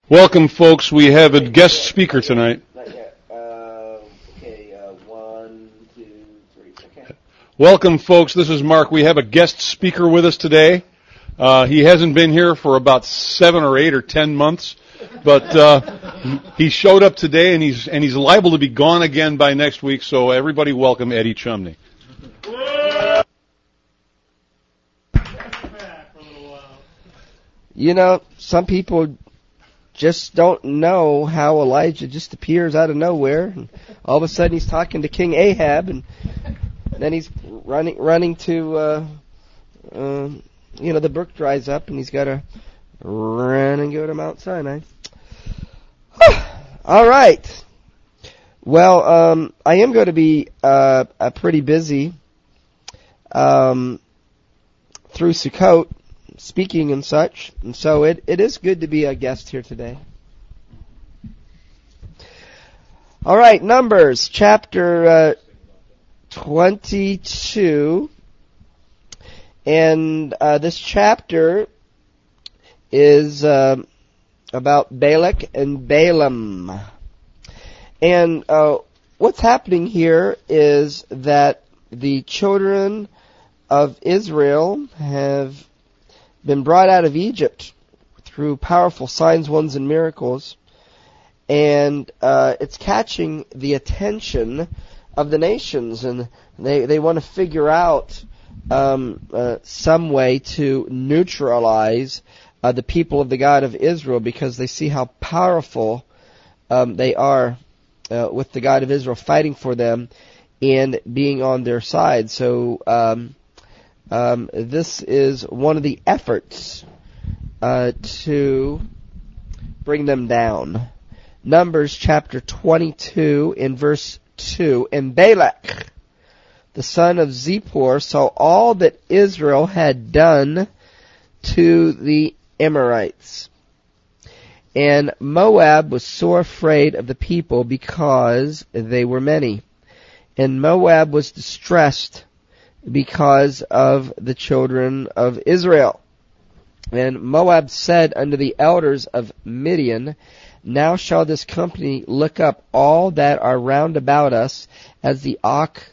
Welcome, folks. We have a guest speaker tonight. Not yet. One, two, three. Okay. Welcome, folks. This is Mark. We have a guest speaker with us today. He hasn't been here for about 7 or 8 or 10 months, but he showed up today, and he's liable to be gone again by next week. So everybody, welcome Eddie Chumney. You know, some people just don't know how Elijah just appears out of nowhere, and all of a sudden he's talking to King Ahab, and then he's running to the brook dries up, and he's got to run and go to Mount Sinai. All right. Well, I am going to be pretty busy through Sukkot, speaking and such, and so it is good to be a guest here today. All right, Numbers chapter 22, and this chapter is about Balak and Balaam. And what's happening here is that the children of Israel have been brought out of Egypt through powerful signs, wonders, and miracles, and it's catching the attention of the nations, and they want to figure out some way to neutralize the people of the God of Israel, because they see how powerful they are with the God of Israel fighting for them and being on their side. So this is one of the efforts to bring them down. Numbers chapter 22 in verse 2. And Balak, the son of Zippor, saw all that Israel had done to the Amorites. And Moab was sore afraid of the people because they were many. And Moab was distressed because of the children of Israel. And Moab said unto the elders of Midian, Now shall this company look up all that are round about us, as the ox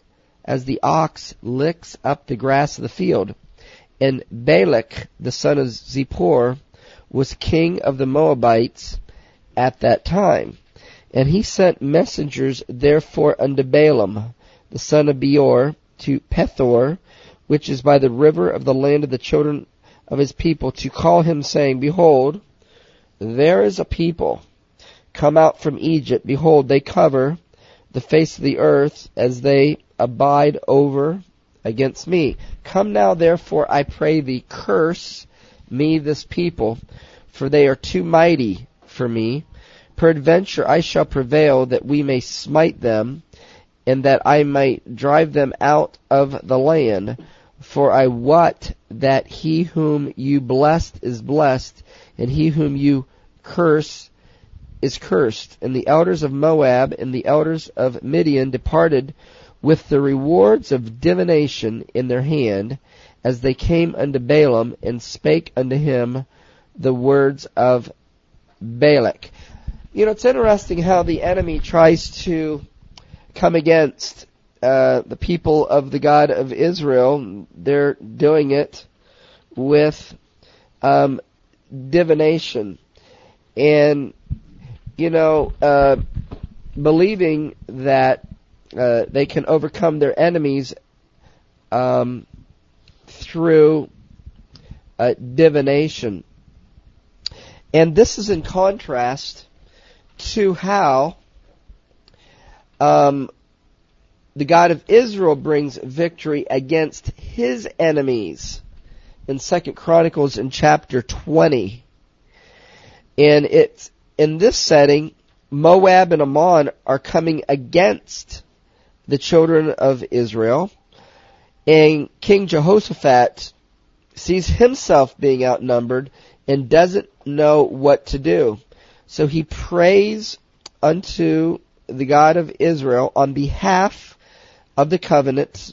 licks up the grass of the field. And Balak, the son of Zippor, was king of the Moabites at that time. And he sent messengers therefore unto Balaam, the son of Beor, to Pethor, which is by the river of the land of the children of his people, to call him, saying, Behold, there is a people come out from Egypt. Behold, they cover the face of the earth, as they abide over against me. Come now, therefore, I pray thee, curse me this people, for they are too mighty for me. Peradventure I shall prevail, that we may smite them, and that I might drive them out of the land. For I wot that he whom you blessed is blessed, and he whom you curse is cursed. And the elders of Moab and the elders of Midian departed with the rewards of divination in their hand, as they came unto Balaam, and spake unto him the words of Balak. You know, it's interesting how the enemy tries to come against the people of the God of Israel. They're doing it with divination, and believing that they can overcome their enemies through divination. And this is in contrast to how the God of Israel brings victory against his enemies in 2 Chronicles in chapter 20. And it's in this setting, Moab and Ammon are coming against the children of Israel, and King Jehoshaphat sees himself being outnumbered and doesn't know what to do. So he prays unto the God of Israel on behalf of the covenant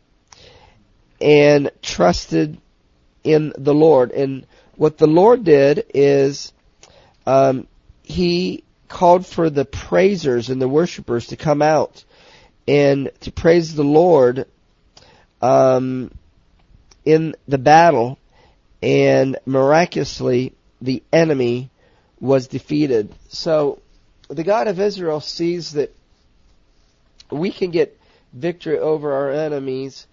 and trusted in the Lord. And what the Lord did is he called for the praisers and the worshipers to come out and to praise the Lord in the battle, and miraculously the enemy was defeated. So the God of Israel sees that we can get victory over our enemies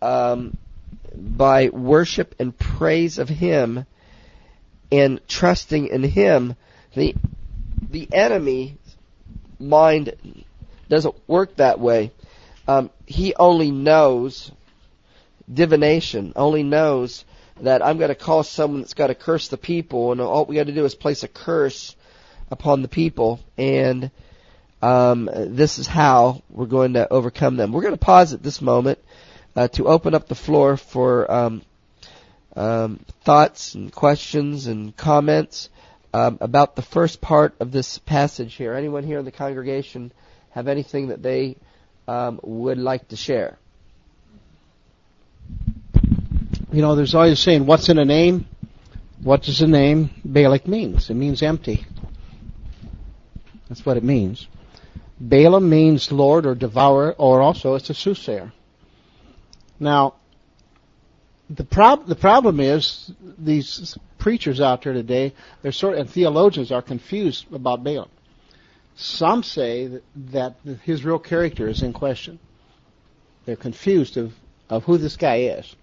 by worship and praise of Him and trusting in Him. The enemy mind doesn't work that way. He only knows divination, only knows that I'm going to call someone that's got to curse the people, and all we got to do is place a curse upon the people, and this is how we're going to overcome them. We're going to pause at this moment to open up the floor for thoughts and questions and comments about the first part of this passage here. Anyone here in the congregation have anything that they would like to share? You know, there's always saying, what's in a name? What does the name Balak means? It means empty. That's what it means. Balaam means Lord or devourer, or also it's a soothsayer. Now, the problem is these preachers out there today, and theologians are confused about Balaam. Some say that his real character is in question. They're confused of who this guy is.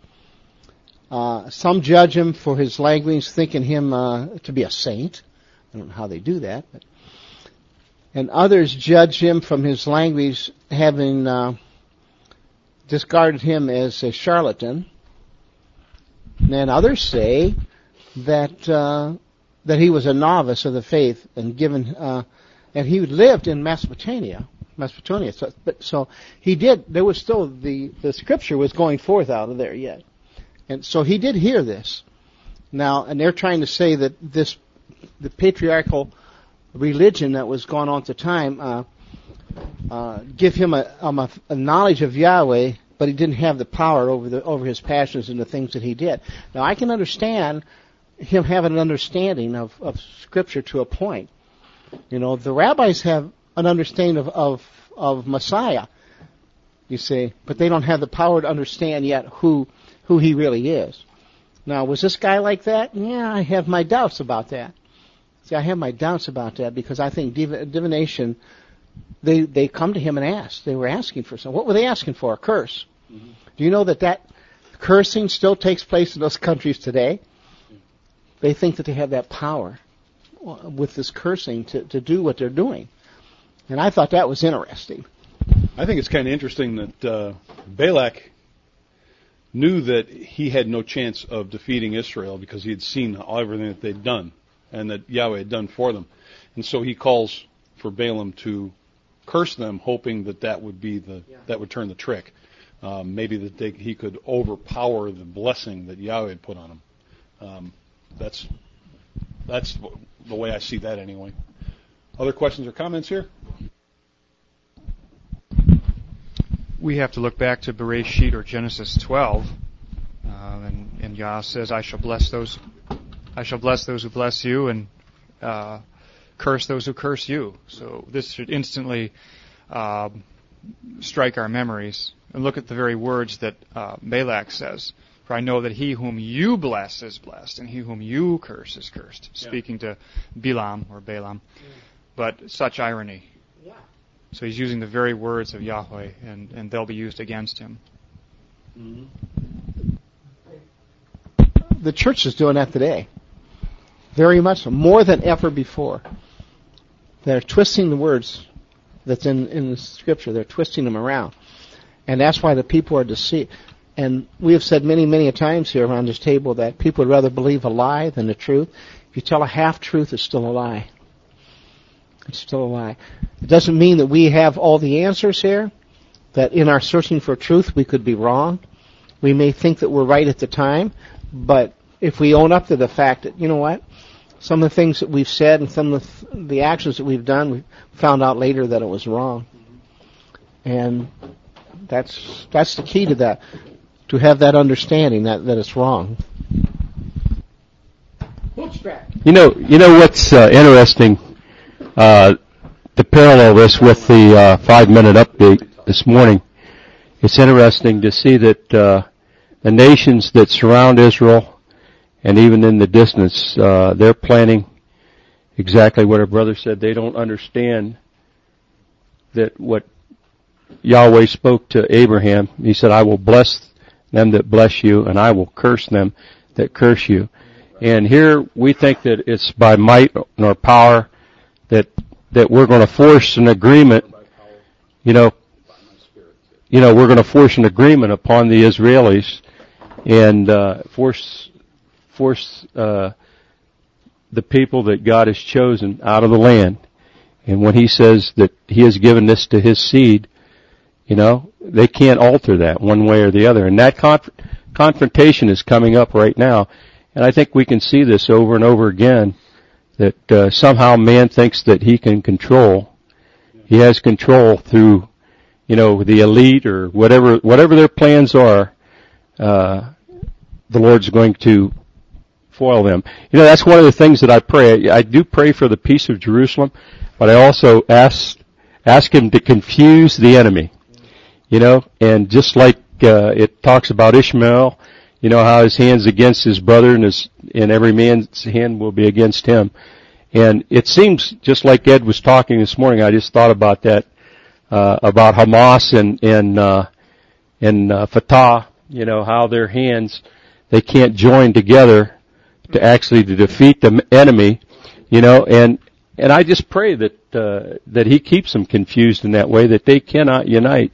Some judge him for his language, thinking him to be a saint. I don't know how they do that. And others judge him from his language, having discarded him as a charlatan. And then others say that he was a novice of the faith and given, and he lived in Mesopotamia. So he did. There was still the scripture was going forth out of there yet. And so he did hear this. Now, and they're trying to say that the patriarchal religion that was going on at the time, give him a knowledge of Yahweh, but he didn't have the power over his passions and the things that he did. Now, I can understand him having an understanding of Scripture to a point. You know, the rabbis have an understanding of Messiah, you see, but they don't have the power to understand yet who he really is. Now, was this guy like that? Yeah, I have my doubts about that. See, I have my doubts about that because I think divination, they come to him and ask. They were asking for something. What were they asking for? A curse. Mm-hmm. Do you know that cursing still takes place in those countries today? They think that they have that power with this cursing to do what they're doing. And I thought that was interesting. I think it's kind of interesting that Balak knew that he had no chance of defeating Israel because he had seen everything that they'd done and that Yahweh had done for them. And so he calls for Balaam to curse them, hoping that would be that would turn the trick. Maybe that he could overpower the blessing that Yahweh had put on him. That's the way I see that anyway. Other questions or comments here? We have to look back to Bereshit or Genesis 12, and Yah says, "I shall bless those who bless you, and curse those who curse you." So this should instantly strike our memories. And look at the very words that Balak says. For I know that he whom you bless is blessed, and he whom you curse is cursed. Yeah. Speaking to Balaam or Balaam. Yeah. But such irony. Yeah. So he's using the very words of Yahweh, and they'll be used against him. Mm-hmm. The church is doing that today. Very much so, more than ever before. They're twisting the words that's in the Scripture. They're twisting them around. And that's why the people are deceived. And we have said many, many times here around this table that people would rather believe a lie than the truth. If you tell a half-truth, it's still a lie. It's still a lie. It doesn't mean that we have all the answers here, that in our searching for truth we could be wrong. We may think that we're right at the time, but if we own up to the fact that, you know what, some of the things that we've said and some of the actions that we've done, we found out later that it was wrong. And that's the key to that, to have that understanding that it's wrong. You know what's interesting to parallel this with the 5-minute update this morning, it's interesting to see that the nations that surround Israel, and even in the distance, they're planning exactly what our brother said. They don't understand that what Yahweh spoke to Abraham. He said, I will bless them that bless you, and I will curse them that curse you. And here we think that it's by might nor power that we're going to force an agreement, we're going to force an agreement upon the Israelis and force the people that God has chosen out of the land. And when he says that he has given this to his seed, they can't alter that one way or the other. And that confrontation is coming up right now. And I think we can see this over and over again, that somehow man thinks that he can control. He has control through, the elite or whatever their plans are. The Lord's going to foil them. That's one of the things that I pray. I do pray for the peace of Jerusalem, but I also ask him to confuse the enemy. And just like it talks about Ishmael, how his hand's against his brother and every man's hand will be against him. And it seems just like Ed was talking this morning, I just thought about that, about Hamas and Fatah, how their hands, they can't join together to defeat the enemy, and I just pray that he keeps them confused in that way, that they cannot unite,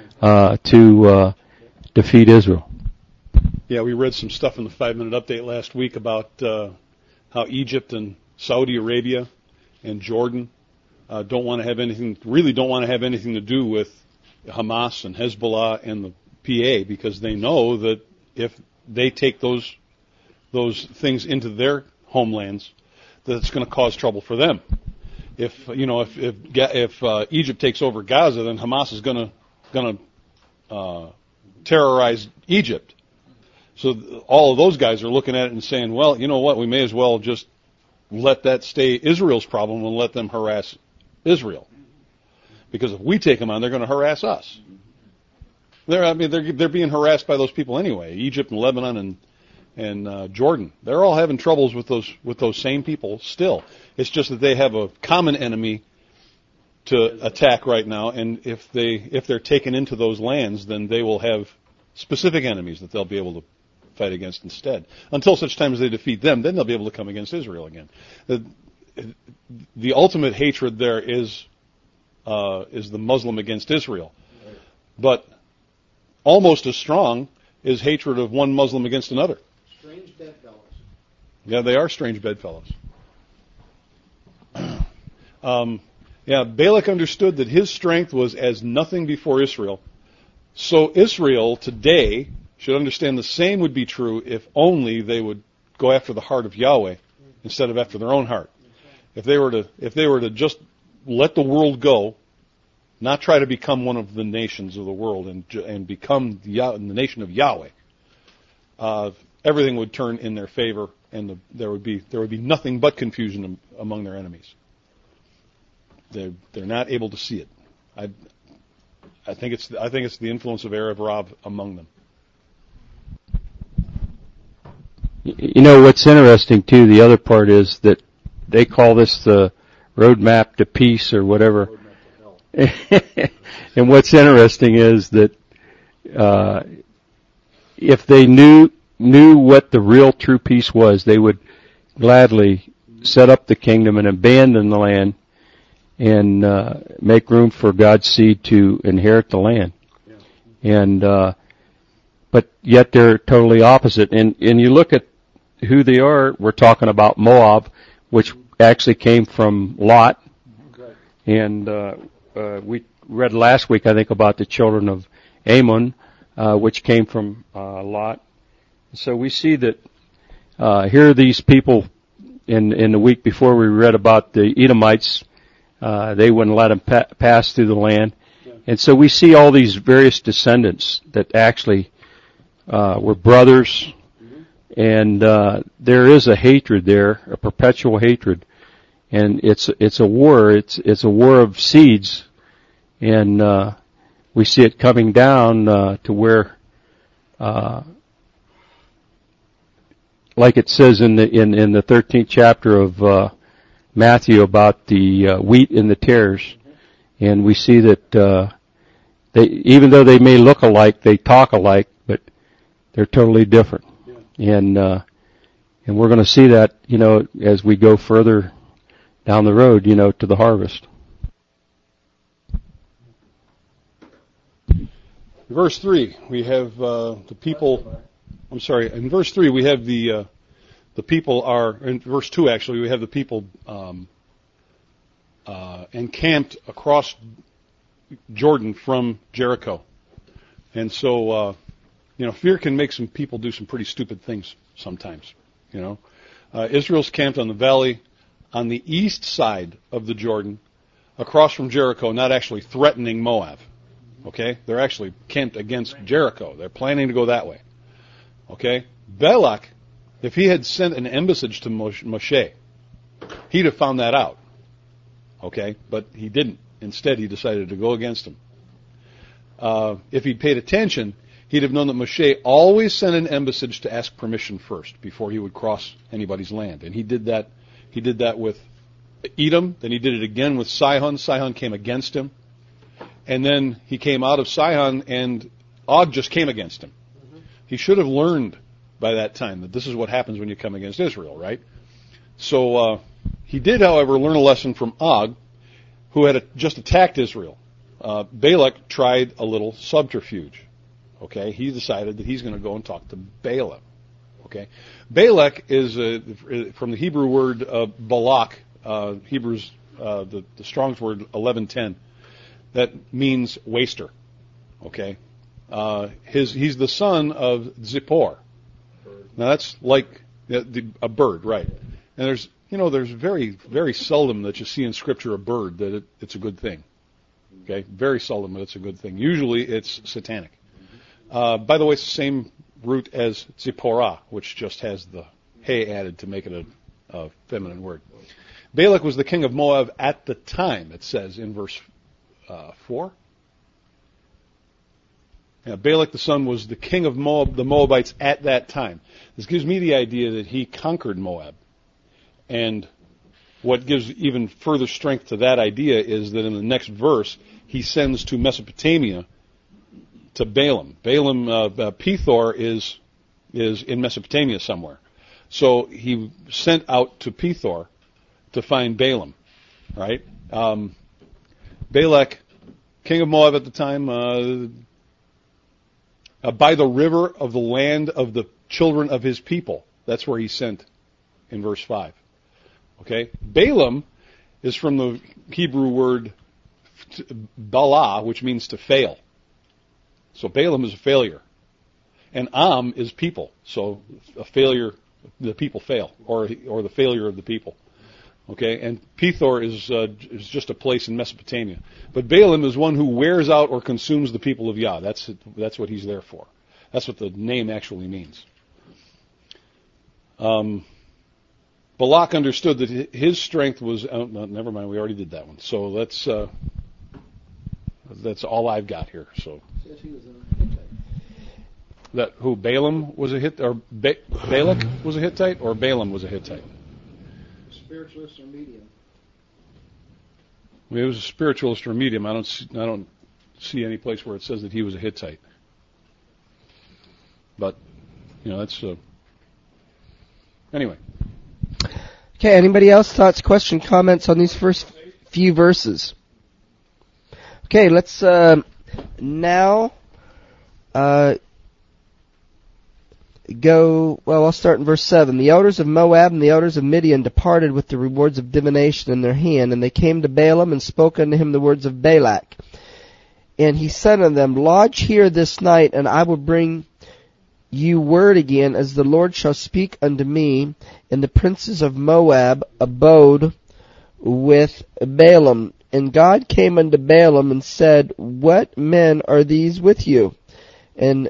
to defeat Israel. Yeah, we read some stuff in the 5-minute update last week about how Egypt and Saudi Arabia and Jordan don't want to have anything to do with Hamas and Hezbollah and the PA, because they know that if they take those things into their homelands, that it's going to cause trouble for them. If Egypt takes over Gaza, then Hamas is going to terrorize Egypt. So all of those guys are looking at it and saying, well, you know what, we may as well just let that stay Israel's problem and let them harass Israel. Because if we take them on, they're going to harass us. They're being harassed by those people anyway. Egypt and Lebanon and Jordan. They're all having troubles with those same people still. It's just that they have a common enemy to attack right now, and if they're taken into those lands, then they will have specific enemies that they'll be able to fight against instead. Until such time as they defeat them, then they'll be able to come against Israel again. The ultimate hatred there is the Muslim against Israel. But almost as strong is hatred of one Muslim against another. Strange bedfellows. Yeah, they are strange bedfellows. Balak understood that his strength was as nothing before Israel. So Israel today should understand the same would be true if only they would go after the heart of Yahweh instead of after their own heart. If they were to just let the world go, not try to become one of the nations of the world and become the nation of Yahweh, everything would turn in their favor, and there would be nothing but confusion among their enemies. They're not able to see it. I think it's the influence of Erev Rav among them. What's interesting too, the other part is that they call this the roadmap to peace or whatever. And what's interesting is that if they knew what the real true peace was, they would gladly set up the kingdom and abandon the land and make room for God's seed to inherit the land. And but yet they're totally opposite. And you look at who they are. We're talking about Moab, which actually came from Lot. And we read last week, I think, about the children of Ammon, which came from Lot. So we see that here are these people in the week before we read about the Edomites. They wouldn't let them pass through the land. And so we see all these various descendants that actually were brothers. And there is a hatred there, a perpetual hatred. and it's a war. It's a war of seeds, and we see it coming down to where, like it says in the 13th chapter of Matthew about the wheat and the tares, and we see that they, even though they may look alike, they talk alike, but they're totally different. And we're going to see that, as we go further down the road, to the harvest. In verse 3, we have the people. I'm sorry. In verse 3, we have the people are. In verse 2, actually, we have the people encamped across Jordan from Jericho, and so fear can make some people do some pretty stupid things sometimes. Israel's camped on the valley, on the east side of the Jordan, across from Jericho, not actually threatening Moab. Okay? They're actually camped against Jericho. They're planning to go that way. Okay? Balak, if he had sent an embassage to Moshe, he'd have found that out. Okay? But he didn't. Instead, he decided to go against him. If he'd paid attention, he'd have known that Moshe always sent an embassage to ask permission first before he would cross anybody's land. And he did that. He did that with Edom. Then he did it again with Sihon. Sihon came against him. And then he came out of Sihon, and Og just came against him. He should have learned by that time that this is what happens when you come against Israel, right? So he did, however, learn a lesson from Og, who had just attacked Israel. Balak tried a little subterfuge. Okay, he decided that he's going to go and talk to Balaam. Okay, Balak is from the Hebrew word balak. Hebrews the Strong's word 1110. That means waster. Okay, he's the son of Zippor. Now that's like a bird, right? And there's very, very seldom that you see in Scripture a bird that it's a good thing. Okay, very seldom that it's a good thing. Usually it's satanic. By the way, it's the same root as Zipporah, which just has the hey added to make it a feminine word. Balak was the king of Moab at the time, it says in verse 4. Yeah, Balak the son was the king of Moab, the Moabites at that time. This gives me the idea that he conquered Moab. And what gives even further strength to that idea is that in the next verse, he sends to Mesopotamia to Balaam. Pethor is in Mesopotamia somewhere. So he sent out to Pethor to find Balaam, right? Balak, king of Moab at the time, by the river of the land of the children of his people. That's where he sent in verse 5. Okay? Balaam is from the Hebrew word bala, which means to fail. So Balaam is a failure. And Am is people. So a failure, the people fail, or the failure of the people. Okay? And Pethor is just a place in Mesopotamia. But Balaam is one who wears out or consumes the people of Yah. That's what he's there for. That's what the name actually means. Balak understood that his strength was. Oh, no, never mind. We already did that one. So that's all I've got here. So that who Balaam was a Hittite, or Balak was a Hittite, or Balaam was a Hittite. Spiritualist or medium? Well, he was a spiritualist or medium. I don't see any place where it says that he was a Hittite. But that's anyway. Okay, anybody else? Thoughts, questions, comments on these first few verses? Okay, let's now go. Well, I'll start in verse 7. The elders of Moab and the elders of Midian departed with the rewards of divination in their hand, and they came to Balaam and spoke unto him the words of Balak. And he said unto them, Lodge here this night, and I will bring you word again, as the Lord shall speak unto me. And the princes of Moab abode with Balaam. And God came unto Balaam and said, What men are these with you? And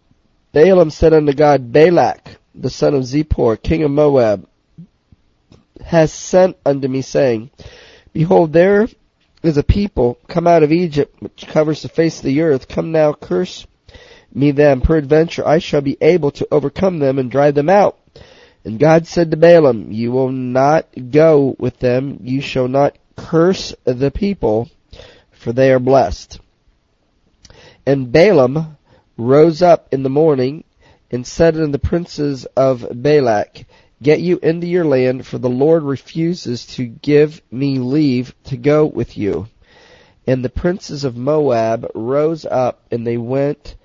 Balaam said unto God, Balak, the son of Zippor, king of Moab, hast sent unto me, saying, Behold, there is a people come out of Egypt, which covers the face of the earth. Come now, curse me them. Peradventure I shall be able to overcome them and drive them out. And God said to Balaam, You will not go with them. You shall not curse the people, for they are blessed. And Balaam rose up in the morning and said unto the princes of Balak, Get you into your land, for the Lord refuses to give me leave to go with you. And the princes of Moab rose up, and they went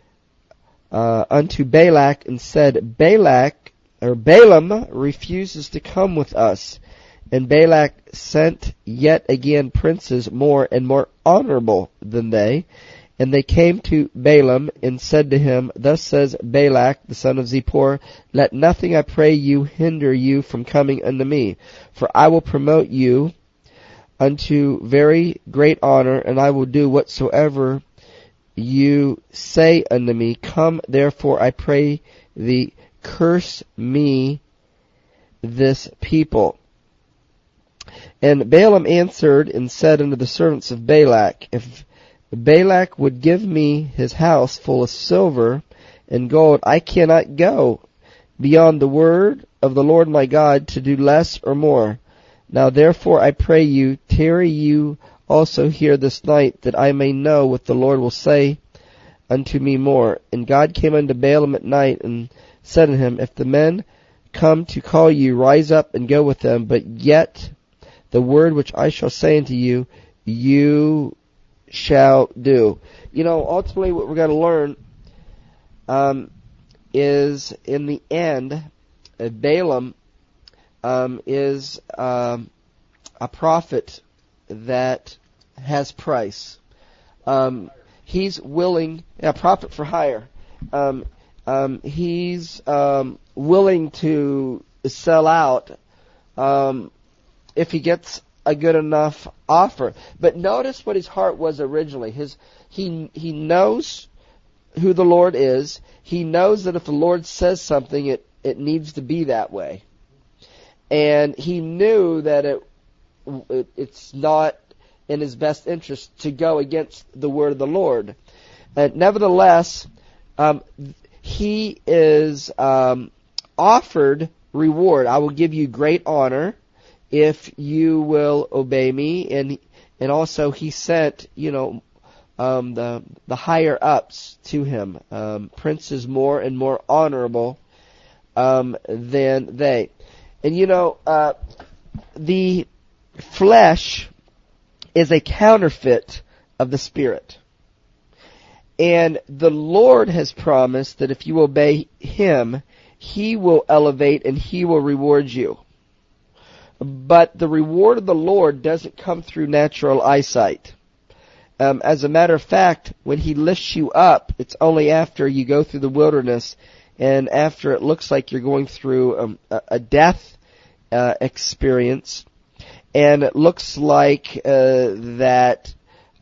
unto Balak and said, Balaam refuses to come with us. And Balak sent yet again princes more and more honorable than they. And they came to Balaam and said to him, Thus says Balak, the son of Zippor, Let nothing, I pray you, hinder you from coming unto me. For I will promote you unto very great honor, and I will do whatsoever you say unto me. Come therefore, I pray thee, curse me this people. And Balaam answered and said unto the servants of Balak, If Balak would give me his house full of silver and gold, I cannot go beyond the word of the Lord my God to do less or more. Now therefore I pray you, tarry you also here this night, that I may know what the Lord will say unto me more. And God came unto Balaam at night and said unto him, If the men come to call you, rise up and go with them, but yet the word which I shall say unto you, you shall do. You know, ultimately what we're going to learn is in the end, Balaam is a prophet that has price. He's willing, a prophet for hire. He's willing to sell out if he gets a good enough offer. But notice what his heart was originally. He knows who the Lord is. He knows that if the Lord says something, it needs to be that way. And he knew that it's not in his best interest to go against the word of the Lord. Nevertheless, he is offered reward. I will give you great honor if you will obey me. And also he sent, the higher ups to him, princes more and more honorable than they. And the flesh is a counterfeit of the Spirit. And the Lord has promised that if you obey Him, He will elevate and He will reward you. But the reward of the Lord doesn't come through natural eyesight. As a matter of fact, when He lifts you up, it's only after you go through the wilderness and after it looks like you're going through a death experience, and it looks like that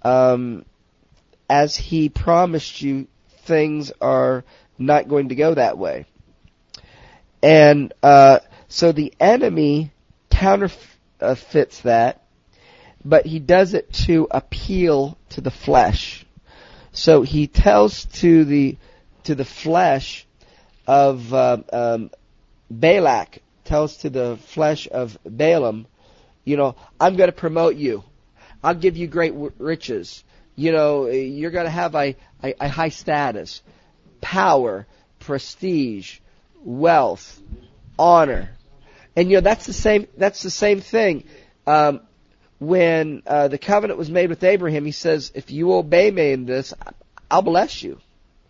as He promised you, things are not going to go that way. And so the enemy counterfeits that, but he does it to appeal to the flesh. So he tells to the flesh of Balak, tells to the flesh of Balaam, I'm going to promote you. I'll give you great riches. You're going to have a high status, power, prestige, wealth, honor. And that's the same thing. When the covenant was made with Abraham, he says, if you obey me in this, I'll bless you.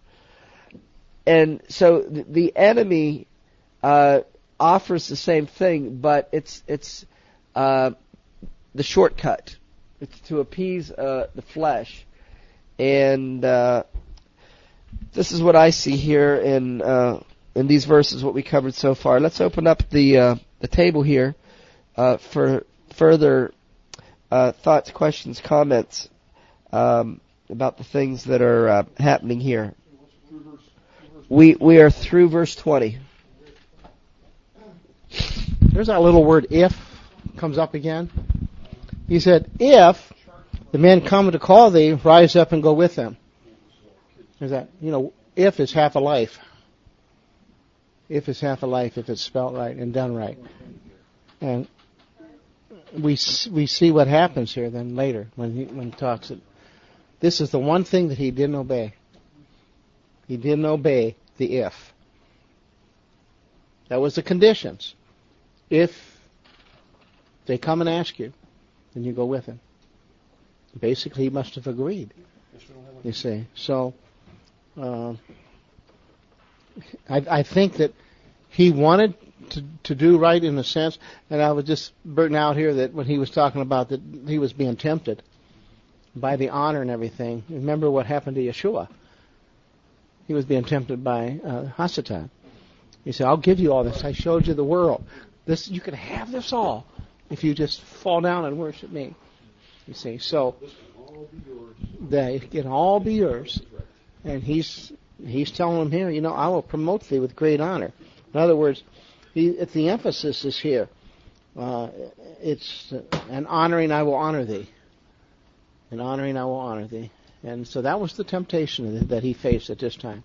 And so the enemy offers the same thing, but it's the shortcut. It's to appease the flesh. And this is what I see here in these verses, what we covered so far. Let's open up the table here for further thoughts, questions, comments about the things that are happening here. We are through verse 20. There's that little word if comes up again. He said, if the men come to call thee, rise up and go with them. Is that, if is half a life. If is half a life, if it's spelt right and done right. And we see what happens here then later when he talks. This is the one thing that he didn't obey. He didn't obey the if. That was the conditions. If they come and ask you, then you go with them. Basically, he must have agreed. You see. So, I think that he wanted to do right in a sense, and I was just burning out here that when he was talking about that he was being tempted by the honor and everything. Remember what happened to Yeshua. He was being tempted by Hasatan. He said, I'll give you all this. I showed you the world. You can have this all if you just fall down and worship me. You see, so it can all be yours. And he's telling him here, I will promote thee with great honor. In other words, the emphasis is here. It's an honoring I will honor thee. An honoring I will honor thee. And so that was the temptation that he faced at this time.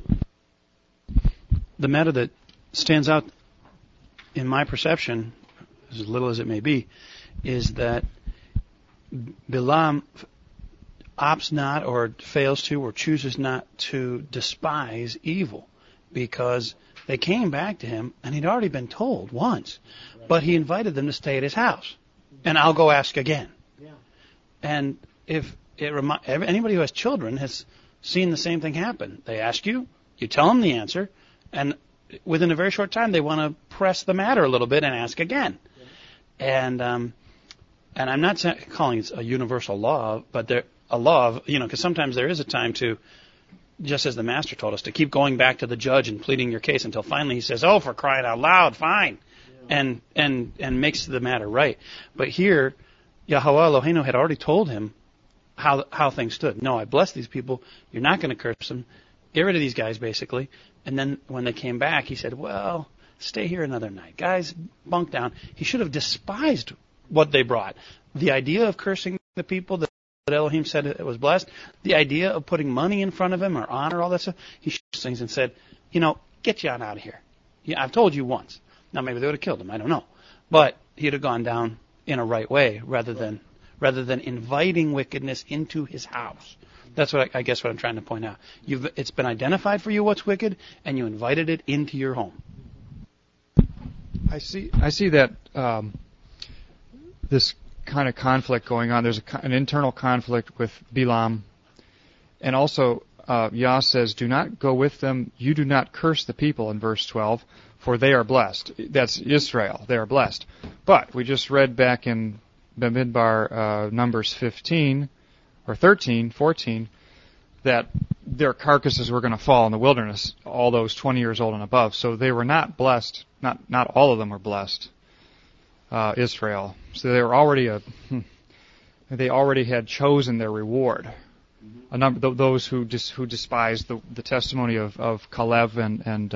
The matter that stands out in my perception, as little as it may be, is that Bilam opts not or fails to or chooses not to despise evil because they came back to him and he'd already been told once, but he invited them to stay at his house, and I'll go ask again. Yeah. And if anybody who has children has seen the same thing happen. They ask you, you tell them the answer, and within a very short time they want to press the matter a little bit and ask again. Yeah. And I'm not calling it a universal law, but a law of, because sometimes there is a time to, just as the Master told us, to keep going back to the judge and pleading your case until finally he says, oh, for crying out loud, fine, yeah. and makes the matter right. But here, Yahweh Eloheinu had already told him how things stood. No, I bless these people. You're not going to curse them. Get rid of these guys, basically. And then when they came back, he said, well, stay here another night. Guys, bunk down. He should have despised what they brought. The idea of cursing the people that Elohim said it was blessed, the idea of putting money in front of him or honor, all that stuff, he shook things and said, get you on out of here. Yeah, I've told you once. Now maybe they would have killed him. I don't know. But he'd have gone down in a right way rather than inviting wickedness into his house. That's what I guess what I'm trying to point out. It's been identified for you what's wicked, and you invited it into your home. I see that this kind of conflict going on. There's an internal conflict with Bilam, and also Yah says, "Do not go with them. You do not curse the people." In verse 12, for they are blessed. That's Israel. They are blessed. But we just read back in Bamidbar, Numbers 15 or 13, 14, that their carcasses were going to fall in the wilderness. All those 20 years old and above. So they were not blessed. Not all of them were blessed. Israel. So they were already they already had chosen their reward. A number those who despised the testimony of Caleb and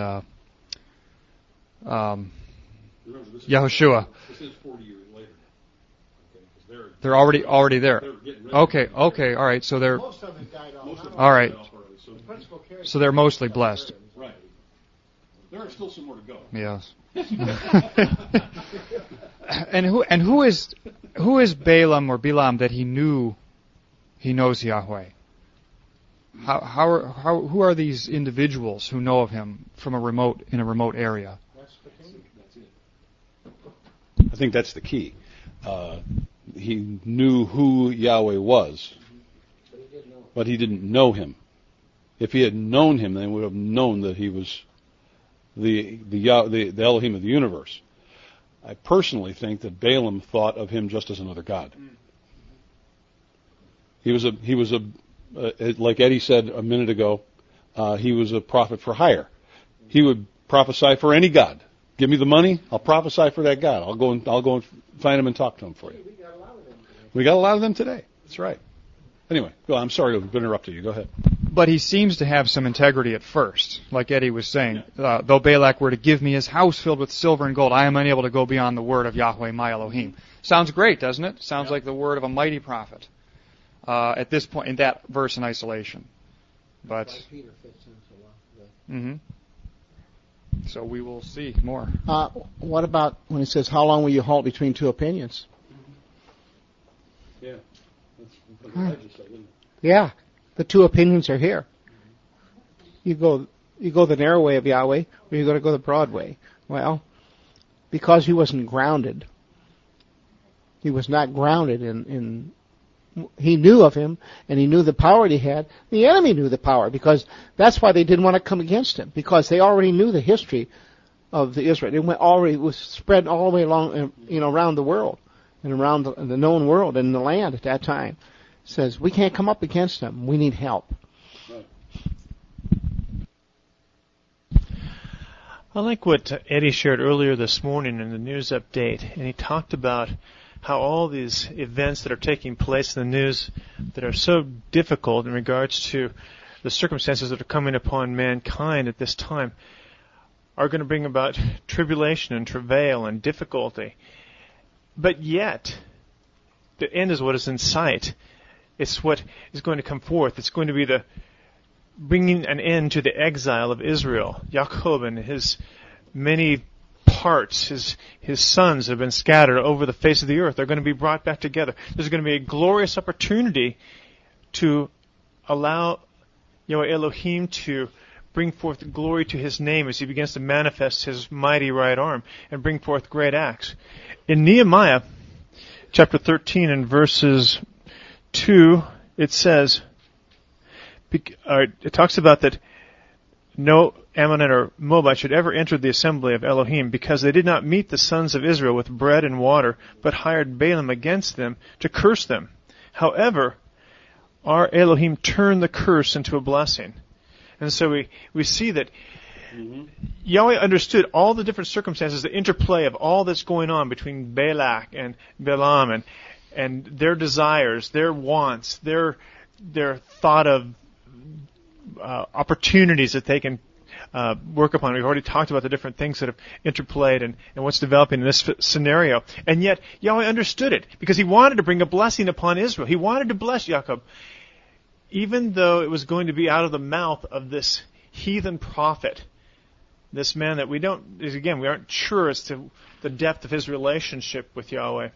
Yahushua. This is 40 years later. Okay, they're already there. Okay, all right. So they're most of it died off. All right. So they're mostly blessed. Right. There are still some more to go. Yes. And who is Balaam or Bilam that he knows Yahweh? Who are these individuals who know of him in a remote area? I think that's the key. He knew who Yahweh was, but he didn't know him. If he had known him, then he would have known that he was the Elohim of the universe. I personally think that Balaam thought of him just as another god. He was like Eddie said a minute ago, he was a prophet for hire. He would prophesy for any god. Give me the money, I'll prophesy for that god. I'll go and find him and talk to him for you. We got a lot of them today. That's right. Anyway, I'm sorry to have interrupted you. Go ahead. But he seems to have some integrity at first, like Eddie was saying. Though Balak were to give me his house filled with silver and gold, I am unable to go beyond the word of Yahweh my Elohim. Sounds great, doesn't it? Sounds like the word of a mighty prophet at this point, in that verse in isolation. But so we will see more. What about when he says, how long will you halt between two opinions? Yeah. Yeah. The two opinions are here. You go the narrow way of Yahweh, or you're going to go the broad way. Well, because he wasn't grounded. He was not grounded in he knew of him, and he knew the power that he had. The enemy knew the power, because that's why they didn't want to come against him, because they already knew the history of the Israel. It was spread all the way along, around the world, and around the known world and the land at that time. It says, we can't come up against them. We need help. I like what Eddie shared earlier this morning in the news update, and he talked about how all these events that are taking place in the news that are so difficult in regards to the circumstances that are coming upon mankind at this time are going to bring about tribulation and travail and difficulty. But yet, the end is what is in sight. It's what is going to come forth. It's going to be the bringing an end to the exile of Israel. Jacob and his many parts, his sons have been scattered over the face of the earth. They're going to be brought back together. There's going to be a glorious opportunity to allow Yahweh Elohim to bring forth glory to his name as he begins to manifest his mighty right arm and bring forth great acts. In Nehemiah chapter 13 and verses 2, it says, it talks about that no Ammonite or Moabite should ever enter the assembly of Elohim, because they did not meet the sons of Israel with bread and water, but hired Balaam against them to curse them. However, our Elohim turned the curse into a blessing. And so we see that Yahweh understood all the different circumstances, the interplay of all that's going on between Balak and Balaam and their desires, their wants, their thought of opportunities that they can work upon. We've already talked about the different things that have interplayed and what's developing in this scenario. And yet, Yahweh understood it, because he wanted to bring a blessing upon Israel. He wanted to bless Jacob, even though it was going to be out of the mouth of this heathen prophet, this man that we aren't sure as to the depth of his relationship with Yahweh.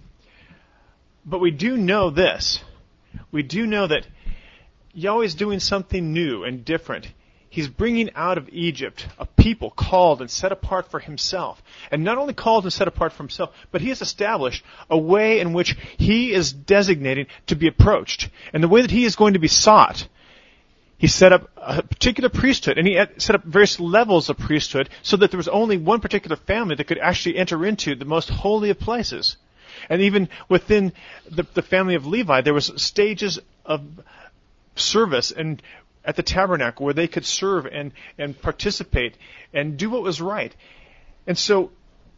But we do know this. We do know that Yahweh is doing something new and different. He's bringing out of Egypt a people called and set apart for himself. And not only called and set apart for himself, but he has established a way in which he is designating to be approached. And the way that he is going to be sought. He set up a particular priesthood, and he set up various levels of priesthood so that there was only one particular family that could actually enter into the most holy of places. And even within the family of Levi, there was stages of service and at the tabernacle where they could serve and participate and do what was right. And so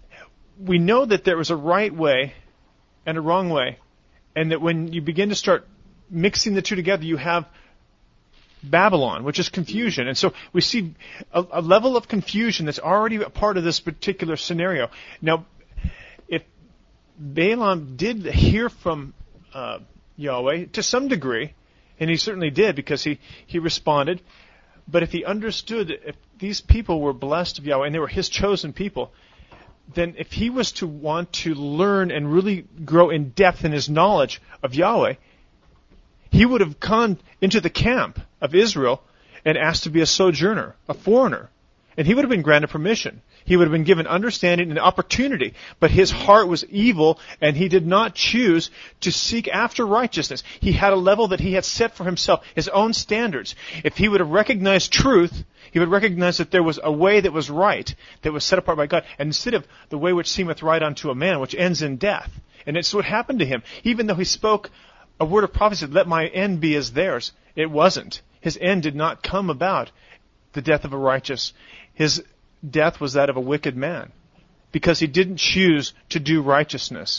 we know that there was a right way and a wrong way, and that when you begin to start mixing the two together, you have Babylon, which is confusion. And so we see a level of confusion that's already a part of this particular scenario. Now, if Balaam did hear from Yahweh to some degree, and he certainly did, because he responded. But if he understood that if these people were blessed of Yahweh and they were his chosen people, then if he was to want to learn and really grow in depth in his knowledge of Yahweh, he would have gone into the camp of Israel and asked to be a sojourner, a foreigner. And he would have been granted permission. He would have been given understanding and opportunity. But his heart was evil, and he did not choose to seek after righteousness. He had a level that he had set for himself, his own standards. If he would have recognized truth, he would recognize that there was a way that was right, that was set apart by God, and instead of the way which seemeth right unto a man, which ends in death. And it's what happened to him. Even though he spoke a word of prophecy, let my end be as theirs, it wasn't. His end did not come about the death of a righteous. His death was that of a wicked man, because he didn't choose to do righteousness.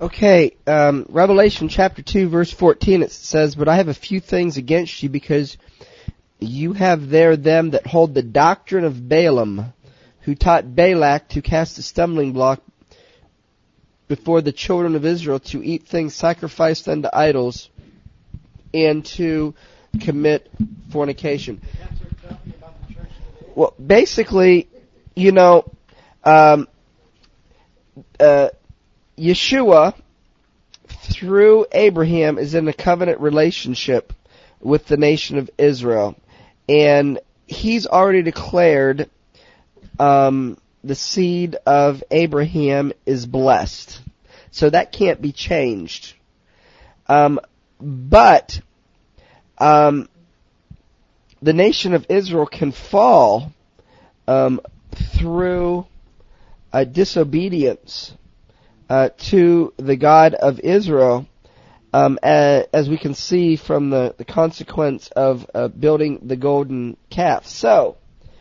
Okay, Revelation chapter 2, verse 14, it says, "But I have a few things against you, because you have there them that hold the doctrine of Balaam, who taught Balak to cast a stumbling block before the children of Israel, to eat things sacrificed unto idols, and to commit fornication." Well, basically, Yeshua, through Abraham, is in a covenant relationship with the nation of Israel. And he's already declared the seed of Abraham is blessed. So that can't be changed. But the nation of Israel can fall through disobedience to the God of Israel, as we can see from the consequence of building the golden calf. So,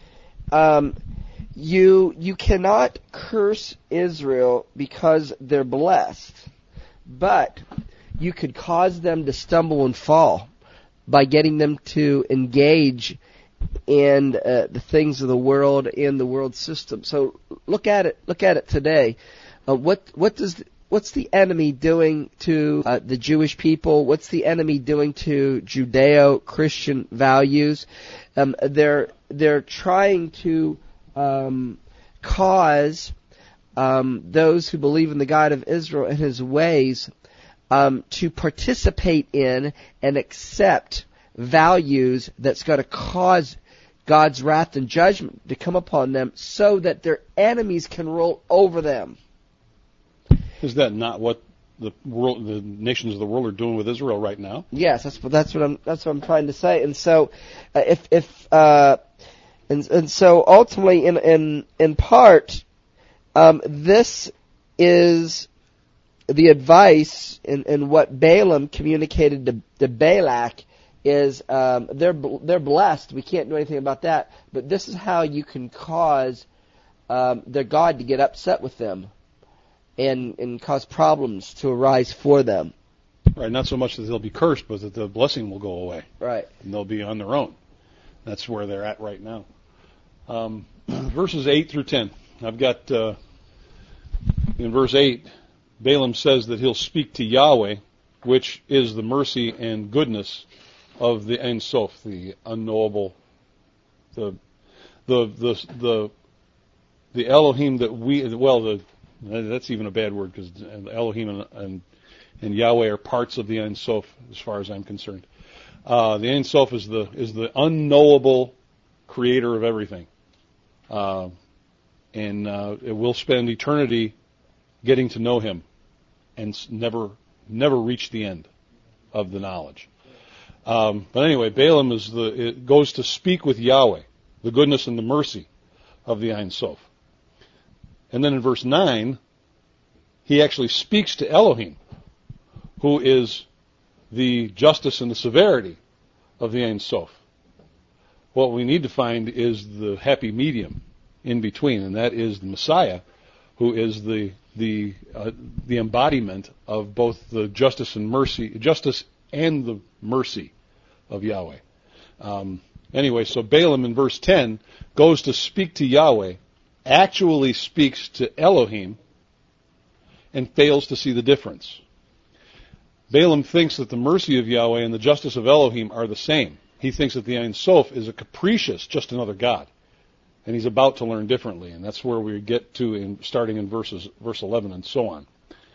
you cannot curse Israel because they're blessed, but you could cause them to stumble and fall by getting them to engage in the things of the world and the world system. So look at it today. What's the enemy doing to the Jewish people? What's the enemy doing to Judeo-Christian values? They're trying to cause those who believe in the God of Israel and His ways to participate in and accept values that's going to cause God's wrath and judgment to come upon them, so that their enemies can rule over them. Is that not what the nations of the world are doing with Israel right now? Yes, that's what I'm trying to say. And so, so ultimately, in part, this is the advice in what Balaam communicated to Balak. Is they're blessed. We can't do anything about that. But this is how you can cause their God to get upset with them, and cause problems to arise for them. Right. Not so much that they'll be cursed, but that the blessing will go away. Right. And they'll be on their own. That's where they're at right now. Verses 8 through 10. I've got in verse 8, Balaam says that he'll speak to Yahweh, which is the mercy and goodness of the Ein Sof, the unknowable, the Elohim that that's even a bad word, because Elohim and Yahweh are parts of the Ein Sof, as far as I'm concerned. The Ein Sof is the unknowable creator of everything, and it will spend eternity getting to know Him, and never reach the end of the knowledge. But anyway, Balaam goes to speak with Yahweh, the goodness and the mercy of the Ein Sof. And then in verse 9, he actually speaks to Elohim, who is the justice and the severity of the Ein Sof. What we need to find is the happy medium in between, and that is the Messiah, who is the embodiment of both the justice and the mercy of Yahweh. Anyway, so Balaam in verse 10 goes to speak to Yahweh, actually speaks to Elohim, and fails to see the difference. Balaam thinks that the mercy of Yahweh and the justice of Elohim are the same. He thinks that the Ein Sof is a capricious, just another God. And he's about to learn differently, and that's where we get to starting in verse 11 and so on.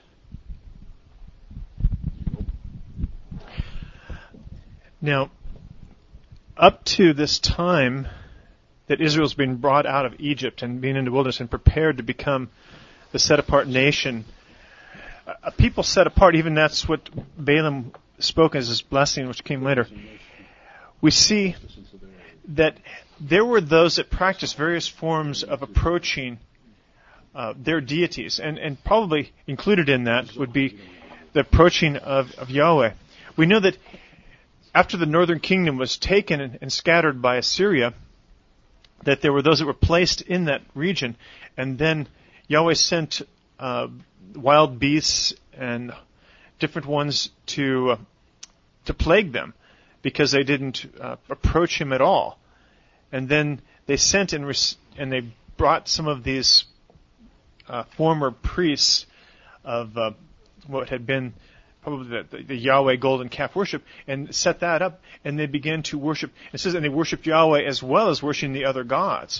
Now, up to this time that Israel's been brought out of Egypt and being in the wilderness and prepared to become the set-apart nation, a people set apart, even that's what Balaam spoke as his blessing, which came later. We see that there were those that practiced various forms of approaching their deities, and probably included in that would be the approaching of Yahweh. We know that after the northern kingdom was taken and scattered by Assyria, that there were those that were placed in that region, and then Yahweh sent wild beasts and different ones to plague them because they didn't approach him at all. And then they sent and they brought some of these former priests of what had been probably the Yahweh golden calf worship, and set that up, and they began to worship. It says, and they worshipped Yahweh as well as worshiping the other gods.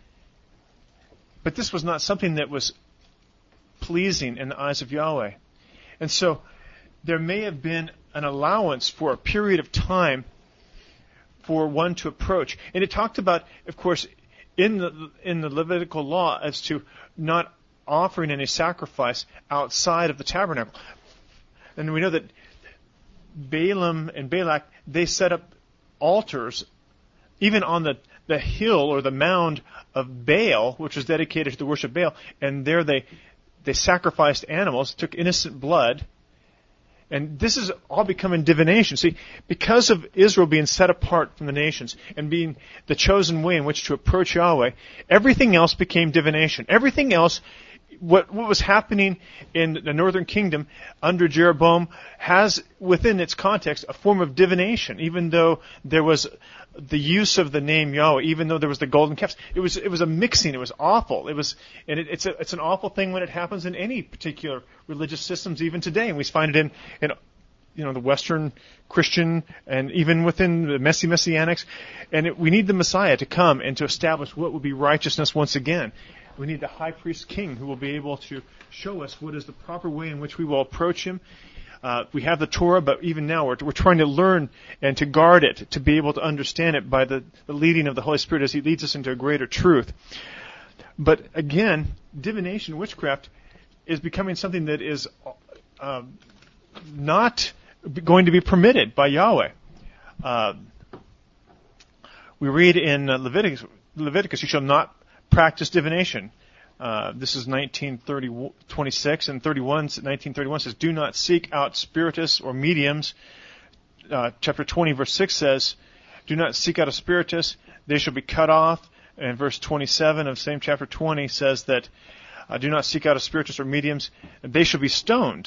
But this was not something that was pleasing in the eyes of Yahweh. And so there may have been an allowance for a period of time for one to approach. And it talked about, of course, in the Levitical law as to not offering any sacrifice outside of the tabernacle. And we know that Balaam and Balak, they set up altars even on the hill or the mound of Baal, which was dedicated to the worship of Baal, and there they sacrificed animals, took innocent blood, and this is all becoming divination. See, because of Israel being set apart from the nations and being the chosen way in which to approach Yahweh, everything else became divination. Everything else, what was happening in the northern kingdom under Jeroboam has within its context a form of divination, even though there was the use of the name Yahweh, even though there was the golden calves. It was a mixing. It was awful. It's an awful thing when it happens in any particular religious systems, even today. And we find it in the Western Christian and even within the Messianics. And we need the Messiah to come and to establish what would be righteousness once again. We need the high priest king who will be able to show us what is the proper way in which we will approach him. We have the Torah, but even now we're trying to learn and to guard it, to be able to understand it by the leading of the Holy Spirit as he leads us into a greater truth. But again, divination, witchcraft, is becoming something that is not going to be permitted by Yahweh. We read in Leviticus, you shall not practice divination. This is 19:26 and 1931 says, do not seek out spiritists or mediums. Chapter 20 verse 6 says, do not seek out a spiritist, they shall be cut off. And verse 27 of same chapter 20 says that do not seek out a spiritist or mediums, they shall be stoned.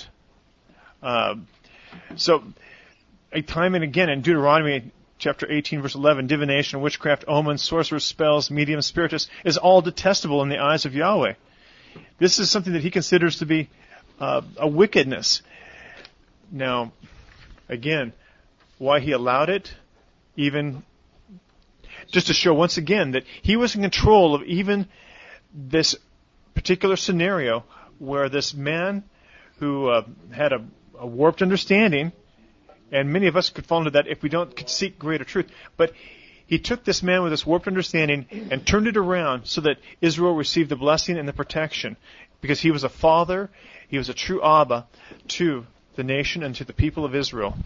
So time and again in Deuteronomy chapter 18, verse 11, divination, witchcraft, omens, sorcerers, spells, mediums, spiritists, is all detestable in the eyes of Yahweh. This is something that he considers to be a wickedness. Now, again, why he allowed it, even just to show once again that he was in control of even this particular scenario where this man who had a warped understanding, and many of us could fall into that if we could seek greater truth. But he took this man with this warped understanding and turned it around so that Israel received the blessing and the protection. Because he was a father, he was a true Abba to the nation and to the people of Israel.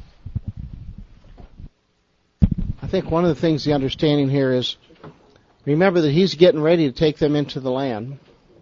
I think one of the things the understanding here is, remember that he's getting ready to take them into the land.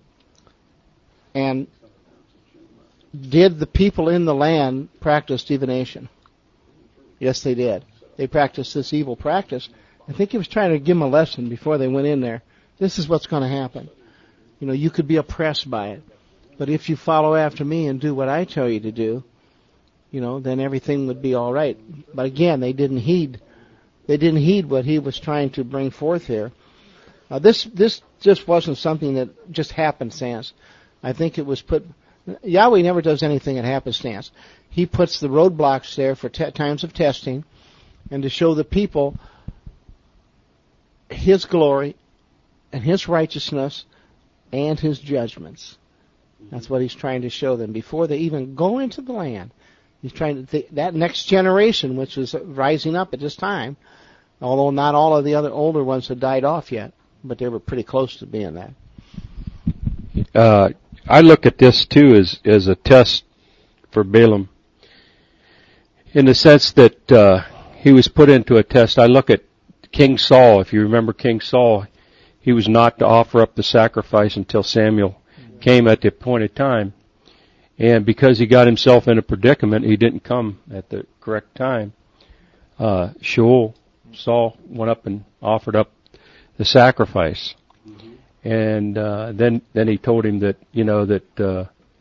And did the people in the land practice divination? Yes, they did. They practiced this evil practice. I think he was trying to give them a lesson before they went in there. This is what's going to happen. You could be oppressed by it. But if you follow after me and do what I tell you to do, then everything would be all right. But again, they didn't heed. They didn't heed what he was trying to bring forth here. This just wasn't something that just happenstance. I think it was put. Yahweh never does anything at happenstance. He puts the roadblocks there for times of testing and to show the people his glory and his righteousness and his judgments. That's what he's trying to show them before they even go into the land. He's trying to that next generation, which is rising up at this time, although not all of the other older ones had died off yet, but they were pretty close to being that. I look at this too as a test for Balaam, in the sense that he was put into a test. I look at King Saul. If you remember King Saul, he was not to offer up the sacrifice until Samuel came at the appointed time. And because he got himself in a predicament, he didn't come at the correct time. Saul went up and offered up the sacrifice. And then he told him that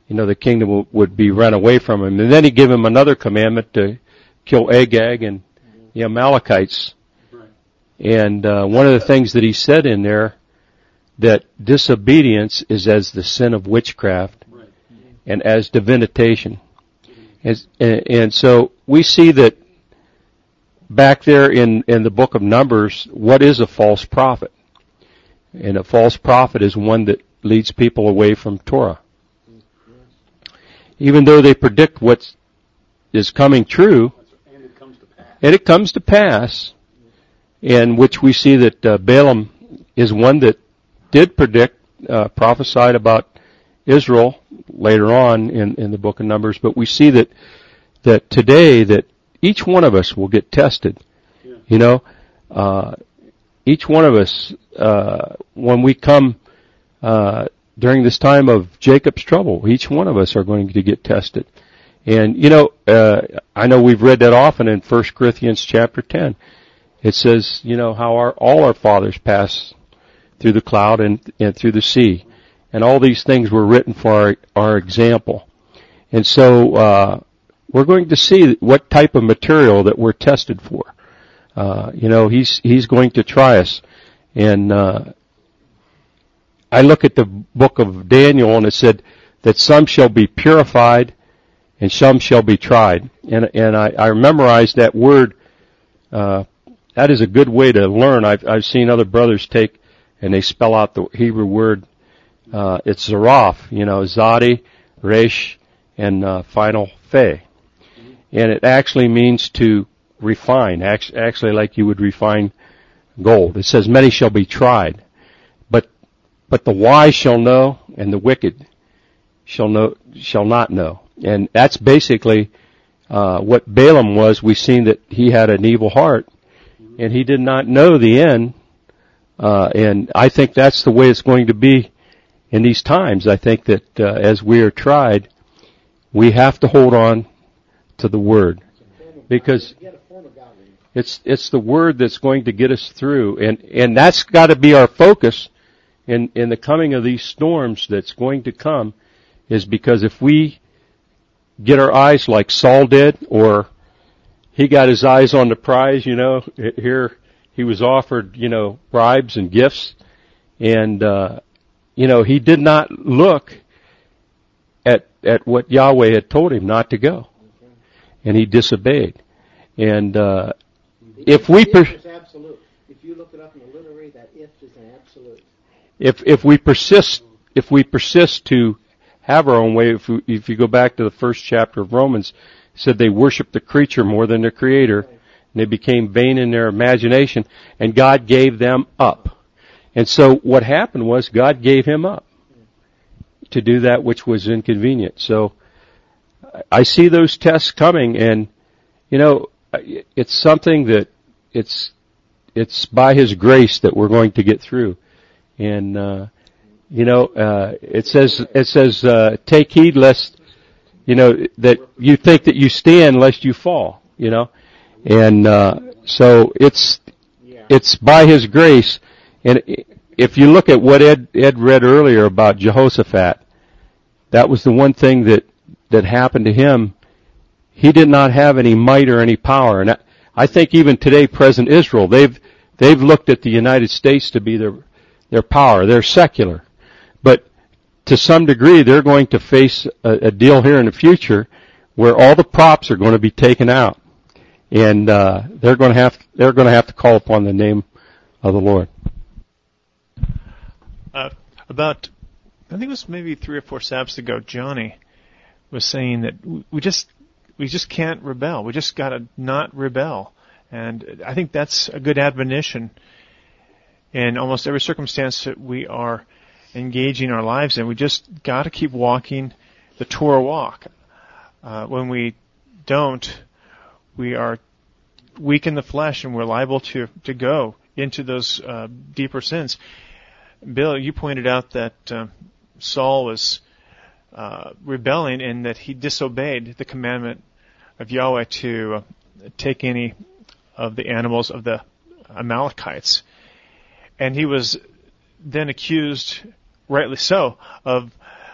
the kingdom would be run away from him. And then he gave him another commandment to kill Agag and the Amalekites. And one of the things that he said in there, that disobedience is as the sin of witchcraft and as divination. And so we see that back there in the book of Numbers, what is a false prophet? And a false prophet is one that leads people away from Torah. Even though they predict what is coming true, and it comes to pass, in which we see that Balaam is one that did predict, prophesied about Israel later on in the book of Numbers, but we see that today that each one of us will get tested. Each one of us, when we come during this time of Jacob's trouble, each one of us are going to get tested. And I know we've read that often in 1 Corinthians chapter 10. It says, how all our fathers passed through the cloud and through the sea. And all these things were written for our example. And so, we're going to see what type of material that we're tested for. He's going to try us. And, I look at the book of Daniel and it said that some shall be purified and some shall be tried. And I memorized that word. That is a good way to learn. I've seen other brothers take and they spell out the Hebrew word. It's Zaraph, Zadi, Resh, and final Fe. And it actually means to refine, actually like you would refine gold. It says many shall be tried. But the wise shall know and the wicked shall not know. And that's basically, what Balaam was. We've seen that he had an evil heart and he did not know the end. And I think that's the way it's going to be in these times. I think that, as we are tried, we have to hold on to the Word. Because it's the Word that's going to get us through. And that's got to be our focus in the coming of these storms that's going to come, is because if we get our eyes like Saul did, or he got his eyes on the prize, here he was offered, bribes and gifts, and, he did not look at what Yahweh had told him not to go. And he disobeyed. And, if we is absolute. If you look it up in the literary, that if is an absolute. If we persist to have our own way, if you go back to the first chapter of Romans, it said they worshiped the creature more than the Creator, and they became vain in their imagination, and God gave them up. And so what happened was God gave him up to do that which was inconvenient. So I see those tests coming, and it's something that it's by His grace that we're going to get through. And, it says, take heed lest, that you think that you stand lest you fall, And, so it's by His grace. And if you look at what Ed read earlier about Jehoshaphat, that was the one thing that happened to him. He did not have any might or any power. And I think even today, present Israel, they've looked at the United States to be their power. They're secular. But to some degree, they're going to face a deal here in the future where all the props are going to be taken out. And, they're going to have to call upon the name of the Lord. About, I think it was maybe 3 or 4 Sabbaths ago, Johnny was saying that we just can't rebel. We just gotta not rebel. And I think that's a good admonition in almost every circumstance that we are engaging our lives in. We just gotta keep walking the Torah walk. When we don't, we are weak in the flesh and we're liable to go into those deeper sins. Bill, you pointed out that Saul was rebelling and that he disobeyed the commandment of Yahweh to take any of the animals of the Amalekites. And he was then accused, rightly so, of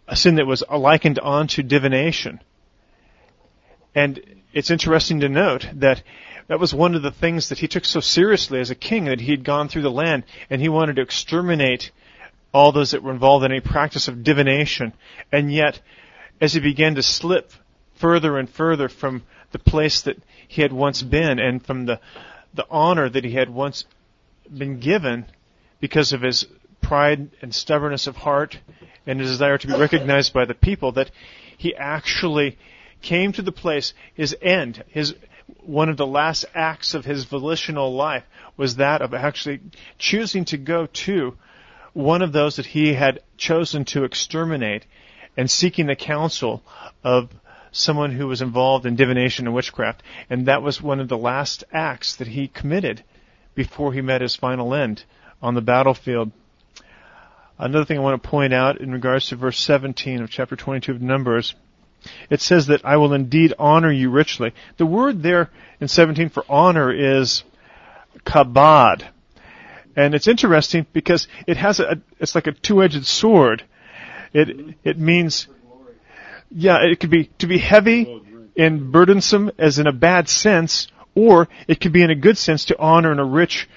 a sin that was likened onto divination. And it's interesting to note that that was one of the things that he took so seriously as a king, that he had gone through the land and he wanted to exterminate all those that were involved in any practice of divination. And yet, as he began to slip further and further from the place that he had once been and from the honor that he had once been given because of his pride and stubbornness of heart and his desire to be recognized by the people, that he actually came to the place, his end, one of the last acts of his volitional life was that of actually choosing to go to one of those that he had chosen to exterminate and seeking the counsel of someone who was involved in divination and witchcraft. And that was one of the last acts that he committed before he met his final end on the battlefield. Another thing I want to point out in regards to verse 17 of chapter 22 of Numbers, it says that I will indeed honor you richly. The word there in 17 for honor is kabod. And it's interesting because it's like a two-edged sword. It means, it could be to be heavy and burdensome as in a bad sense, or it could be in a good sense to honor in a rich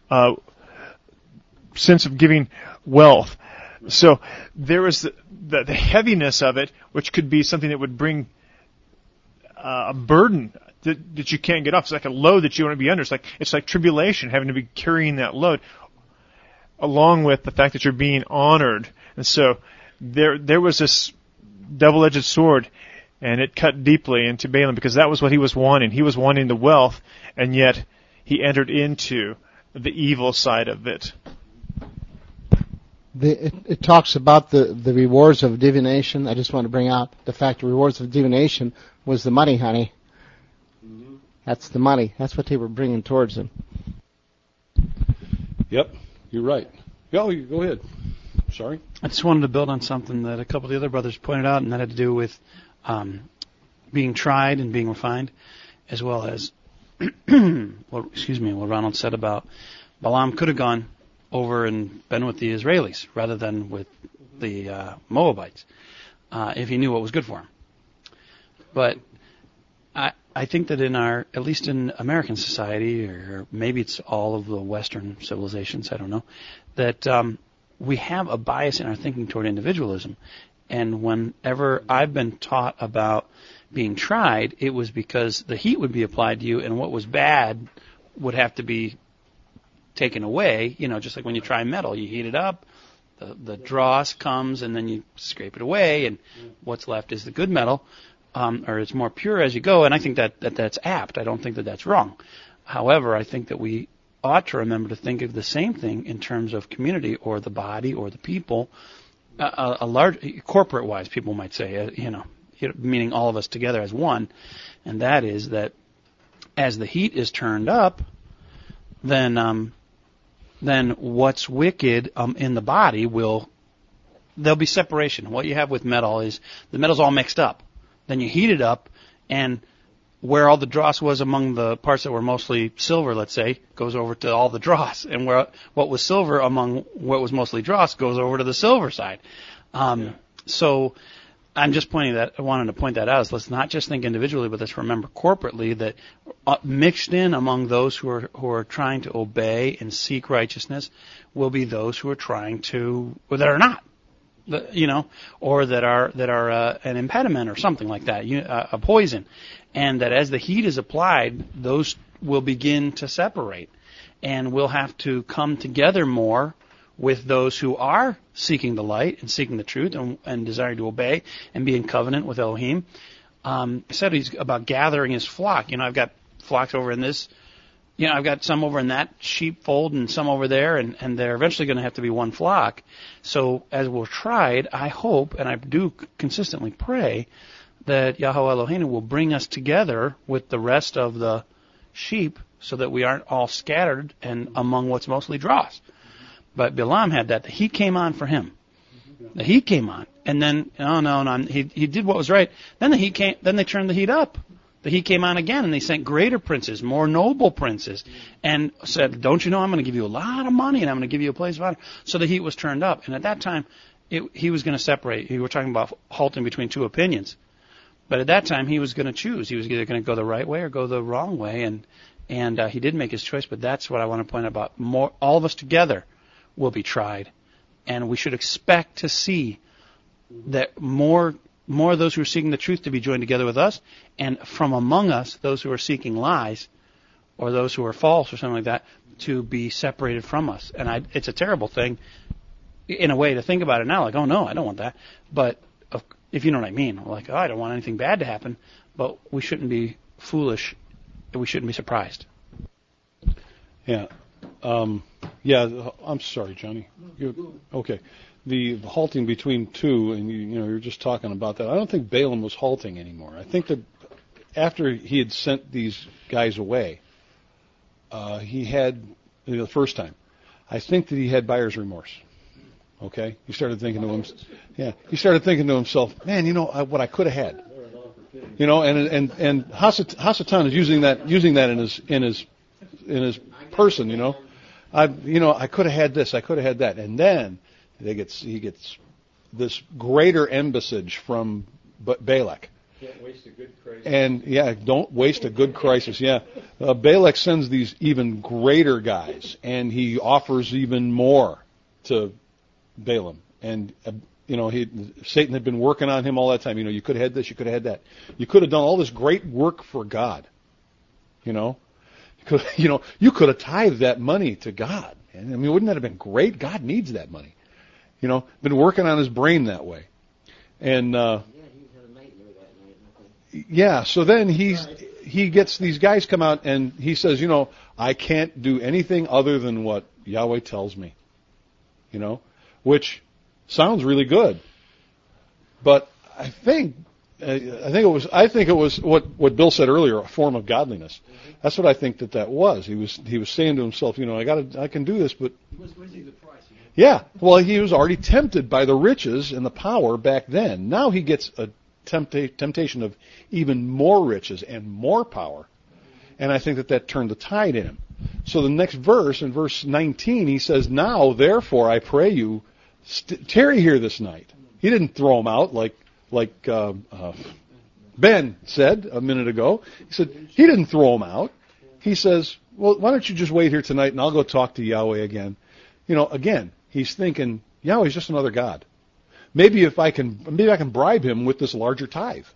sense of giving wealth. So there is the heaviness of it, which could be something that would bring a burden that you can't get off. It's like a load that you want to be under. It's like tribulation, having to be carrying that load, along with the fact that you're being honored. And so there was this double-edged sword, and it cut deeply into Balaam because that was what he was wanting. He was wanting the wealth, and yet he entered into the evil side of it. It talks about the rewards of divination. I just want to bring out the fact the rewards of divination was the money, honey. That's the money. That's what they were bringing towards him. Yep, you're right. Go ahead. Sorry. I just wanted to build on something that a couple of the other brothers pointed out, and that had to do with being tried and being refined, as well as what Ronald said about Balaam could have gone over and been with the Israelis rather than with the Moabites if he knew what was good for him. But I think that at least in American society, or maybe it's all of the Western civilizations, I don't know, that we have a bias in our thinking toward individualism. And whenever I've been taught about being tried, it was because the heat would be applied to you, and what was bad would have to be taken away. Just like when you try metal, you heat it up, the dross comes, and then you scrape it away, and what's left is the good metal, or it's more pure as you go. And I think that's apt. I don't think that that's wrong. However, I think that we ought to remember to think of the same thing in terms of community or the body or the people, a large corporate-wise, people might say, meaning all of us together as one, and that is that as the heat is turned up, then what's wicked in the body there'll be separation. What you have with metal is the metal's all mixed up. Then you heat it up, and where all the dross was among the parts that were mostly silver, let's say, goes over to all the dross. And what was silver among what was mostly dross goes over to the silver side. So I'm just I wanted to point that out. Let's not just think individually, but let's remember corporately that mixed in among those who are trying to obey and seek righteousness will be those who are trying to, or that are not. Or that are an impediment or something like that, a poison, and that as the heat is applied, those will begin to separate, and we'll have to come together more with those who are seeking the light and seeking the truth and desiring to obey and be in covenant with Elohim. I said he's about gathering his flock. I've got flocks over in this. I've got some over in that sheepfold and some over there, and they're eventually going to have to be one flock. So as we're tried, I hope, and I do consistently pray, that Yahweh Eloheinu will bring us together with the rest of the sheep so that we aren't all scattered and among what's mostly dross. But Balaam had that. The heat came on for him. The heat came on. And then, he did what was right. Then the heat came, then they turned the heat up. The heat came on again, and they sent greater princes, more noble princes, and said, don't you know I'm going to give you a lot of money, and I'm going to give you a place of honor. So the heat was turned up. And at that time, he was going to separate. You were talking about halting between two opinions. But at that time, he was going to choose. He was either going to go the right way or go the wrong way, and he did make his choice. But that's what I want to point out about all of us together will be tried, and we should expect to see that more of those who are seeking the truth to be joined together with us, and from among us, those who are seeking lies or those who are false or something like that, to be separated from us. And it's a terrible thing, in a way, to think about it now. Like, oh no, I don't want that. But if you know what I mean, like, oh, I don't want anything bad to happen, but we shouldn't be foolish, and we shouldn't be surprised. Yeah. I'm sorry, Johnny. Okay. The halting between two, and you're just talking about that. I don't think Balaam was halting anymore. I think that after he had sent these guys away, he had, the first time, I think that he had buyer's remorse. Okay? He started thinking to himself, man, what I could have had. And Hasatan is using that in his person, I could have had this, I could have had that. And then he gets this greater embassage from Balak. Can't waste a good crisis. And don't waste a good crisis. Balak sends these even greater guys, and he offers even more to Balaam. And Satan had been working on him all that time. You could have had this, you could have had that. You could have done all this great work for God. You could have tithed that money to God. And wouldn't that have been great? God needs that money. Been working on his brain that way. And so then he gets these guys come out and he says, I can't do anything other than what Yahweh tells me. Which sounds really good. But I think it was what Bill said earlier, a form of godliness. That's what I think that was. He was saying to himself, I can do this, but he was raising the price. Yeah, well, he was already tempted by the riches and the power back then. Now he gets a temptation of even more riches and more power, and I think that turned the tide in him. So the next verse, in verse 19, he says, "Now, therefore, I pray you, tarry here this night." He didn't throw him out like Ben said a minute ago. He said he didn't throw him out. He says, "Well, why don't you just wait here tonight, and I'll go talk to Yahweh again." Again, he's thinking Yahweh's just another god. Maybe I can bribe him with this larger tithe.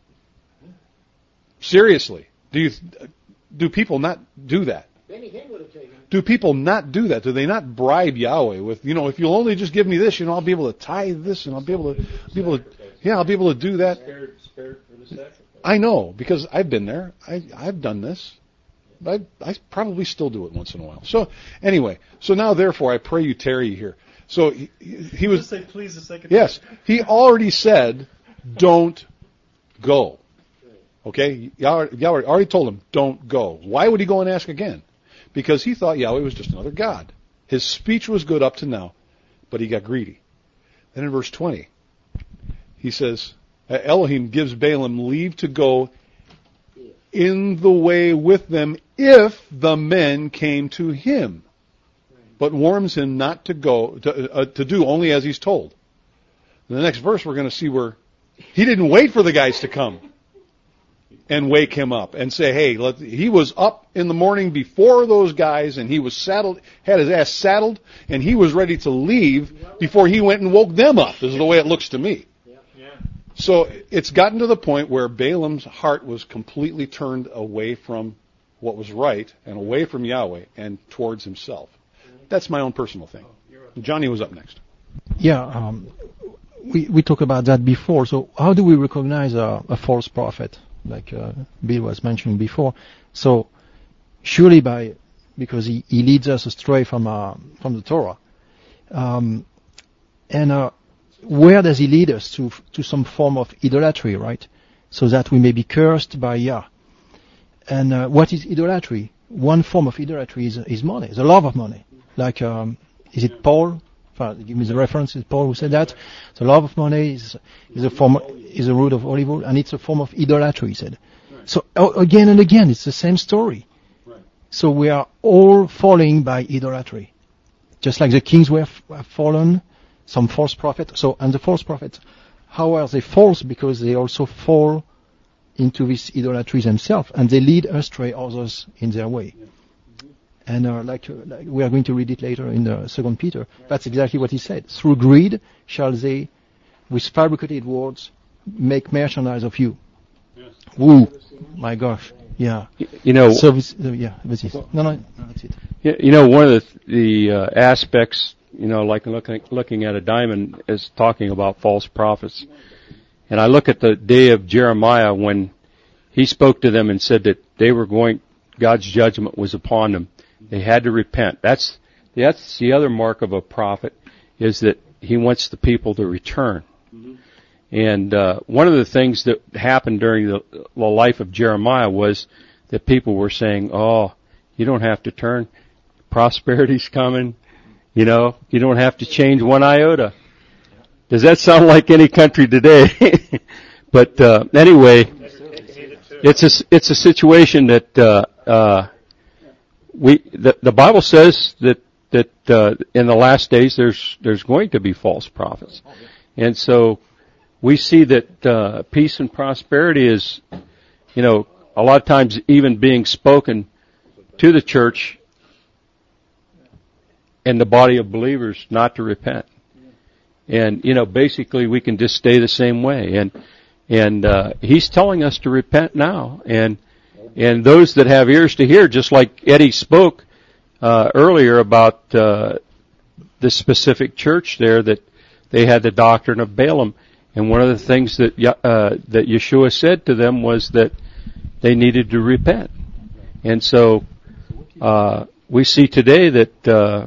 Seriously, do people not do that? Do people not do that? Do they not bribe Yahweh with, if you'll only just give me this, I'll be able to tithe this, and I'll be able to do that. Spared for the sacrifice. I know, because I've been there. I've done this. I probably still do it once in a while. So anyway, now therefore I pray you tarry here. So he was. Just say please a second. Yes, he already said, "Don't go." Okay, Yahweh already told him, "Don't go." Why would he go and ask again? Because he thought Yahweh was just another god. His speech was good up to now, but he got greedy. Then in verse 20, he says, Elohim gives Balaam leave to go in the way with them if the men came to him, but warns him not to go, to do only as he's told. In the next verse, we're going to see where he didn't wait for the guys to come and wake him up and say, hey, he was up in the morning before those guys, and he was saddled, had his ass saddled, and he was ready to leave before he went and woke them up. This is the way it looks to me. So it's gotten to the point where Balaam's heart was completely turned away from what was right and away from Yahweh and towards himself. That's my own personal thing. Johnny was up next. Yeah, we talked about that before. So how do we recognize a false prophet, like Bill was mentioning before? So surely because he leads us astray from the Torah. Where does he lead us to some form of idolatry, right? So that we may be cursed by Yah. And what is idolatry? One form of idolatry is money, the love of money. Like, is it Paul? Give me the reference. Is Paul who said that? The love of money is a root of all evil, and it's a form of idolatry, he said. Right. So again and again, it's the same story. Right. So we are all falling by idolatry. Just like the kings were fallen, some false prophets. So, and the false prophets, how are they false? Because they also fall into this idolatry themselves, and they lead astray others in their way. And like we are going to read it later in 2 Peter, that's exactly what he said. Through greed shall they, with fabricated words, make merchandise of you. Yes. Woo! My gosh. Yeah. You know. So this, this is, no, that's it. You know, one of the aspects, you know, like looking at a diamond, is talking about false prophets. And I look at the day of Jeremiah when he spoke to them and said that they were God's judgment was upon them. They had to repent. That's the other mark of a prophet, is that he wants the people to return. Mm-hmm. And one of the things that happened during the life of Jeremiah was that people were saying, "Oh, you don't have to turn. Prosperity's coming. You know, you don't have to change one iota." Does that sound like any country today? But anyway, it's a situation that the Bible says that in the last days there's going to be false prophets, and so we see that peace and prosperity is, you know, a lot of times even being spoken to the church and the body of believers not to repent. And, you know, basically we can just stay the same way. And he's telling us to repent now. And those that have ears to hear, just like Eddie spoke earlier about the specific church there, that they had the doctrine of Balaam. And one of the things that that Yeshua said to them was that they needed to repent. And so we see today that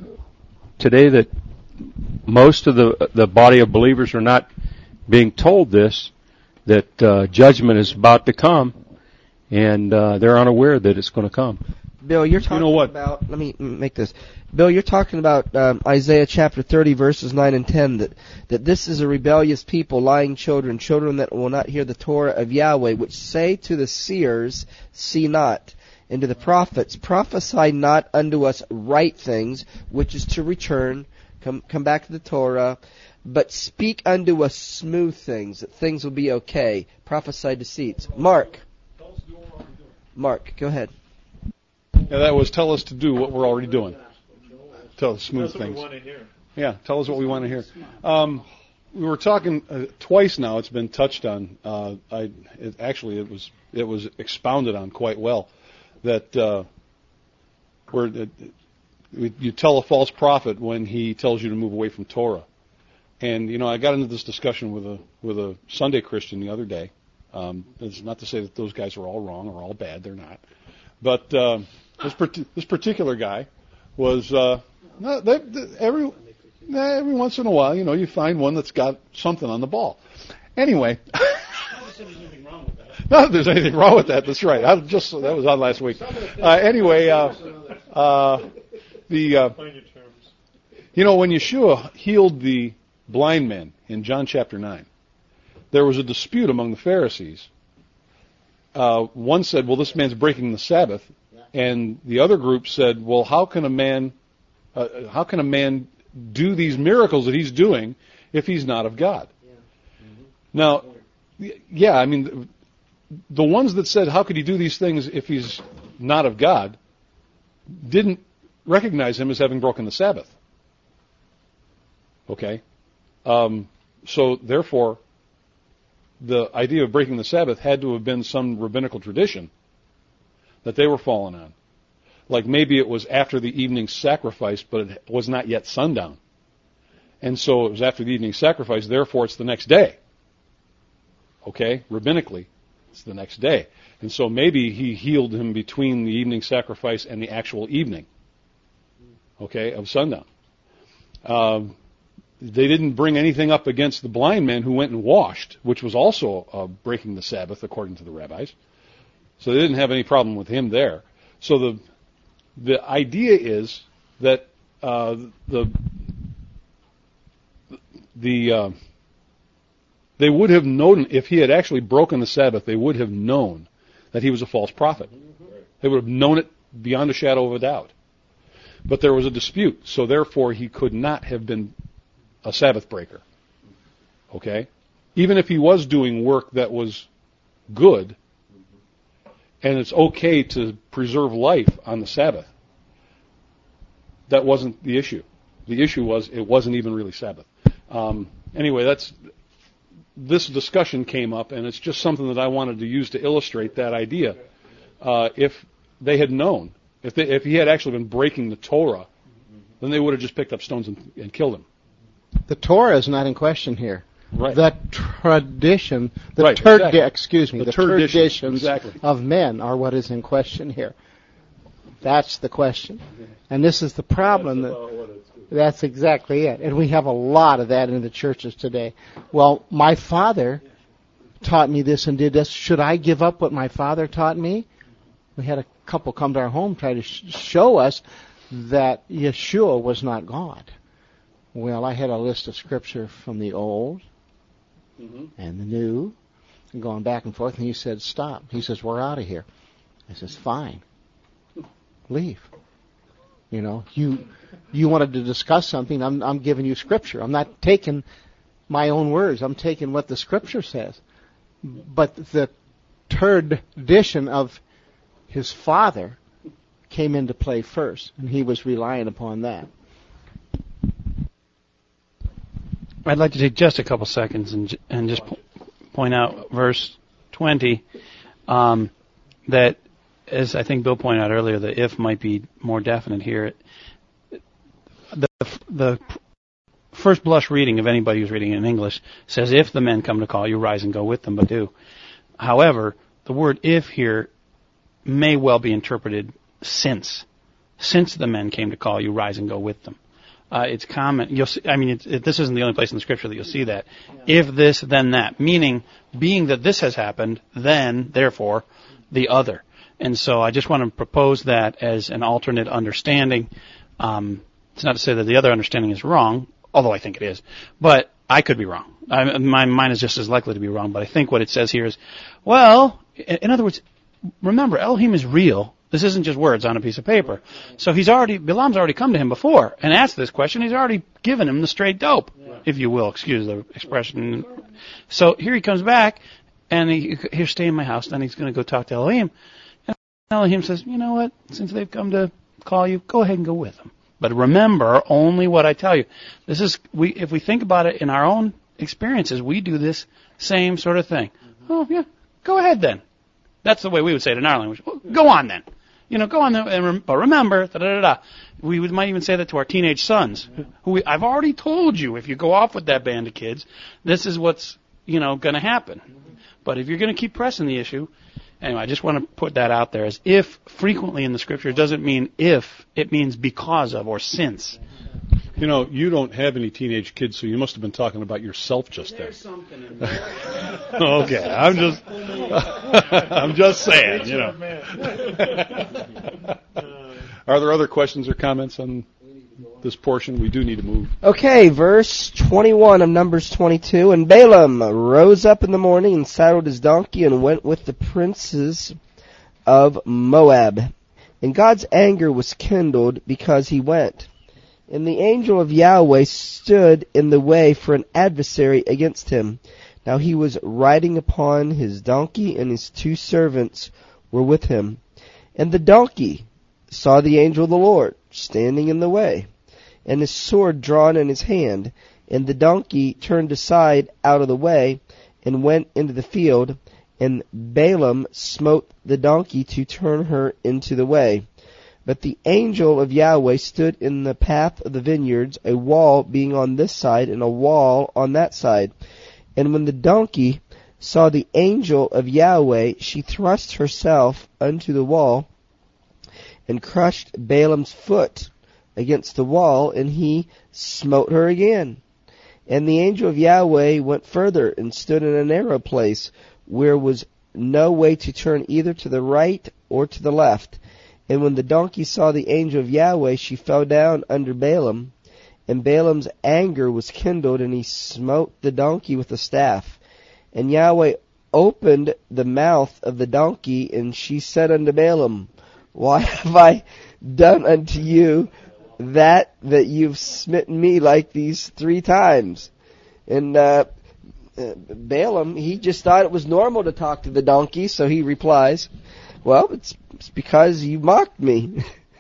most of the body of believers are not being told this, that judgment is about to come, and they're unaware that it's going to come. Bill, you're talking about, let me make this. Bill, you're talking about Isaiah chapter 30, verses 9 and 10, that this is a rebellious people, lying children that will not hear the Torah of Yahweh, which say to the seers, see not, and to the prophets, prophesy not unto us right things, which is to return, come back to the Torah, but speak unto us smooth things, that things will be okay. Prophesy deceits. Mark, go ahead. Yeah, that was tell us to do what we're already doing. Tell us smooth things. What we want to hear. Yeah, tell us what we want to hear. We were talking twice now. It's been touched on. It was expounded on quite well. That you tell a false prophet when he tells you to move away from Torah. And you know, I got into this discussion with a Sunday Christian the other day. It's not to say that those guys are all wrong or all bad. They're not. But this particular guy was every once in a while, you know, you find one that's got something on the ball. Anyway, not that there's anything wrong with that. That's right. That was on last week. Anyway, you know, when Yeshua healed the blind men in John chapter 9, there was a dispute among the Pharisees. One said, well, this man's breaking the Sabbath. And the other group said, well, how can a man do these miracles that he's doing if he's not of God? Now, yeah, I mean, the ones that said, how could he do these things if he's not of God, didn't recognize him as having broken the Sabbath. Okay? So, therefore, the idea of breaking the Sabbath had to have been some rabbinical tradition that they were falling on. Like maybe it was after the evening sacrifice, but it was not yet sundown. And so it was after the evening sacrifice, therefore it's the next day. Okay? Rabbinically, it's the next day. And so maybe he healed him between the evening sacrifice and the actual evening. Okay? Of sundown. They didn't bring anything up against the blind man who went and washed, which was also breaking the Sabbath according to the rabbis. So they didn't have any problem with him there. So the idea is that they would have known, if he had actually broken the Sabbath, they would have known that he was a false prophet. They would have known it beyond a shadow of a doubt. But there was a dispute, so therefore he could not have been a Sabbath breaker. Okay? Even if he was doing work that was good, and it's okay to preserve life on the Sabbath, that wasn't the issue. The issue was it wasn't even really Sabbath. Anyway, this discussion came up, and it's just something that I wanted to use to illustrate that idea. If they had known, if he had actually been breaking the Torah, then they would have just picked up stones and killed him. The Torah is not in question here. Right. The tradition, Right, exactly. The traditions exactly. of men are what is in question here. That's the question. And this is the problem. That's exactly it. And we have a lot of that in the churches today. Well, my father taught me this and did this. Should I give up what my father taught me? We had a couple come to our home try to show us that Yeshua was not God. Well, I had a list of scripture from the Old and the New, and going back and forth, and he said, stop. He says, we're out of here. I says, fine. Leave. You know, you wanted to discuss something, I'm giving you scripture. I'm not taking my own words. I'm taking what the scripture says. But the tradition of his father came into play first, and he was relying upon that. I'd like to take just a couple seconds and just point out verse 20, that, as I think Bill pointed out earlier, the if might be more definite here. The first blush reading of anybody who's reading in English says, if the men come to call you, rise and go with them, but do. However, the word if here may well be interpreted since the men came to call you, rise and go with them. It's common. You'll see, I mean, this isn't the only place in the scripture that you'll see that. If this, then that. Meaning, being that this has happened, then, therefore, the other. And so I just want to propose that as an alternate understanding. It's not to say that the other understanding is wrong, although I think it is. But I could be wrong. My mind is just as likely to be wrong. But I think what it says here is, well, in other words, remember, Elohim is real. This isn't just words on a piece of paper. So Bilam's already come to him before and asked this question. He's already given him the straight dope, if you will, excuse the expression. So here he comes back, and he'll stay in my house. Then he's going to go talk to Elohim. And Elohim says, you know what? Since they've come to call you, go ahead and go with them. But remember only what I tell you. If we think about it in our own experiences, we do this same sort of thing. Oh, yeah, go ahead then. That's the way we would say it in our language. Well, go on then. Go on then, but remember, da-da-da-da. We might even say that to our teenage sons. I've already told you, if you go off with that band of kids, this is what's, going to happen. But if you're going to keep pressing the issue, anyway, I just want to put that out there as if frequently in the scripture doesn't mean if, it means because of or since. You don't have any teenage kids, so you must have been talking about yourself just there. There's something in there. Okay, I'm just saying, Are there other questions or comments on this portion? We do need to move. Okay, verse 21 of Numbers 22. And Balaam rose up in the morning and saddled his donkey and went with the princes of Moab. And God's anger was kindled because he went. And the angel of Yahweh stood in the way for an adversary against him. Now he was riding upon his donkey, and his 2 servants were with him. And the donkey saw the angel of the Lord standing in the way, and his sword drawn in his hand. And the donkey turned aside out of the way, and went into the field. And Balaam smote the donkey to turn her into the way. But the angel of Yahweh stood in the path of the vineyards, a wall being on this side and a wall on that side. And when the donkey saw the angel of Yahweh, she thrust herself unto the wall and crushed Balaam's foot against the wall, and he smote her again. And the angel of Yahweh went further and stood in a narrow place where was no way to turn either to the right or to the left. And when the donkey saw the angel of Yahweh, she fell down under Balaam. And Balaam's anger was kindled, and he smote the donkey with a staff. And Yahweh opened the mouth of the donkey, and she said unto Balaam, Why have I done unto you that you've smitten me like these 3 times? And Balaam, he just thought it was normal to talk to the donkey, so he replies, well, it's because you mocked me.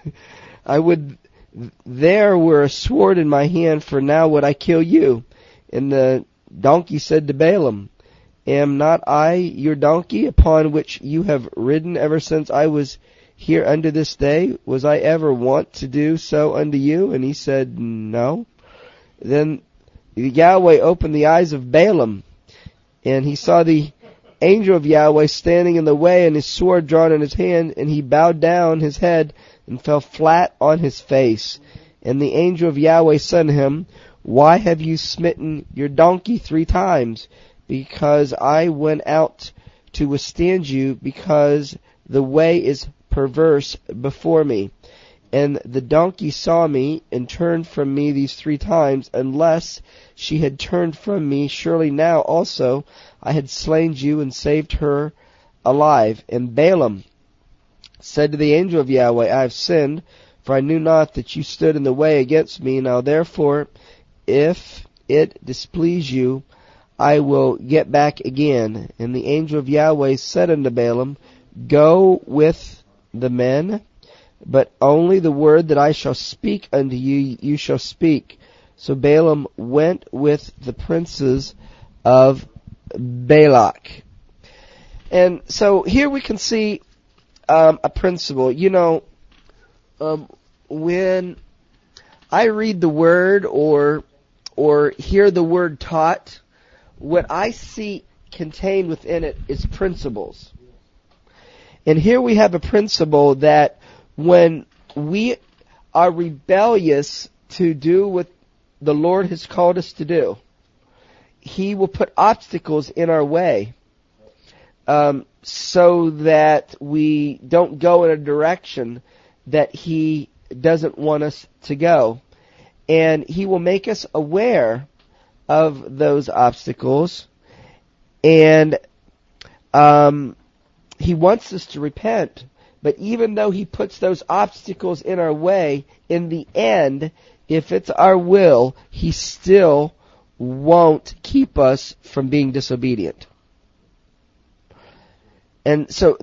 There were a sword in my hand, for now would I kill you. And the donkey said to Balaam, am not I your donkey, upon which you have ridden ever since I was here unto this day? Was I ever wont to do so unto you? And he said, no. Then Yahweh opened the eyes of Balaam, and he saw the angel of Yahweh standing in the way, and his sword drawn in his hand, and he bowed down his head and fell flat on his face. And the angel of Yahweh said to him, why have you smitten your donkey 3 times? Because I went out to withstand you, because the way is perverse before me. And the donkey saw me and turned from me these 3 times. Unless she had turned from me, surely now also I had slain you and saved her alive. And Balaam said to the angel of Yahweh, I have sinned, for I knew not that you stood in the way against me. Now therefore, if it displease you, I will get back again. And the angel of Yahweh said unto Balaam, go with the men, but only the word that I shall speak unto you, you shall speak. So Balaam went with the princes of Balak. And so here we can see a principle. You know, when I read the word or hear the word taught, what I see contained within it is principles. And here we have a principle that when we are rebellious to do what the Lord has called us to do, He will put obstacles in our way so that we don't go in a direction that He doesn't want us to go. And He will make us aware of those obstacles, and He wants us to repent. But even though He puts those obstacles in our way, in the end, if it's our will, He still won't keep us from being disobedient. And so,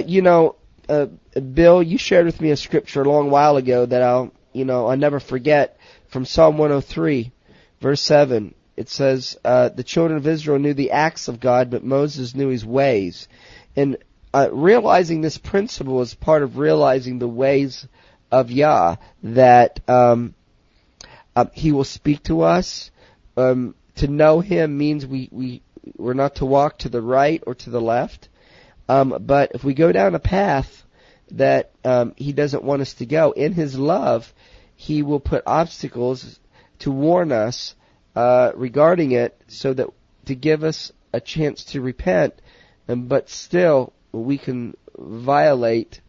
Bill, you shared with me a scripture a long while ago that I'll never forget, from Psalm 103, verse 7. It says, the children of Israel knew the acts of God, but Moses knew His ways. And realizing this principle is part of realizing the ways of Yah, that He will speak to us. To know Him means we're not to walk to the right or to the left. But if we go down a path that He doesn't want us to go, in His love, He will put obstacles to warn us regarding it, so that to give us a chance to repent, but still we can violate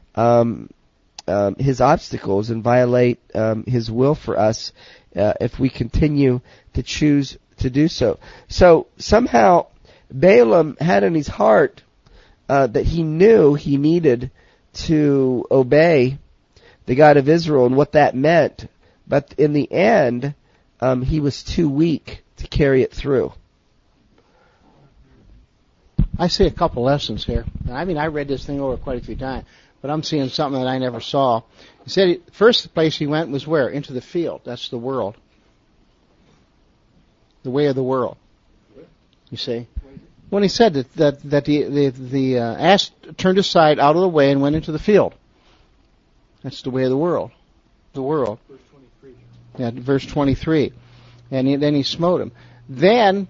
His obstacles and violate His will for us if we continue to choose to do so. So somehow Balaam had in his heart that he knew he needed to obey the God of Israel and what that meant, but in the end, he was too weak to carry it through. I see a couple lessons here. I mean, I read this thing over quite a few times, but I'm seeing something that I never saw. He said the first place he went was where? Into the field. That's the world. The way of the world. You see? When he said that the ass turned aside out of the way and went into the field. That's the way of the world. The world. Verse 23. Yeah, verse 23. And then he smote him. Then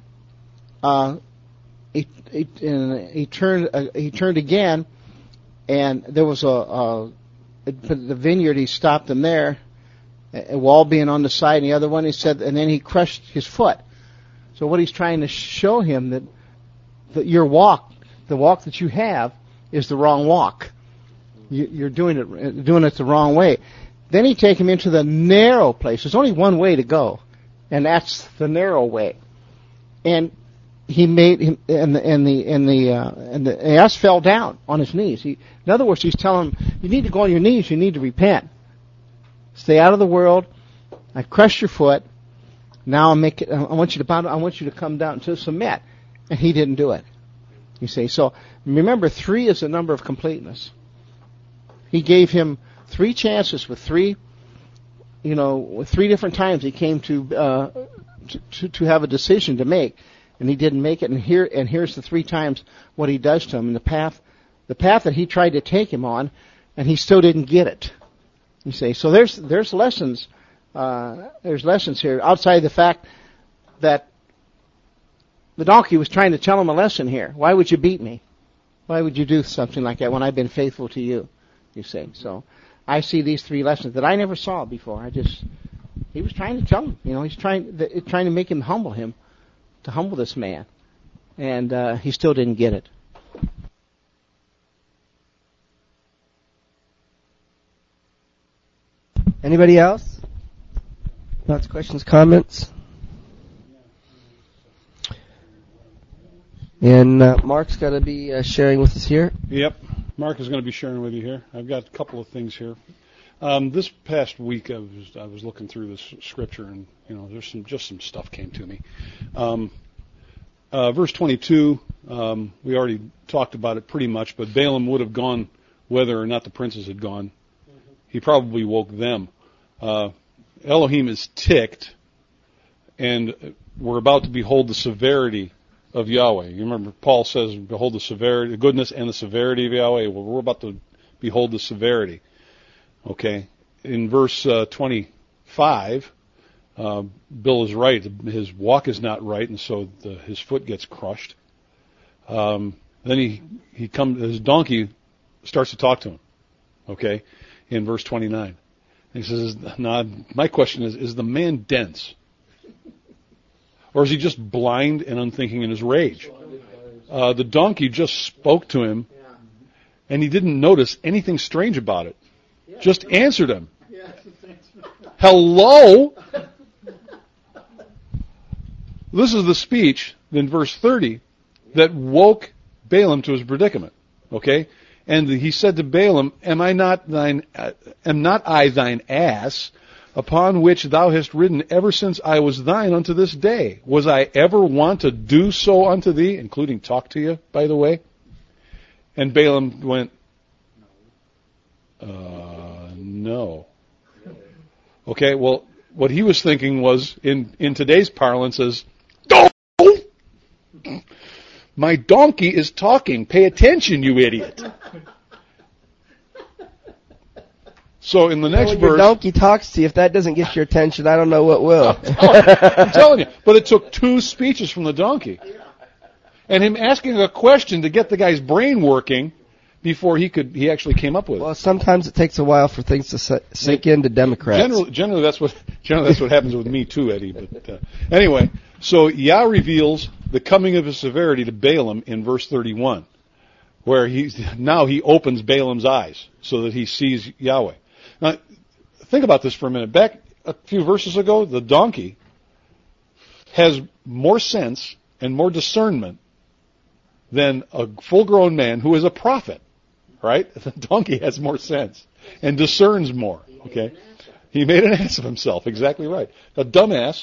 he turned again, and there was the vineyard. He stopped them there, a wall being on the side, and the other one he said, and then he crushed his foot. So what he's trying to show him that your walk, the walk that you have, is the wrong walk. You're doing it the wrong way. Then he take him into the narrow place. There's only one way to go, and that's the narrow way. And he made him, and the ass fell down on his knees. In other words, he's telling him, you need to go on your knees. You need to repent. Stay out of the world. I crushed your foot. Now I want you to bow. I want you to come down to submit. And he didn't do it. You see. So remember, 3 is a number of completeness. He gave him 3 chances with 3 different times he came to have a decision to make, and he didn't make it. And here's the 3 times what he does to him, and the path that he tried to take him on, and he still didn't get it. You see, so there's lessons. There's lessons here outside the fact that the donkey was trying to tell him a lesson here. Why would you beat me? Why would you do something like that when I've been faithful to you? You see, so I see these 3 lessons that I never saw before. He was trying to tell him, he's trying to make him, to humble this man, and he still didn't get it. Anybody else? Thoughts, questions, comments? And Mark's going to be sharing with us here. Yep. Mark is going to be sharing with you here. I've got a couple of things here. This past week, I was looking through this scripture, and there's some stuff came to me. Verse 22, we already talked about it pretty much, but Balaam would have gone whether or not the princes had gone. He probably woke them. Elohim is ticked, and we're about to behold the severity of Yahweh. You remember Paul says, behold the severity, the goodness and the severity of Yahweh. Well, we're about to behold the severity. Okay. In verse 25, Bill is right. His walk is not right, and so his foot gets crushed. Then his donkey starts to talk to him. Okay. In verse 29. And he says, now, my question is the man dense? Or is he just blind and unthinking in his rage? The donkey just spoke to him, and he didn't notice anything strange about it. Just answered him. Hello? This is the speech in verse 30 that woke Balaam to his predicament. Okay? And he said to Balaam, am not I thine ass, upon which thou hast ridden ever since I was thine unto this day? Was I ever wont to do so unto thee, including talk to you, by the way? And Balaam went, no. Okay, well, what he was thinking was, in today's parlance, is, my donkey is talking. Pay attention, you idiot. So in the next when verse, your donkey talks to you, if that doesn't get your attention, I don't know what will. I'm telling you. But it took 2 speeches from the donkey, and him asking a question to get the guy's brain working before he actually came up with it. Well, sometimes it takes a while for things to sink into Democrats. Generally that's what happens with me too, Eddie. But anyway, so Yah reveals the coming of his severity to Balaam in verse 31, where he opens Balaam's eyes so that he sees Yahweh. Now, think about this for a minute. Back a few verses ago, the donkey has more sense and more discernment than a full-grown man who is a prophet, right? The donkey has more sense and discerns more, okay? He made an ass of himself, exactly right. A dumbass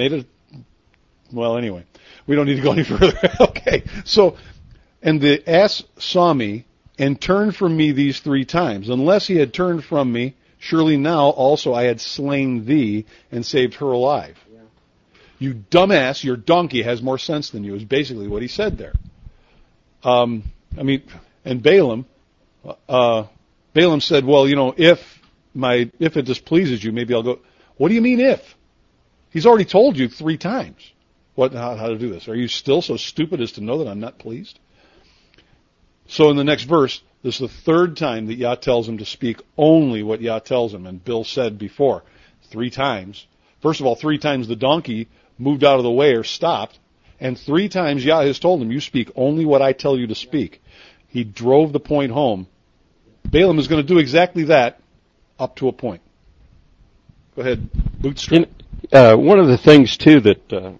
well, anyway, we don't need to go any further. Okay, so, and the ass saw me and turned from me these 3 times. Unless he had turned from me, surely now also I had slain thee and saved her alive. Yeah. You dumbass, your donkey has more sense than you, is basically what he said there. And Balaam said, well, if it displeases you, maybe I'll go. What do you mean if? He's already told you 3 times how to do this. Are you still so stupid as to know that I'm not pleased? So in the next verse, this is the 3rd time that Yah tells him to speak only what Yah tells him. And Bill said before, 3 times. First of all, 3 times the donkey moved out of the way or stopped. And 3 times Yah has told him, you speak only what I tell you to speak. He drove the point home. Balaam is going to do exactly that up to a point. Go ahead, Bootstrap. One of the things, too, that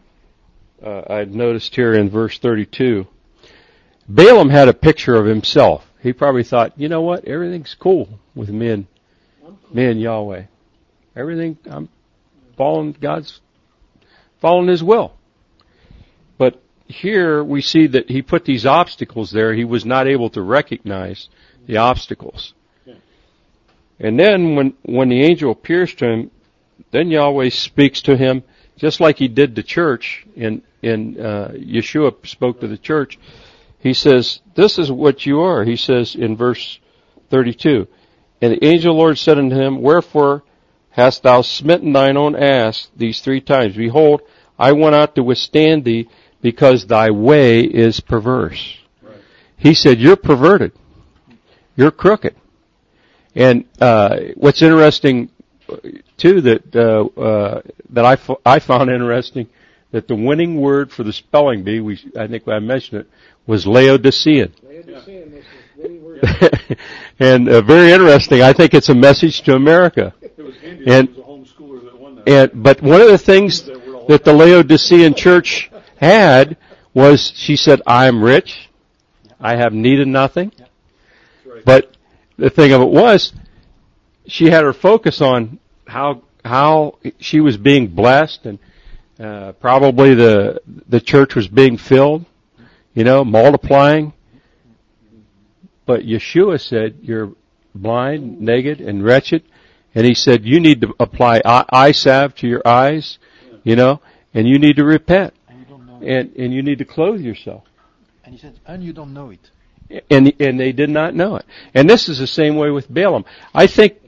I'd noticed here in verse 32, Balaam had a picture of himself. He probably thought, you know what, everything's cool with me and Yahweh. Everything, I'm following His will. But here we see that he put these obstacles there. He was not able to recognize the obstacles. And then when the angel appears to him, then Yahweh speaks to him just like he did the church. Yeshua spoke to the church. He says, this is what you are. He says in verse 32, and the angel of the Lord said unto him, wherefore hast thou smitten thine own ass these 3 times? Behold, I went out to withstand thee, because thy way is perverse. Right. He said, you're perverted. You're crooked. And what's interesting too that I found interesting, that the winning word for the spelling bee, I think I mentioned it, was Laodicean. Laodicean was the winning word. And very interesting. I think it's a message to America. It was India. It was a homeschooler that won that. But one of the things that the Laodicean church had was, she said, I am rich. I have need of nothing. But the thing of it was, she had her focus on how she was being blessed, and probably the church was being filled, multiplying. But Yeshua said, you're blind, naked, and wretched. And he said, you need to apply eye salve to your eyes, and you need to repent. And you need to clothe yourself. And he said, and you don't know it. And they did not know it. And this is the same way with Balaam. I think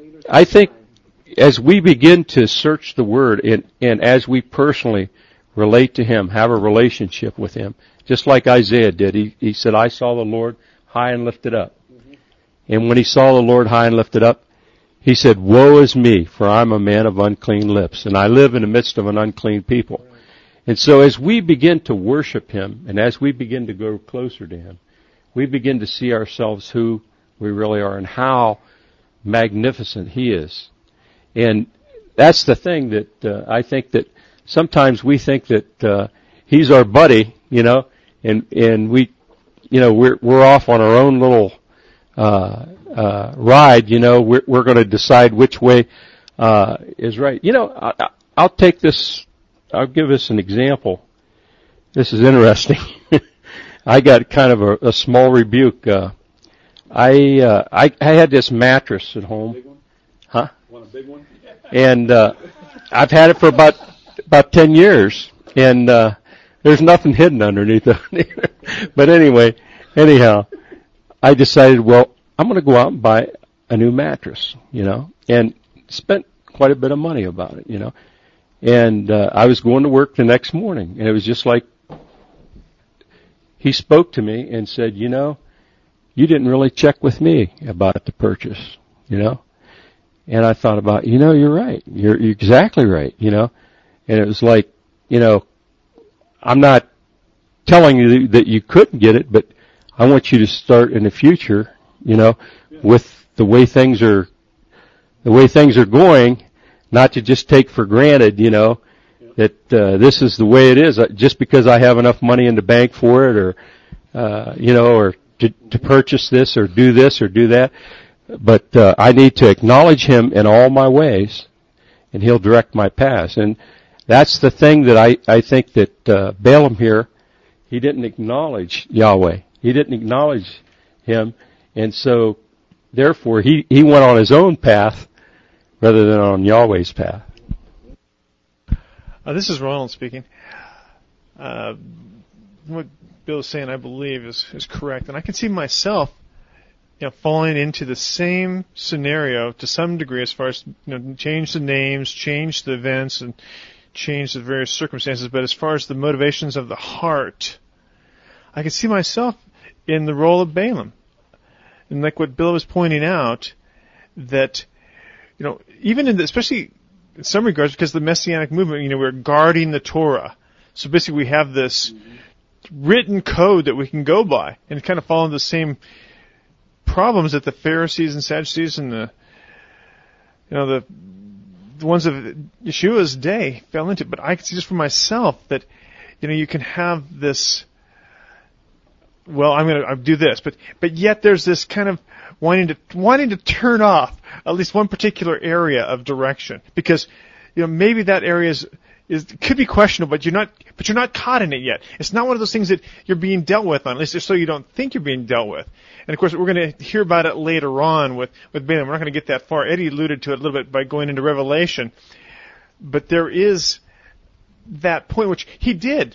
as we begin to search the Word and as we personally relate to Him, have a relationship with Him, just like Isaiah did, he said, I saw the Lord high and lifted up. Mm-hmm. And when he saw the Lord high and lifted up, he said, woe is me, for I'm a man of unclean lips, and I live in the midst of an unclean people. Right. And so as we begin to worship Him, and as we begin to go closer to Him, we begin to see ourselves who we really are and how magnificent He is. And that's the thing that I think that sometimes we think that He's our buddy, and we, we're off on our own little ride. We're going to decide which way is right. I'll take this. I'll give us an example. This is interesting. I got kind of a small rebuke. I had this mattress at home. Big one? Huh? Want a big one? And I've had it for about 10 years, and there's nothing hidden underneath it. But anyhow, I decided, well, I'm going to go out and buy a new mattress, and spent quite a bit of money about it, And I was going to work the next morning, and it was just like he spoke to me and said, you didn't really check with me about the purchase, And I thought about, you're right. You're exactly right, And it was like, I'm not telling you that you couldn't get it, but I want you to start in the future, with the way things are going, not to just take for granted, that this is the way it is, just because I have enough money in the bank for it, or or to purchase this or do that. But I need to acknowledge Him in all my ways, and He'll direct my paths. And that's the thing that I think that Balaam here, he didn't acknowledge Yahweh. He didn't acknowledge Him, and so therefore he went on his own path rather than on Yahweh's path. This is Ronald speaking. What Bill is saying, I believe, is correct, and I can see myself, falling into the same scenario to some degree, as far as change the names, change the events, and change the various circumstances. But as far as the motivations of the heart, I can see myself in the role of Balaam, and like what Bill was pointing out, that even especially in some regards, because the Messianic movement, we're guarding the Torah. So basically, we have this written code that we can go by, and kind of follow the same problems that the Pharisees and Sadducees and the ones of Yeshua's day fell into. But I can see just for myself that you can have this. Well, I'm going to do this, but yet there's this kind of wanting to turn off at least one particular area of direction, because maybe that area could be questionable, but you're not caught in it yet. It's not one of those things that you're being dealt with on, at least so you don't think you're being dealt with. And of course, we're going to hear about it later on with Balaam. We're not going to get that far. Eddie alluded to it a little bit by going into Revelation, but there is that point which he did.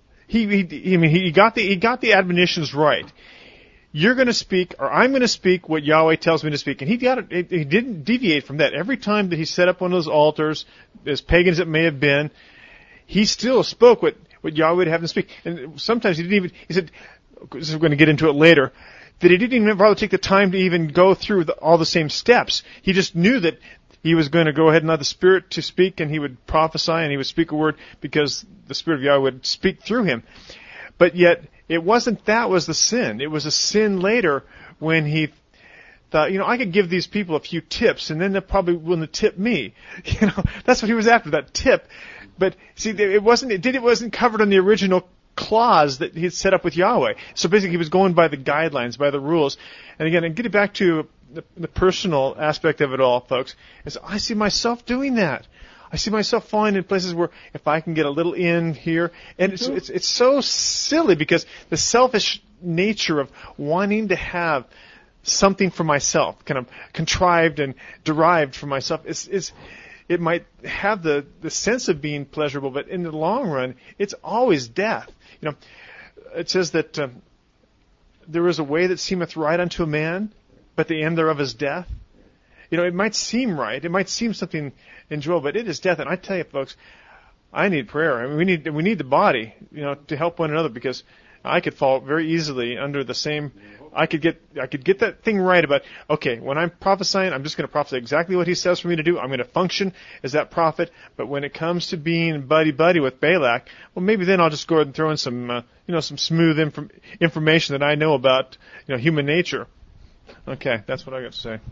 He got the admonitions right. You're going to speak, or I'm going to speak what Yahweh tells me to speak. And he didn't deviate from that. Every time that he set up one of those altars, as pagan as it may have been, he still spoke what Yahweh would have him speak. And sometimes he said, because we're going to get into it later, that he didn't even bother take the time to even go through all the same steps. He just knew that he was going to go ahead and allow the Spirit to speak, and he would prophesy, and he would speak a word because the Spirit of Yahweh would speak through him. But yet, it wasn't that was the sin. It was a sin later when he thought, I could give these people a few tips, and then they're probably willing to tip me. That's what he was after, that tip. But see, it wasn't covered in the original clause that he had set up with Yahweh. So basically, he was going by the guidelines, by the rules. And again, and getting back to the personal aspect of it all, folks, is I see myself doing that. I see myself falling in places where if I can get a little in here, and it's so silly because the selfish nature of wanting to have something for myself, kind of contrived and derived for myself, it might have the sense of being pleasurable, but in the long run, it's always death. It says that there is a way that seemeth right unto a man, but the end thereof is death. It might seem right. It might seem something enjoyable, but it is death. And I tell you, folks, I need prayer. I mean, we need the body, to help one another, because I could fall very easily under the same. I could get that thing right about, okay, when I'm prophesying, I'm just going to prophesy exactly what he says for me to do. I'm going to function as that prophet. But when it comes to being buddy-buddy with Balak, well, maybe then I'll just go ahead and throw in some smooth information that I know about, human nature. Okay, that's what I got to say.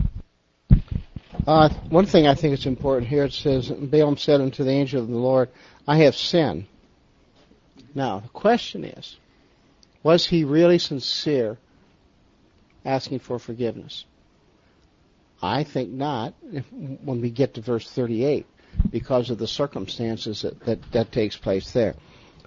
One thing I think is important here, it says, Balaam said unto the angel of the Lord, I have sinned. Now, the question is, was he really sincere asking for forgiveness? I think not, when we get to verse 38, because of the circumstances that takes place there.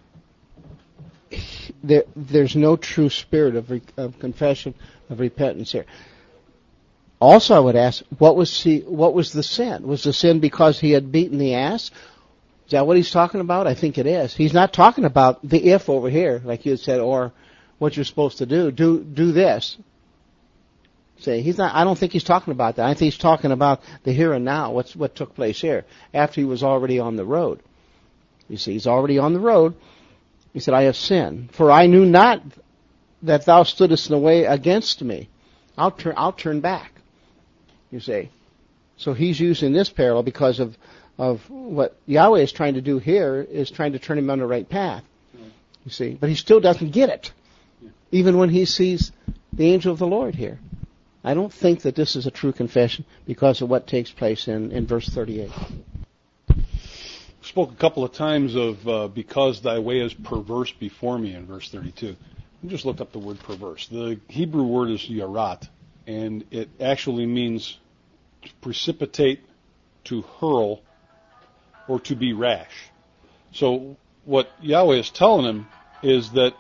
There's no true spirit of confession, of repentance here. Also, I would ask, what was the sin? Was the sin because he had beaten the ass? Is that what he's talking about? I think it is. He's not talking about the if over here, like you had said, or what you're supposed to do. Do this. Say, he's not. I don't think he's talking about that. I think he's talking about the here and now. What took place here after he was already on the road. You see, he's already on the road. He said, I have sinned, for I knew not that thou stoodest in the way against me. I'll turn back. You see. So he's using this parallel because of what Yahweh is trying to do here, is trying to turn him on the right path. You see. But he still doesn't get it, even when he sees the angel of the Lord here. I don't think that this is a true confession because of what takes place in verse 38. Spoke a couple of times of because thy way is perverse before me in verse 32. I just looked up the word perverse. The Hebrew word is yarat, and it actually means to precipitate, to hurl, or to be rash. So what Yahweh is telling him is that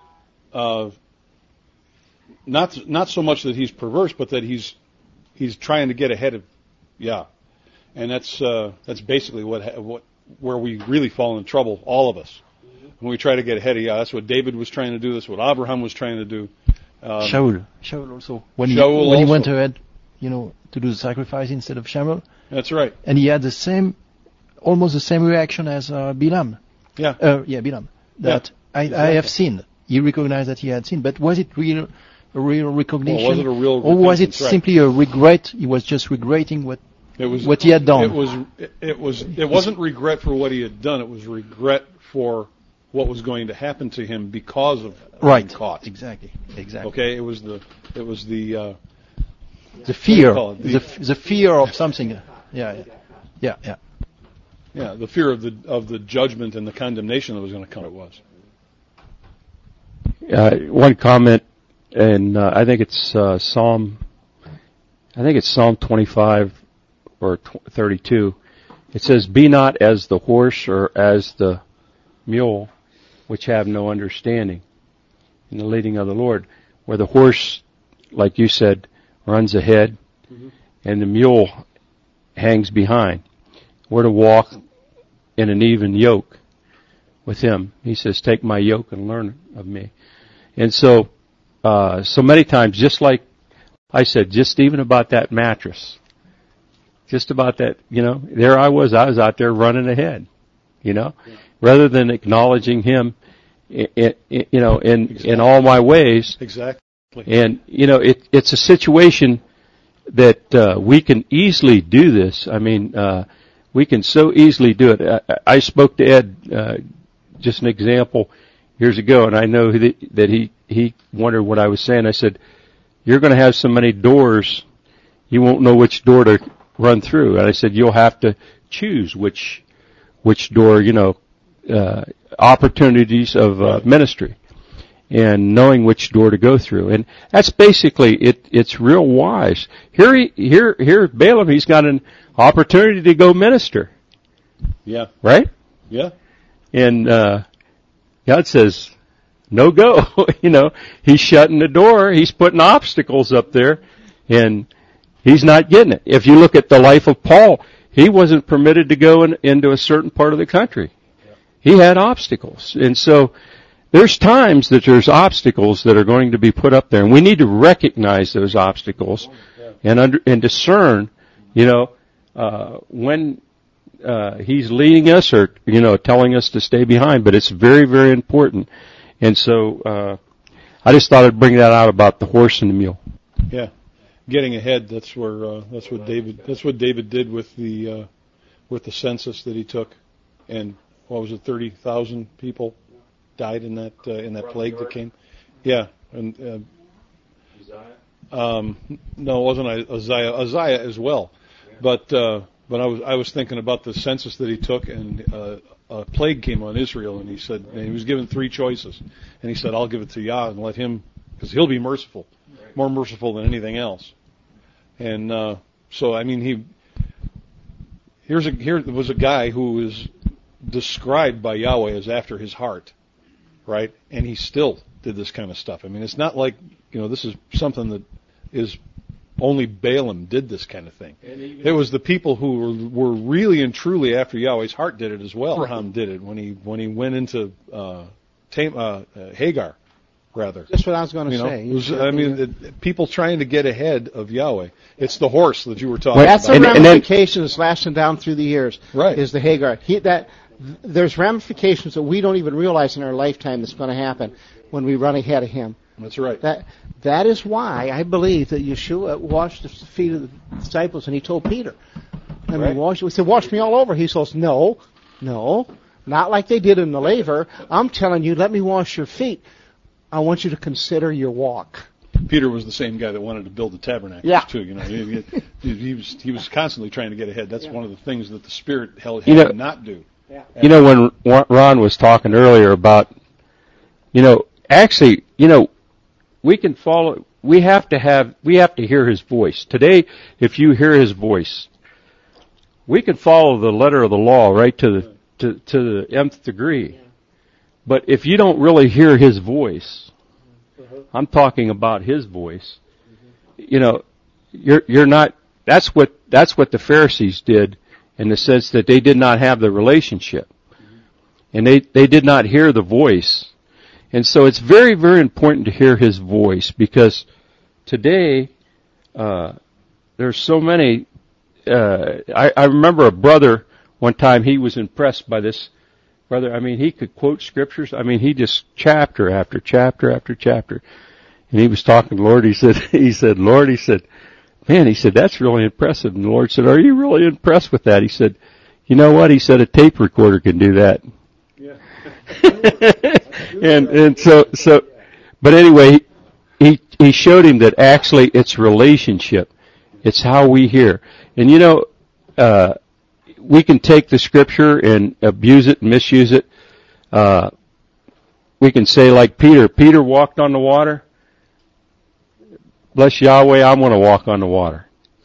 not so much that he's perverse, but that he's trying to get ahead of and that's basically where we really fall in trouble, all of us. When we try to get ahead of that's what David was trying to do. That's what Abraham was trying to do. Shaul also. When he went ahead, to do the sacrifice instead of Shammel. That's right. And he had almost the same reaction as Balaam. Balaam. That I have sinned. He recognized that he had sinned, but was it a real recognition? Well, was it a real or was it simply a regret? He was just regretting what he had done. It wasn't regret for what he had done. It was regret for what was going to happen to him because of being caught. Exactly. Okay, it was the fear, the fear of something. Yeah. The fear of the judgment and the condemnation that was going to come. It was. One comment, and I think it's Psalm I think it's Psalm 25 or 32. It says, "Be not as the horse or as the mule, which have no understanding in the leading of the Lord." Where the horse, like you said, runs ahead, and the mule hangs behind. We're to walk in an even yoke with him. He says, "Take my yoke and learn of me." And so many times, just like I said, just even about that mattress, just about that, there I was out there running ahead, rather than acknowledging him, in all my ways. Exactly. And, it's a situation that we can easily do this. I mean, we can so easily do it. I spoke to Ed, just an example, years ago, and I know that he wondered what I was saying. I said, "You're going to have so many doors, you won't know which door to run through." And I said, "You'll have to choose which door, opportunities of ministry, and knowing which door to go through." And that's basically it's real wise. Here Balaam, he's got an opportunity to go minister. Yeah. Right? Yeah. And God says, "No go." He's shutting the door. He's putting obstacles up there, and he's not getting it. If you look at the life of Paul, he wasn't permitted to go into a certain part of the country. He had obstacles. And so there's times that there's obstacles that are going to be put up there, and we need to recognize those obstacles and discern, when he's leading us or, telling us to stay behind. But it's very, very important. And so I just thought I'd bring that out about the horse and the mule. Yeah. Getting ahead, that's what David did with the census that he took. And what was it, 30,000 people died in that plague that came? Yeah. And no, it wasn't Uzziah as well. But I was thinking about the census that he took, and a plague came on Israel, and he said, and he was given three choices, and he said, "I'll give it to Yah and let him, because he'll be merciful, more merciful than anything else." And so I mean, here was a guy who was described by Yahweh as after his heart, right? And he still did this kind of stuff. I mean, it's not like this is something that is only Balaam did this kind of thing. It was the people who were really and truly after Yahweh's heart did it as well. Abraham did it when he went into Hagar, rather. That's what I was going to say. People trying to get ahead of Yahweh. It's the horse that you were talking about. That's the ramifications lashing down through the years. Right. Is the Hagar. There's ramifications that we don't even realize in our lifetime that's going to happen when we run ahead of him. That's right. That is why I believe that Yeshua washed the feet of the disciples, and he told Peter, he said, "Wash me all over." He says, No, not like they did in the laver. I'm telling you, let me wash your feet. I want you to consider your walk. Peter was the same guy that wanted to build the tabernacle too. He was constantly trying to get ahead. That's one of the things that the Spirit held him to not do. Yeah. When Ron was talking earlier about, actually, we can follow. We have to hear his voice. Today, if you hear his voice, we can follow the letter of the law right to the nth degree. Yeah. But if you don't really hear his voice, I'm talking about his voice. You're not. That's what the Pharisees did, in the sense that they did not have the relationship, and they did not hear the voice. And so it's very, very important to hear his voice, because today there's so many. I remember a brother one time, he was impressed by this brother. I mean, he could quote scriptures. I mean, he just chapter after chapter after chapter. And he was talking to the Lord. He said, "Lord," he said, "Man," he said, "that's really impressive." And the Lord said, "Are you really impressed with that?" He said, "You know what?" He said, "A tape recorder can do that." Yeah. and so, but anyway, he showed him that actually it's relationship. It's how we hear. And we can take the scripture and abuse it and misuse it. We can say like Peter walked on the water. Bless Yahweh, I want to walk on the water.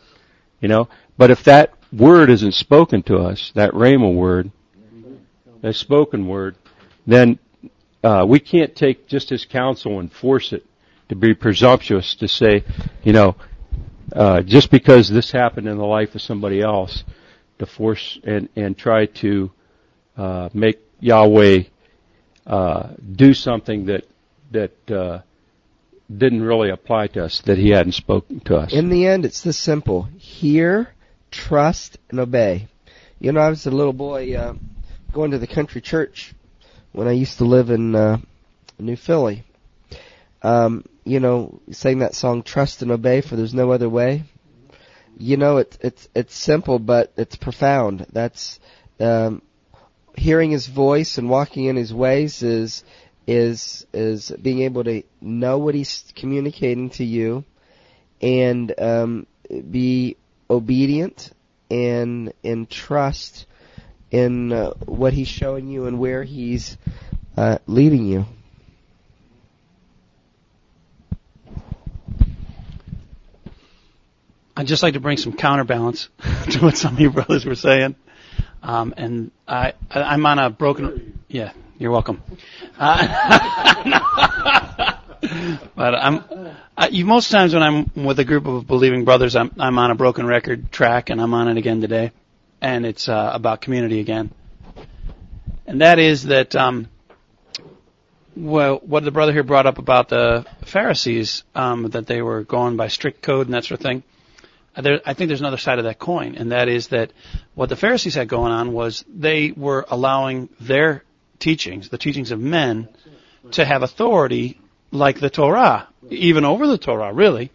But if that word isn't spoken to us, that rhema word, that spoken word, then we can't take just his counsel and force it to be presumptuous to say, just because this happened in the life of somebody else, to force and try to make Yahweh do something that didn't really apply to us, that he hadn't spoken to us. In the end, it's this simple. Hear, trust, and obey. I was a little boy going to the country church when I used to live in New Philly. Saying that song, Trust and Obey, for there's no other way. It's simple, but it's profound. That's hearing his voice and walking in his ways is being able to know what he's communicating to you and be obedient and trust in what he's showing you and where he's leading you. I'd just like to bring some counterbalance to what some of you brothers were saying. And I'm on a broken... Yeah, you're welcome. But most times when I'm with a group of believing brothers, I'm on a broken record track, and I'm on it again today. And it's about community again. And that is that... what the brother here brought up about the Pharisees, that they were going by strict code and that sort of thing. I think there's another side of that coin, and that is that what the Pharisees had going on was they were allowing their teachings, the teachings of men, to have authority like the Torah, even over the Torah, really.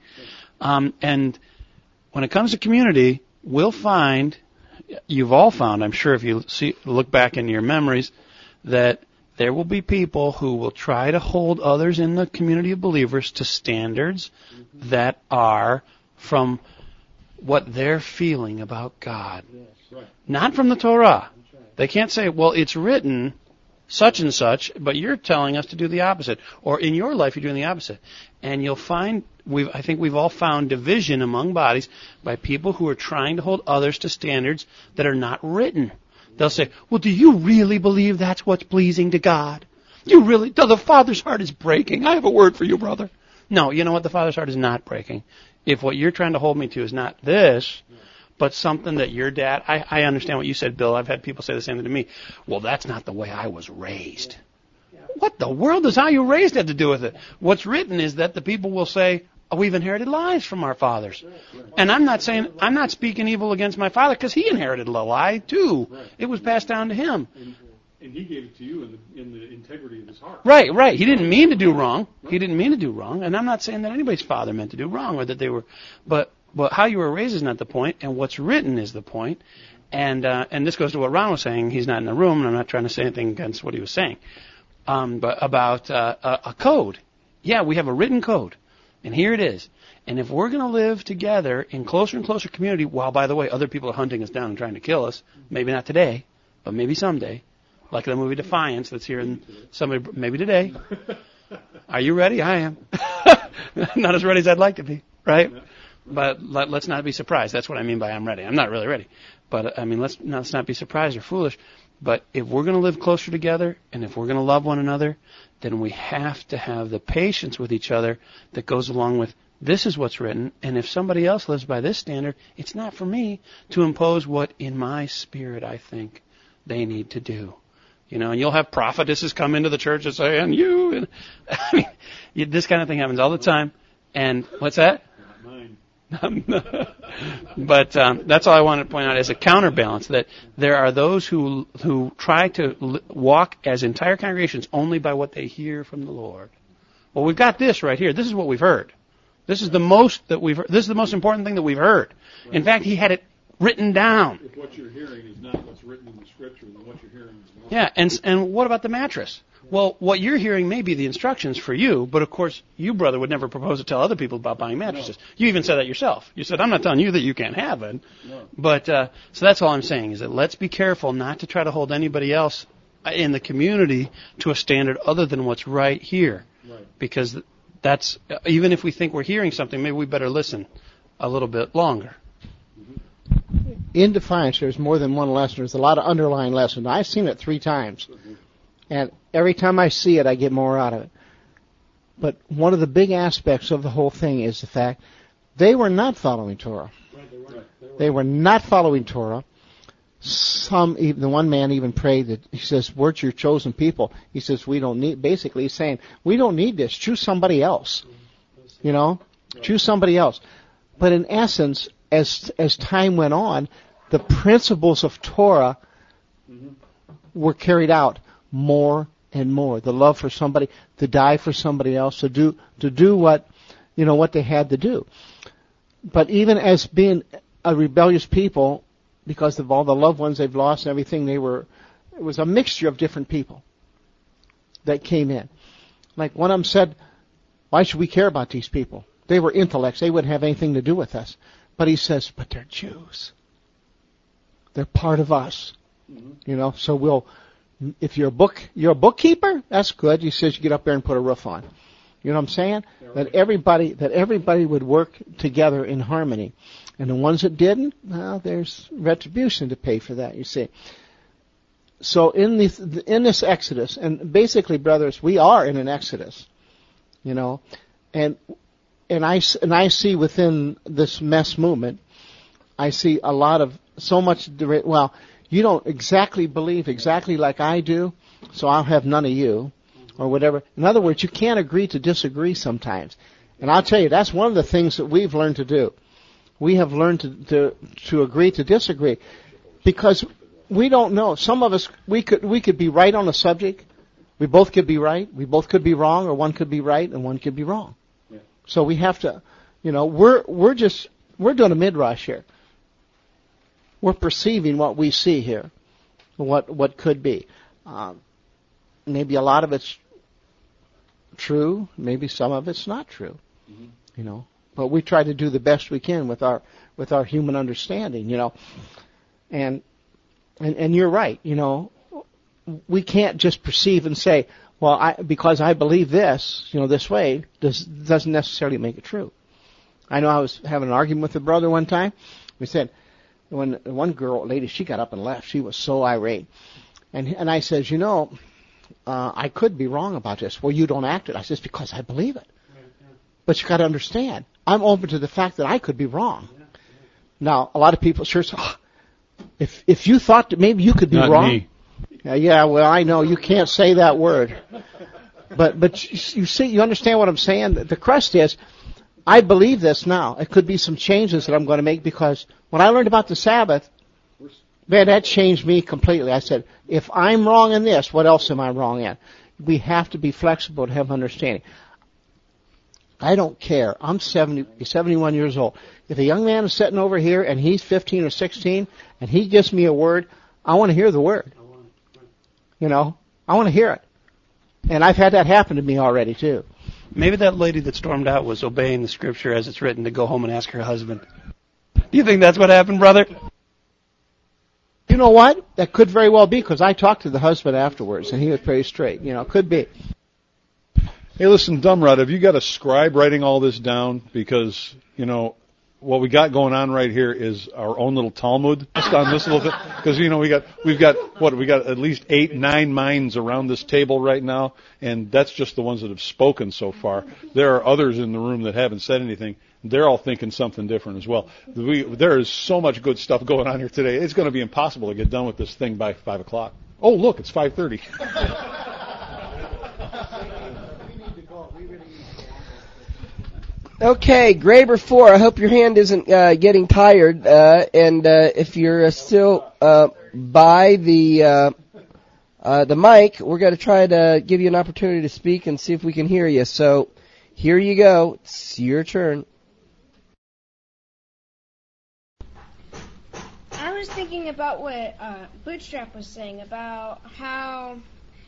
And when it comes to community, we'll find, you've all found, I'm sure if you look back in your memories, that there will be people who will try to hold others in the community of believers to standards that are from what they're feeling about God. Not from the Torah. They can't say, well, it's written such and such, but you're telling us to do the opposite. Or in your life, you're doing the opposite. And you'll find, I think we've all found division among bodies by people who are trying to hold others to standards that are not written. They'll say, well, do you really believe that's what's pleasing to God? The Father's heart is breaking. I have a word for you, brother. No, you know what? The Father's heart is not breaking. If what you're trying to hold me to is not this, but something that your dad... I understand what you said, Bill. I've had people say the same thing to me. Well, that's not the way I was raised. What the world does how you were raised have to do with it? What's written is that the people will say, oh, we've inherited lies from our fathers. And I'm not speaking evil against my father, because he inherited a lie, too. It was passed down to him. And he gave it to you in the integrity of his heart. Right. He didn't mean to do wrong. And I'm not saying that anybody's father meant to do wrong or that they were, but how you were raised is not the point, and what's written is the point. And this goes to what Ron was saying. He's not in the room, and I'm not trying to say anything against what he was saying. But about a code. Yeah, we have a written code, and here it is. And if we're going to live together in closer and closer community, while, by the way, other people are hunting us down and trying to kill us, maybe not today, but maybe someday, like the movie Defiance that's here in somebody, maybe today. Are you ready? I am. Not as ready as I'd like to be, right? But let's not be surprised. That's what I mean by I'm ready. I'm not really ready. But, I mean, let's not be surprised or foolish. But if we're going to live closer together and if we're going to love one another, then we have to have the patience with each other that goes along with this is what's written. And if somebody else lives by this standard, it's not for me to impose what in my spirit I think they need to do. And you'll have prophetesses come into the church and say, and you, and I mean, this kind of thing happens all the time. And what's that? Not mine. But that's all I wanted to point out as a counterbalance, that there are those who try to walk as entire congregations only by what they hear from the Lord. Well, we've got this right here. This is what we've heard. This is the most important thing that we've heard. Right. In fact, he had it written down. If what you're hearing is not what's written in the Scripture, then what you're hearing is not. Yeah, and what about the mattress? Well, what you're hearing may be the instructions for you, but of course, you, brother, would never propose to tell other people about buying mattresses. No. You even said that yourself. You said, I'm not telling you that you can't have it. No. But, so that's all I'm saying, is that let's be careful not to try to hold anybody else in the community to a standard other than what's right here. Right. Because that's, even if we think we're hearing something, maybe we better listen a little bit longer. In Defiance, there's more than one lesson. There's a lot of underlying lessons. I've seen it 3 times. And every time I see it, I get more out of it. But one of the big aspects of the whole thing is the fact they were not following Torah. They were not following Torah. The one man even prayed that, he says, we're your chosen people. He says, we don't need, basically he's saying, we don't need this. Choose somebody else. You know? Choose somebody else. But in essence, as time went on, the principles of Torah were carried out more and more. The love for somebody, to die for somebody else, to do what they had to do. But even as being a rebellious people, because of all the loved ones they've lost and everything, it was a mixture of different people that came in. Like one of them said, why should we care about these people? They were intellects. They wouldn't have anything to do with us. But he says, but they're Jews. They're part of us. So if you're a bookkeeper, that's good. He says you get up there and put a roof on. You know what I'm saying? That everybody would work together in harmony. And the ones that didn't, well, there's retribution to pay for that, you see. So in this Exodus, and basically, brothers, we are in an Exodus, and I see within this mess movement, I see a lot of so much. Well, you don't exactly believe exactly like I do, so I'll have none of you, or whatever. In other words, you can't agree to disagree sometimes, and I'll tell you that's one of the things that we've learned to do. We have learned to agree to disagree, because we don't know. Some of us we could be right on a subject. We both could be right. We both could be wrong, or one could be right and one could be wrong. Yeah. So we have to, we're doing a midrash here. We're perceiving what we see here, what could be. Maybe a lot of it's true. Maybe some of it's not true. Mm-hmm. But we try to do the best we can with our human understanding, and you're right, we can't just perceive and say, well, because I believe this, this way, doesn't necessarily make it true. I know I was having an argument with a brother one time. We said, when one lady, she got up and left. She was so irate, and I said, I could be wrong about this. Well, you don't act it. I said, because I believe it. But you got to understand, I'm open to the fact that I could be wrong. Now, a lot of people sure say, if you thought that maybe you could be Not wrong. Me. Yeah, well, I know you can't say that word. But you see, you understand what I'm saying? The crust is, I believe this now. It could be some changes that I'm going to make, because when I learned about the Sabbath, man, that changed me completely. I said, if I'm wrong in this, what else am I wrong in? We have to be flexible to have understanding. I don't care. I'm 71 years old. If a young man is sitting over here and he's 15 or 16 and he gives me a word, I want to hear the word. I want to hear it. And I've had that happen to me already, too. Maybe that lady that stormed out was obeying the scripture as it's written to go home and ask her husband. Do you think that's what happened, brother? You know what? That could very well be, because I talked to the husband afterwards, and he was pretty straight. Could be. Hey, listen, Dumrod, have you got a scribe writing all this down? Because, what we got going on right here is our own little Talmud just on this little thing. Because, we've got at least 8, 9 minds around this table right now, and that's just the ones that have spoken so far. There are others in the room that haven't said anything. They're all thinking something different as well. There is so much good stuff going on here today. It's going to be impossible to get done with this thing by 5 o'clock. Oh, look, it's 5:30. Okay, Graber 4, I hope your hand isn't getting tired, and if you're still by the mic, we're going to try to give you an opportunity to speak and see if we can hear you. So, here you go. It's your turn. I was thinking about what Bootstrap was saying about how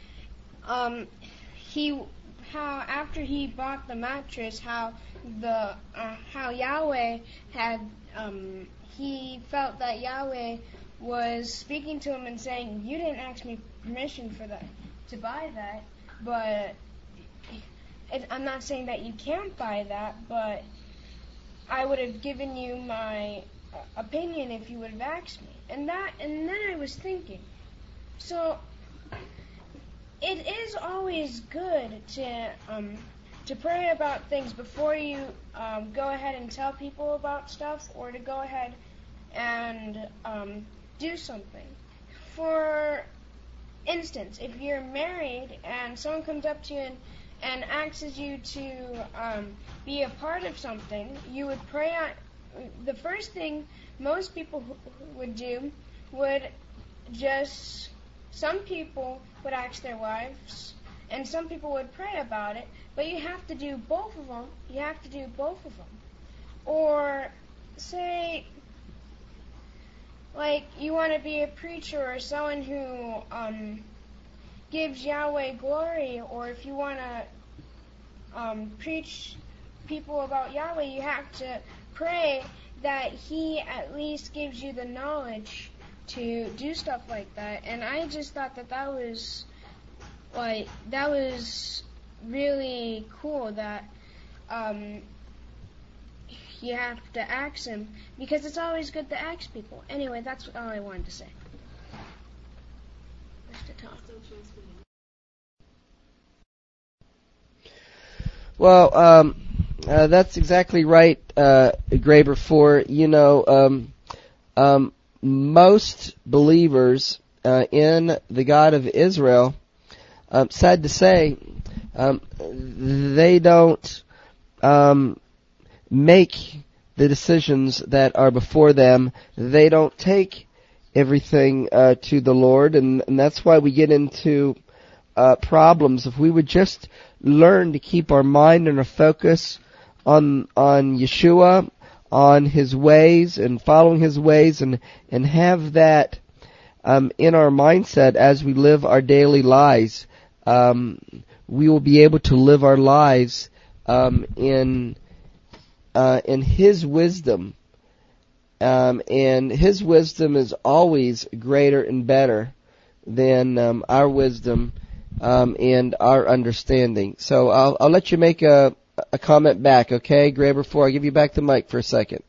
after he bought the mattress, how Yahweh had he felt that Yahweh was speaking to him and saying, "You didn't ask me permission for that to buy that, but I'm not saying that you can't buy that, but I would have given you my opinion if you would have asked me. And then I was thinking, so it is always good to pray about things before you go ahead and tell people about stuff, or to go ahead and do something. For instance, if you're married and someone comes up to you and asks you to be a part of something, you would pray on. The first thing most people would do would just, some people would ask their wives, and some people would pray about it, but you have to do both of them. You have to do both of them. Or say, like, you want to be a preacher or someone who gives Yahweh glory, or if you want to preach people about Yahweh, you have to pray that He at least gives you the knowledge to do stuff like that. And I just thought that was really cool that you have to ask Him, because it's always good to ask people. Anyway, that's all I wanted to say. Well, that's exactly right, Graber. For most believers in the God of Israel, sad to say, they don't make the decisions that are before them. They don't take everything to the Lord, and that's why we get into problems. If we would just learn to keep our mind and our focus on Yeshua, on His ways, and following His ways, and have that in our mindset as we live our daily lives, we will be able to live our lives in His wisdom. And His wisdom is always greater and better than our wisdom and our understanding. So I'll let you make a comment back, okay, Graber, before I give you back the mic for a second.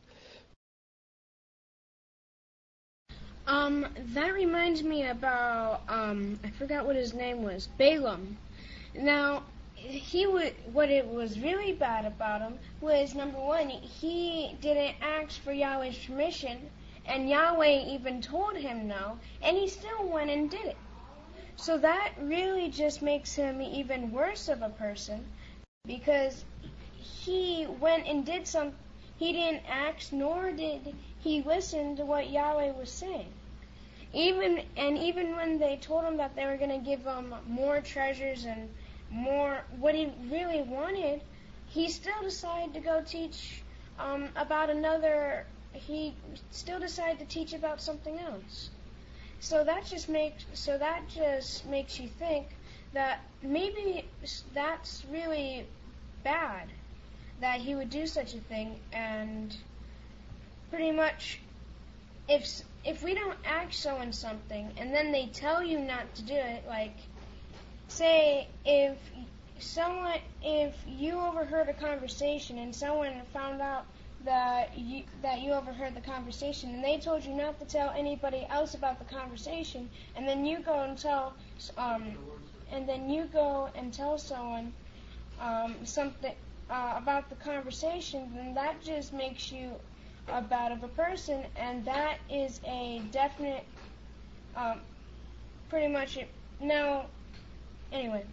That reminds me about, I forgot what his name was, Balaam. Now, what it was really bad about him was, number one, he didn't ask for Yahweh's permission, and Yahweh even told him no, and he still went and did it. So that really just makes him even worse of a person, because he went and did something. He didn't ask, nor did he listen to what Yahweh was saying. Even when they told him that they were going to give him more treasures and more what he really wanted, he still decided to go teach about another. He still decided to teach about something else. So that just makes you think that maybe that's really bad that he would do such a thing. And pretty much, if we don't ask someone something and then they tell you not to do it, like, say if you overheard a conversation and someone found out that you overheard the conversation, and they told you not to tell anybody else about the conversation, and then you go and tell someone something about the conversation, then that just makes you a bad of a person, and that is a definite, pretty much it. Now, anyway.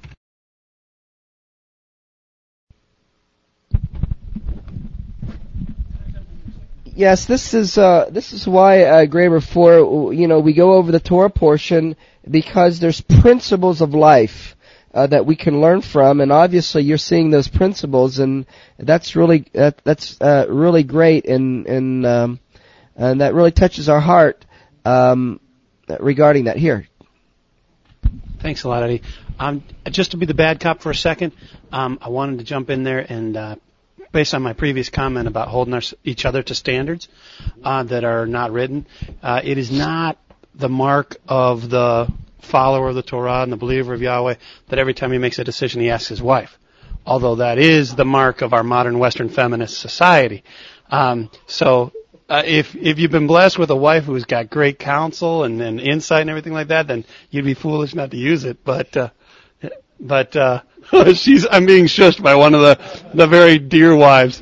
Yes, this is why, Graber, we go over the Torah portion, because there's principles of life that we can learn from, and obviously you're seeing those principles, and that's really great, and that really touches our heart regarding that. Here. Thanks a lot, Eddie. Just to be the bad cop for a second, I wanted to jump in there and. Based on my previous comment about holding each other to standards that are not written, it is not the mark of the follower of the Torah and the believer of Yahweh that every time he makes a decision he asks his wife, although that is the mark of our modern Western feminist society. So if you've been blessed with a wife who's got great counsel and insight and everything like that, then you'd be foolish not to use it. But I'm being shushed by one of the very dear wives.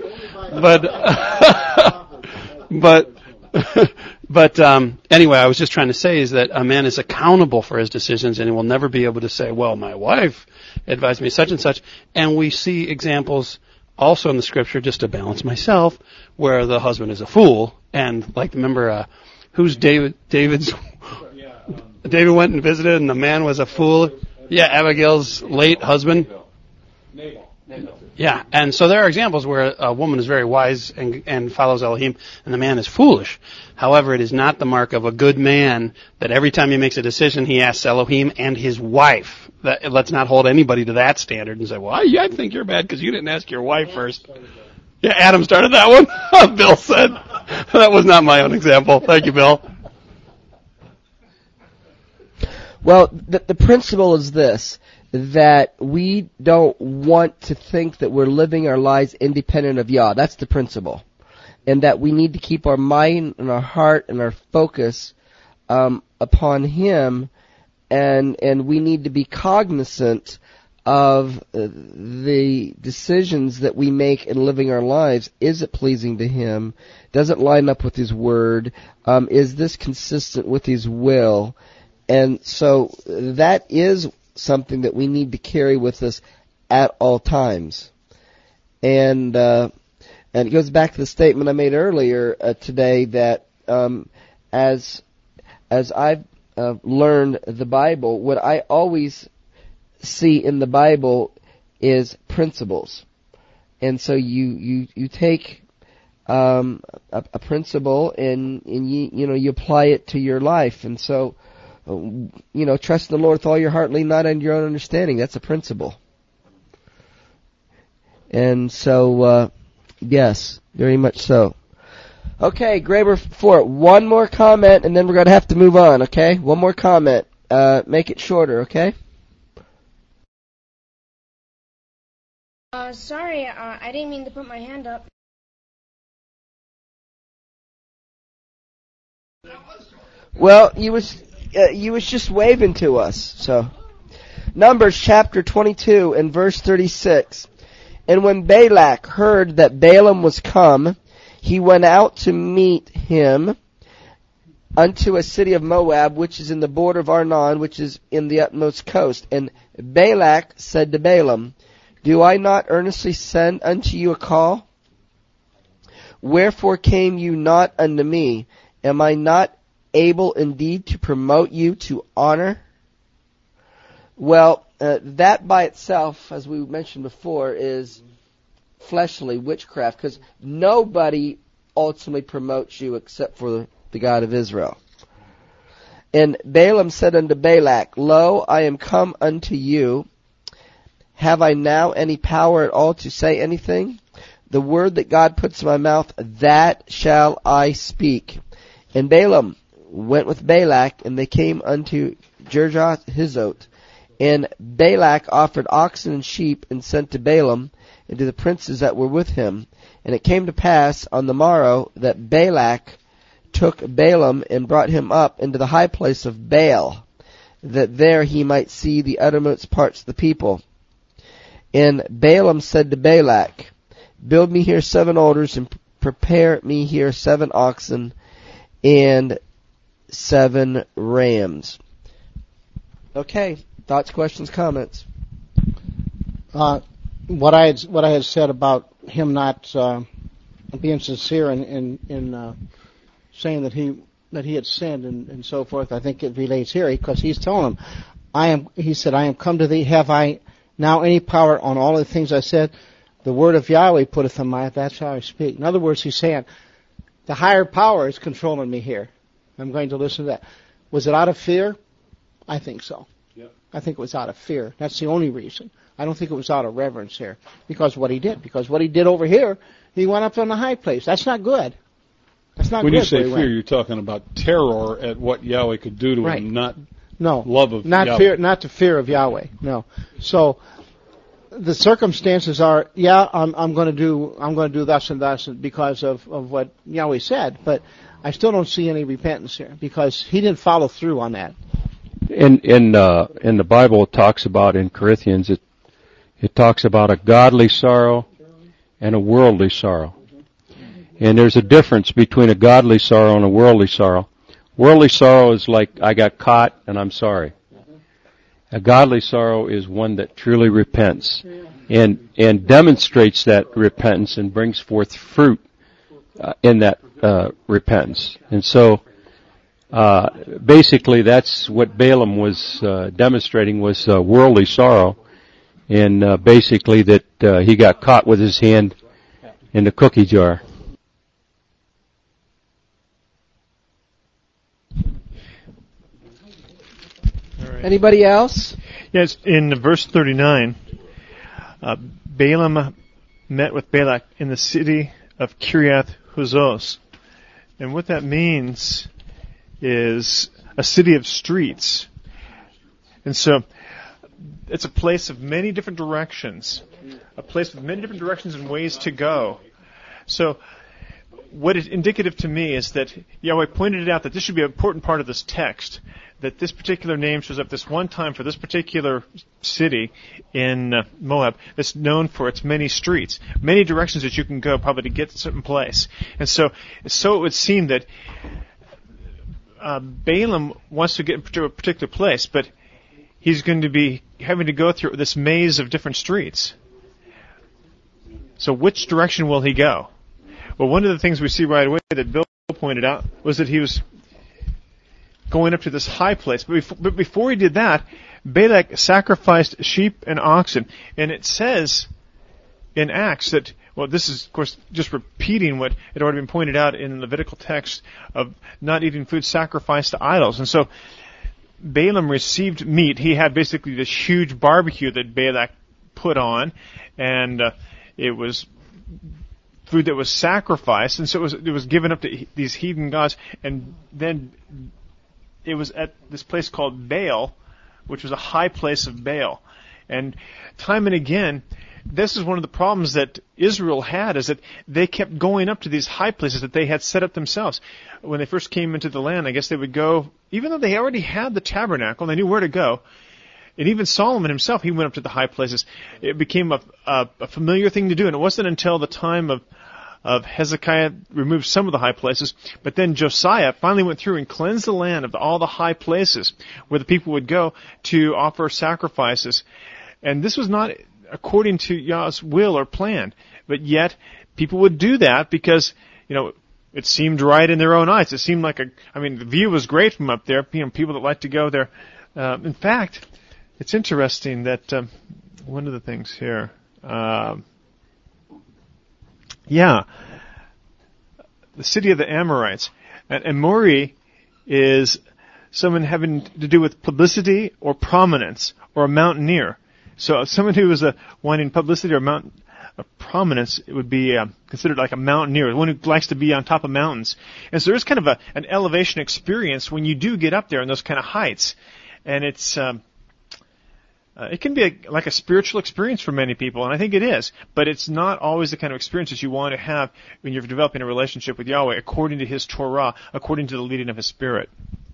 But anyway, I was just trying to say is that a man is accountable for his decisions, and he will never be able to say, well, my wife advised me such and such. And we see examples also in the scripture, just to balance myself, where the husband is a fool. And like, remember, who's David? David went and visited, and the man was a fool. Yeah, Abigail's late husband. Yeah, and so there are examples where a woman is very wise and follows Elohim, and the man is foolish. However, it is not the mark of a good man that every time he makes a decision, he asks Elohim and his wife. Let's not hold anybody to that standard and say, well, I think you're bad because you didn't ask your wife first. Yeah, Adam started that one. Bill said. That was not my own example. Thank you, Bill. Well, the principle is this, that we don't want to think that we're living our lives independent of Yah. That's the principle. And that we need to keep our mind and our heart and our focus upon Him, and we need to be cognizant of the decisions that we make in living our lives. Is it pleasing to Him? Does it line up with His Word? Is this consistent with His will? And so that is something that we need to carry with us at all times. And it goes back to the statement I made earlier today that as I've learned the Bible, what I always see in the Bible is principles. And so you take a principle and you apply it to your life. And so trust in the Lord with all your heart, lean not on your own understanding. That's a principle. And so, yes, very much so. Okay, Graber 4. One more comment, and then we're going to have to move on, okay? One more comment. Make it shorter, okay? Sorry, I didn't mean to put my hand up. Well, you was just waving to us, so. Numbers chapter 22 and verse 36. And when Balak heard that Balaam was come, he went out to meet him unto a city of Moab, which is in the border of Arnon, which is in the utmost coast. And Balak said to Balaam, Do I not earnestly send unto you a call? Wherefore came you not unto me? Am I not able indeed to promote you to honor? Well, that by itself, as we mentioned before, is fleshly witchcraft, because nobody ultimately promotes you except for the God of Israel. And Balaam said unto Balak, Lo, I am come unto you. Have I now any power at all to say anything? The word that God puts in my mouth, that shall I speak. And Balaam went with Balak, and they came unto Jerjoth Hizot. And Balak offered oxen and sheep, and sent to Balaam, and to the princes that were with him. And it came to pass on the morrow that Balak took Balaam, and brought him up into the high place of Baal, that there he might see the uttermost parts of the people. And Balaam said to Balak, Build me here 7 altars, and prepare me here 7 oxen, and 7 rams. Okay, thoughts, questions, comments? What I had said about him not being sincere in saying that he had sinned and so forth, I think it relates here, because he's telling him, he said, I am come to thee, have I now any power on all the things I said? The word of Yahweh putteth in my mouth, that's how I speak. In other words, he's saying, the higher power is controlling me here. I'm going to listen to that. Was it out of fear? I think so. Yep. I think it was out of fear. That's the only reason. I don't think it was out of reverence here. Because what he did over here, he went up on the high place. That's not good. That's not when good. You say fear, you're talking about terror at what Yahweh could do to him, not love of not Yahweh. Fear, not the fear of Yahweh. No. So the circumstances are, I'm going to do thus and thus because of what Yahweh said, but I still don't see any repentance here because he didn't follow through on that. In the Bible, it talks about in Corinthians, it talks about a godly sorrow and a worldly sorrow. And there's a difference between a godly sorrow and a worldly sorrow. Worldly sorrow is like, I got caught and I'm sorry. A godly sorrow is one that truly repents and demonstrates that repentance and brings forth fruit in that repentance. And so basically that's what Balaam was demonstrating was worldly sorrow, and basically that he got caught with his hand in the cookie jar. Anybody else? Yes, in verse 39, Balaam met with Balak in the city of Kiriath Huzos. And what that means is a city of streets. And so it's a place of many different directions, a place with many different directions and ways to go. So what is indicative to me is that Yahweh pointed it out that this should be an important part of this text, that this particular name shows up this one time for this particular city in Moab that's known for its many streets, many directions that you can go probably to get to a certain place. And so it would seem that Balaam wants to get to a particular place, but he's going to be having to go through this maze of different streets. So which direction will he go? Well, one of the things we see right away that Bill pointed out was that he was going up to this high place. But before he did that, Balak sacrificed sheep and oxen. And it says in Acts that, well, this is, of course, just repeating what had already been pointed out in the Levitical text of not eating food sacrificed to idols. And so Balaam received meat. He had basically this huge barbecue that Balak put on, and it was food that was sacrificed, and so it was given up to these heathen gods, and then it was at this place called Baal, which was a high place of Baal. And time and again, this is one of the problems that Israel had, is that they kept going up to these high places that they had set up themselves. When they first came into the land, I guess they would go, even though they already had the tabernacle, and they knew where to go, and even Solomon himself, he went up to the high places. It became a familiar thing to do, and it wasn't until the time of Hezekiah removed some of the high places, but then Josiah finally went through and cleansed the land of all the high places where the people would go to offer sacrifices. And this was not according to Yah's will or plan, but yet people would do that because, it seemed right in their own eyes. It seemed like the view was great from up there, people that like to go there. In fact, it's interesting that one of the things here, the city of the Amorites. And Mori is someone having to do with publicity or prominence or a mountaineer. So someone who is wanting publicity or prominence, it would be considered like a mountaineer, one who likes to be on top of mountains. And so there's kind of an elevation experience when you do get up there in those kind of heights. And it's it can be like a spiritual experience for many people, and I think it is. But it's not always the kind of experience that you want to have when you're developing a relationship with Yahweh according to His Torah, according to the leading of His Spirit.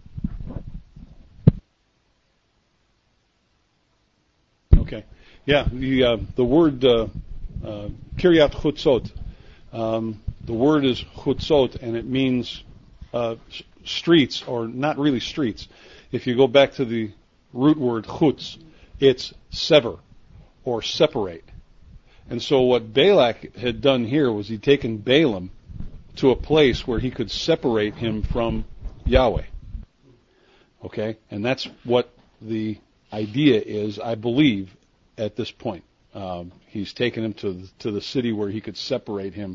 Okay. Yeah, the word Kiryat Chutzot, the word is Chutzot, and it means streets, or not really streets. If you go back to the root word chutz, it's sever or separate. And so what Balak had done here was he'd taken Balaam to a place where he could separate him from Yahweh. Okay? And that's what the idea is, I believe, at this point. He's taken him to the city where he could separate him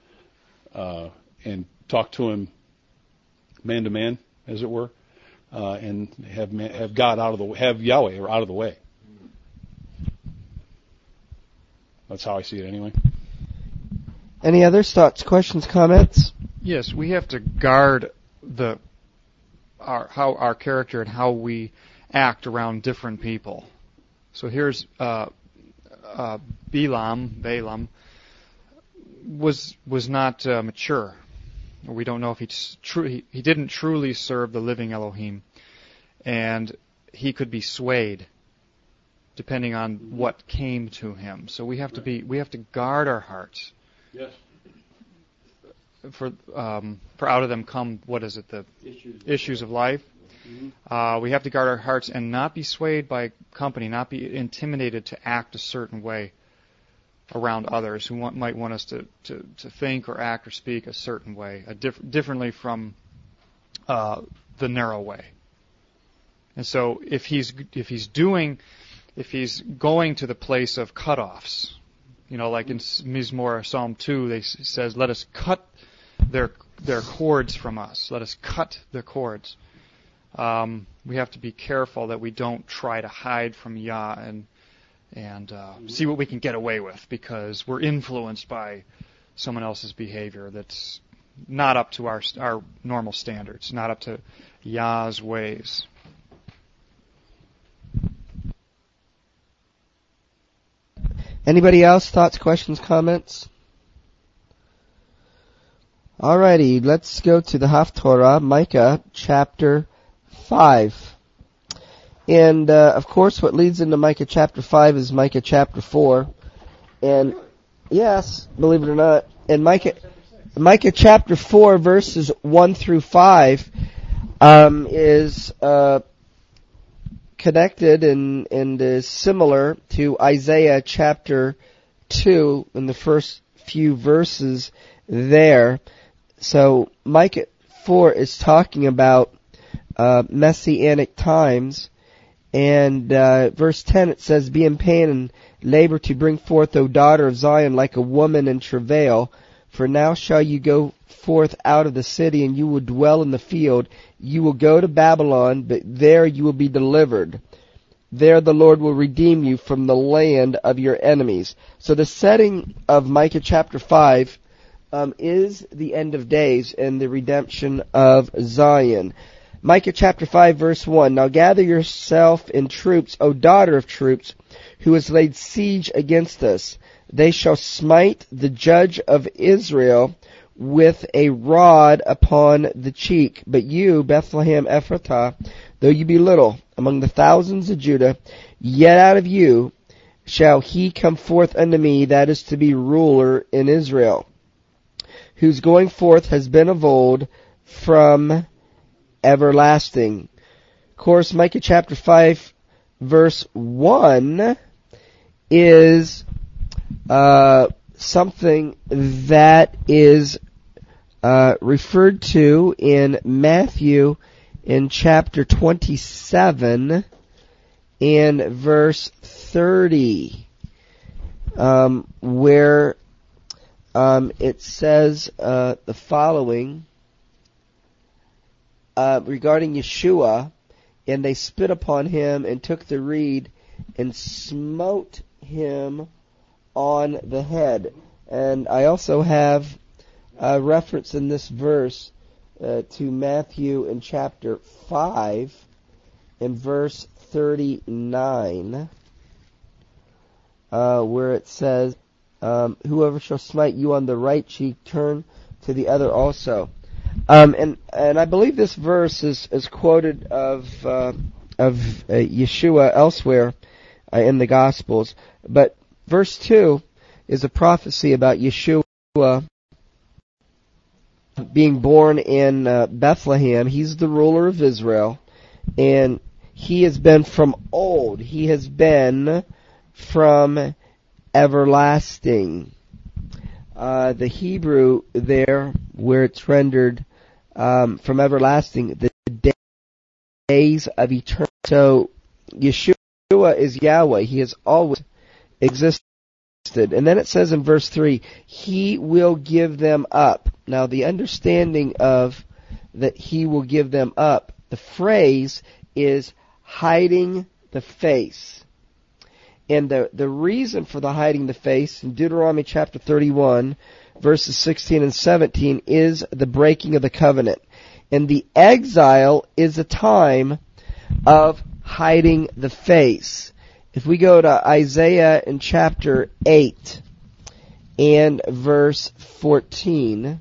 and talk to him man to man, as it were, and have God have Yahweh out of the way. That's how I see it, anyway. Any others, thoughts, questions, comments? Yes, we have to guard our character and how we act around different people. So here's a Balaam, was not mature. We don't know if he didn't truly serve the living Elohim, and he could be swayed depending on what came to him. So we have to guard our hearts. Yes. For out of them come, what is it, the issues of life. Mm-hmm. We have to guard our hearts and not be swayed by company, not be intimidated to act a certain way around others who might want us to think or act or speak a certain way, differently from the narrow way. And so if he's going to the place of cutoffs, like in Mizmor Psalm 2, they says, "Let us cut their cords from us. Let us cut their cords." We have to be careful that we don't try to hide from Yah and see what we can get away with because we're influenced by someone else's behavior that's not up to our normal standards, not up to Yah's ways. Anybody else? Thoughts, questions, comments? Alrighty, let's go to the Haftorah, Micah chapter 5. And, of course, what leads into Micah chapter 5 is Micah chapter 4. And, yes, believe it or not, in Micah chapter 4, verses 1 through 5, is connected and is similar to Isaiah chapter 2 in the first few verses there. So Micah 4 is talking about messianic times, and verse 10 it says, "Be in pain and labor to bring forth, O daughter of Zion, like a woman in travail. For now shall you go forth out of the city, and you will dwell in the field. You will go to Babylon, but there you will be delivered. There the Lord will redeem you from the land of your enemies." So the setting of Micah chapter 5 is the end of days and the redemption of Zion. Micah chapter 5 verse 1, "Now gather yourself in troops, O daughter of troops, who has laid siege against us. They shall smite the judge of Israel with a rod upon the cheek. But you, Bethlehem Ephratah, though you be little among the thousands of Judah, yet out of you shall he come forth unto me that is to be ruler in Israel, whose going forth has been of old from everlasting." Of course, Micah chapter 5 verse 1 is something that is referred to in Matthew in chapter 27 and verse 30, where it says the following regarding Yeshua, "And they spit upon him and took the reed and smote him on the head." And I also have a reference in this verse to Matthew in chapter 5 in verse 39, where it says, "Whoever shall smite you on the right cheek, turn to the other also." And I believe this verse is quoted of Yeshua elsewhere in the Gospels. But verse 2 is a prophecy about Yeshua being born in Bethlehem. He's the ruler of Israel, and he has been from old. He has been from everlasting. The Hebrew there, where it's rendered from everlasting, the days of eternity. So Yeshua is Yahweh. He has always existed. And then it says in verse 3, "He will give them up." Now the understanding of that he will give them up, the phrase is hiding the face. And the reason for the hiding the face in Deuteronomy chapter 31, verses 16 and 17, is the breaking of the covenant. And the exile is a time of hiding the face. If we go to Isaiah in chapter 8 and verse 14,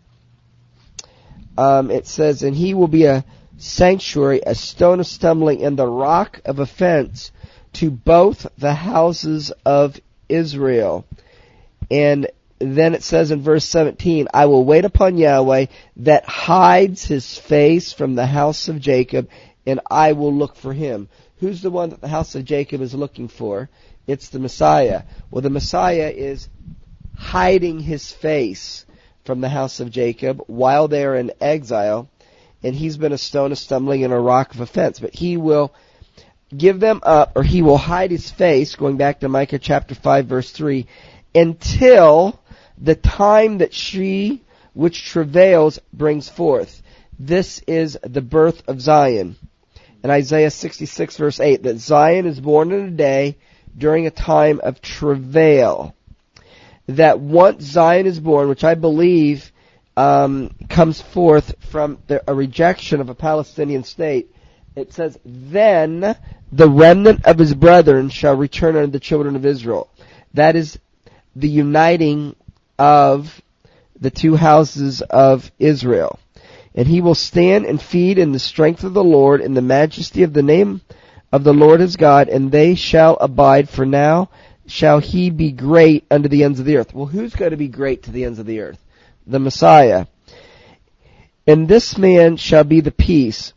it says, "And he will be a sanctuary, a stone of stumbling, and the rock of offense to both the houses of Israel." And then it says in verse 17, "I will wait upon Yahweh that hides his face from the house of Jacob, and I will look for him." Who's the one that the house of Jacob is looking for? It's the Messiah. Well, the Messiah is hiding his face from the house of Jacob while they are in exile, and he's been a stone of stumbling and a rock of offense. But he will give them up, or he will hide his face, going back to Micah chapter 5, verse 3, until the time that she which travails brings forth. This is the birth of Zion. In Isaiah 66, verse 8, that Zion is born in a day during a time of travail. That once Zion is born, which I believe comes forth from a rejection of a Palestinian state, it says, "Then the remnant of his brethren shall return unto the children of Israel." That is the uniting of the two houses of Israel. "And he will stand and feed in the strength of the Lord, in the majesty of the name of the Lord his God, and they shall abide, for now shall he be great unto the ends of the earth." Well, who's going to be great to the ends of the earth? The Messiah. "And this man shall be the peace.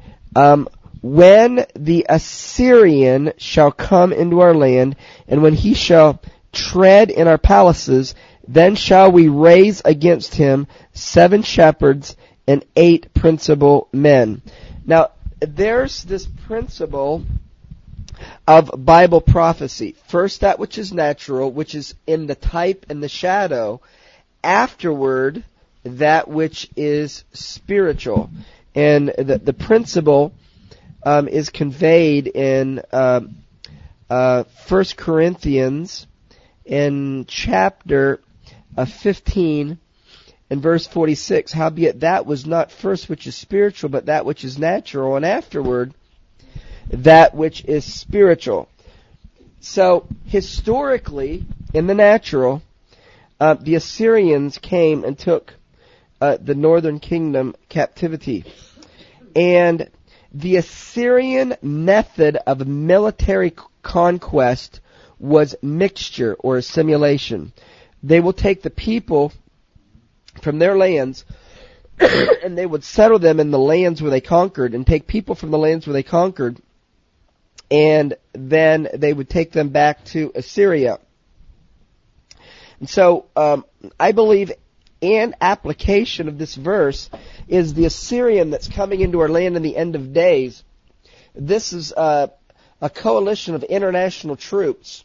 When the Assyrian shall come into our land, and when he shall tread in our palaces, then shall we raise against him 7 shepherds and 8 principal men." Now, there's this principle of Bible prophecy. First, that which is natural, which is in the type and the shadow. Afterward, that which is spiritual. And the principle is conveyed in 1 Corinthians in chapter 15 and verse 46. "Howbeit that was not first which is spiritual, but that which is natural, and afterward that which is spiritual." So, historically, in the natural, the Assyrians came and took the northern kingdom captivity. And the Assyrian method of military conquest was mixture or assimilation. They will take the people from their lands and they would settle them in the lands where they conquered, and take people from the lands where they conquered, and then they would take them back to Assyria. And so I believe an application of this verse is the Assyrian that's coming into our land in the end of days. This is a coalition of international troops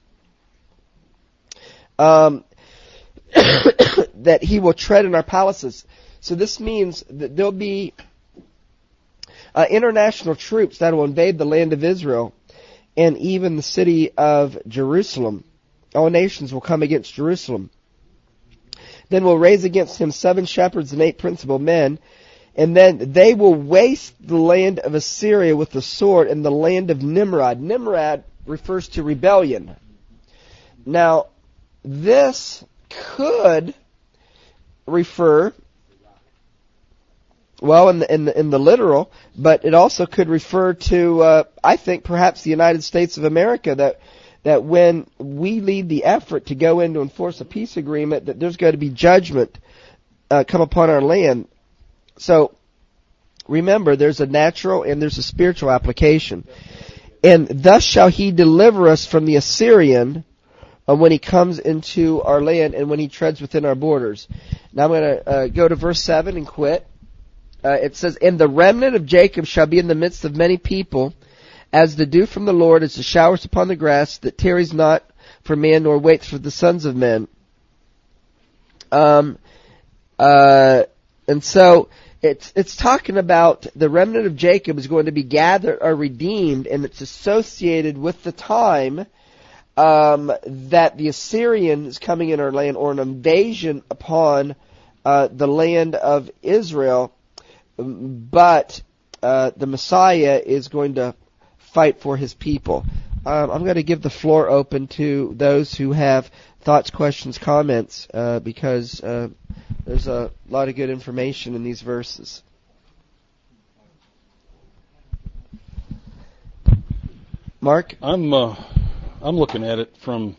that he will tread in our palaces. So this means that there'll be international troops that will invade the land of Israel and even the city of Jerusalem. All nations will come against Jerusalem. Then will raise against him 7 shepherds and 8 principal men, and then they will waste the land of Assyria with the sword and the land of Nimrod. Nimrod refers to rebellion. Now, this could refer, well, in the literal, but it also could refer to, I think, perhaps the United States of America, that when we lead the effort to go in to enforce a peace agreement, that there's going to be judgment come upon our land. So, remember, there's a natural and there's a spiritual application. "And thus shall he deliver us from the Assyrian when he comes into our land and when he treads within our borders." Now I'm going to go to verse 7 and quit. It says, "And the remnant of Jacob shall be in the midst of many people, as the dew from the Lord, as the showers upon the grass, that tarries not for man, nor waits for the sons of men." And so it's talking about the remnant of Jacob is going to be gathered or redeemed, and it's associated with the time that the Assyrian is coming in our land, or an invasion upon the land of Israel. But the Messiah is going to fight for his people. I'm going to give the floor open to those who have thoughts, questions, comments, because there's a lot of good information in these verses. Mark? I'm looking at it from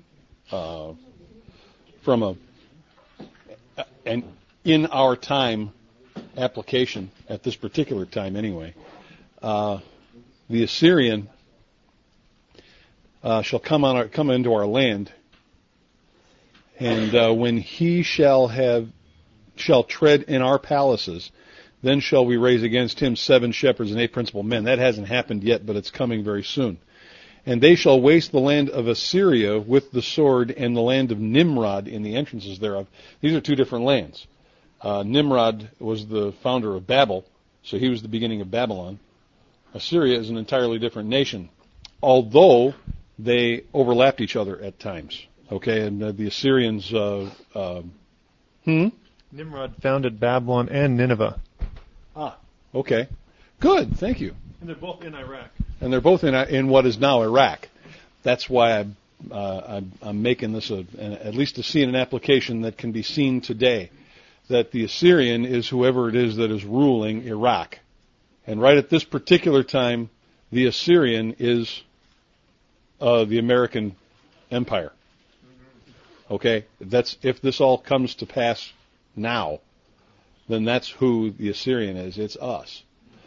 an in our time application at this particular time anyway. The Assyrian shall come into our land, and when he shall tread in our palaces, then shall we raise against him 7 shepherds and 8 principal men. That hasn't happened yet, but it's coming very soon. And they shall waste the land of Assyria with the sword, and the land of Nimrod in the entrances thereof. These are 2 different lands. Nimrod was the founder of Babel, so he was the beginning of Babylon. Assyria is an entirely different nation, although they overlapped each other at times. Okay, and the Assyrians. Nimrod founded Babylon and Nineveh. Okay, good, thank you. And they're both in Iraq. And they're both in what is now Iraq. That's why I'm making this at least to see in an application that can be seen today, that the Assyrian is whoever it is that is ruling Iraq. And right at this particular time, the Assyrian is the American Empire. Okay? That's, if this all comes to pass now, then that's who the Assyrian is. It's us.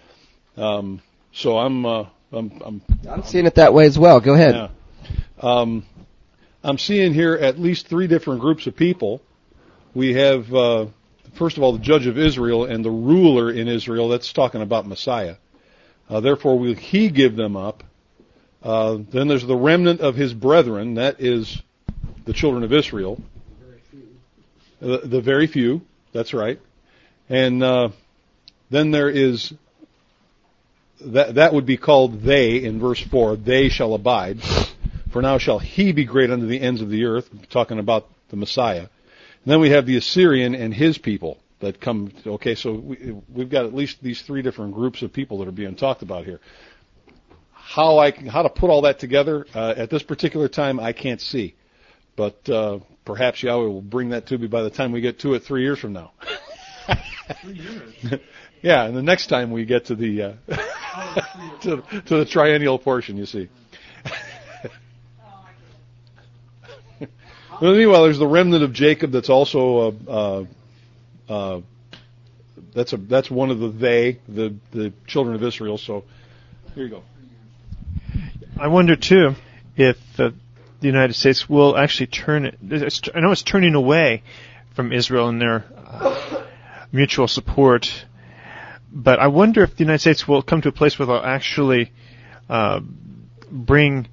So I'm seeing it that way as well. Go ahead. Yeah. I'm seeing here at least 3 different groups of people. We have, first of all, the judge of Israel and the ruler in Israel. That's talking about Messiah. Therefore, will he give them up? Then there's the remnant of his brethren. That is the children of Israel. The very few. That's right. And then there is, that would be called they in verse 4. They shall abide. For now shall he be great unto the ends of the earth. Talking about the Messiah. And then we have the Assyrian and his people that come. Okay, so we've got at least these 3 different groups of people that are being talked about here. How to put all that together at this particular time, I can't see. But perhaps Yahweh will bring that to me by the time we get to it 3 years from now. 3 years. Yeah, and the next time we get to the to the triennial portion, you see. But meanwhile, there's the remnant of Jacob. That's also that's one of the children of Israel. So here you go. I wonder too if the United States will actually turn it. I know it's turning away from Israel and their mutual support, but I wonder if the United States will come to a place where they'll actually bring,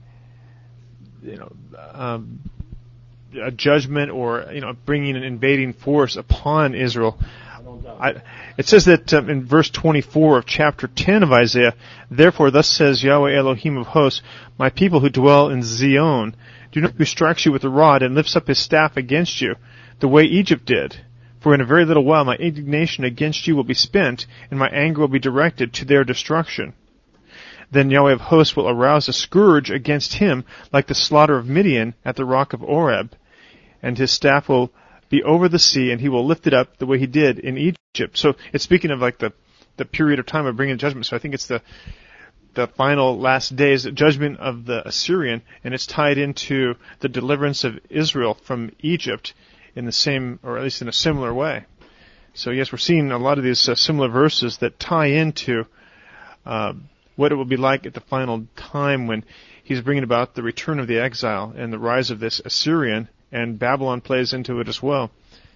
a judgment or bringing an invading force upon Israel. It says that in verse 24 of chapter 10 of Isaiah, therefore thus says Yahweh Elohim of hosts, my people who dwell in Zion, do not who strikes you with a rod and lifts up his staff against you, the way Egypt did. For in a very little while my indignation against you will be spent, and my anger will be directed to their destruction. Then Yahweh of hosts will arouse a scourge against him, like the slaughter of Midian at the rock of Oreb, and his staff will be over the sea, and he will lift it up the way he did in Egypt. So it's speaking of like the period of time of bringing judgment. So I think it's the final last days judgment of the Assyrian, and it's tied into the deliverance of Israel from Egypt in the same, or at least in a similar way. So yes, we're seeing a lot of these similar verses that tie into what it will be like at the final time when he's bringing about the return of the exile and the rise of this Assyrian, and Babylon plays into it as well.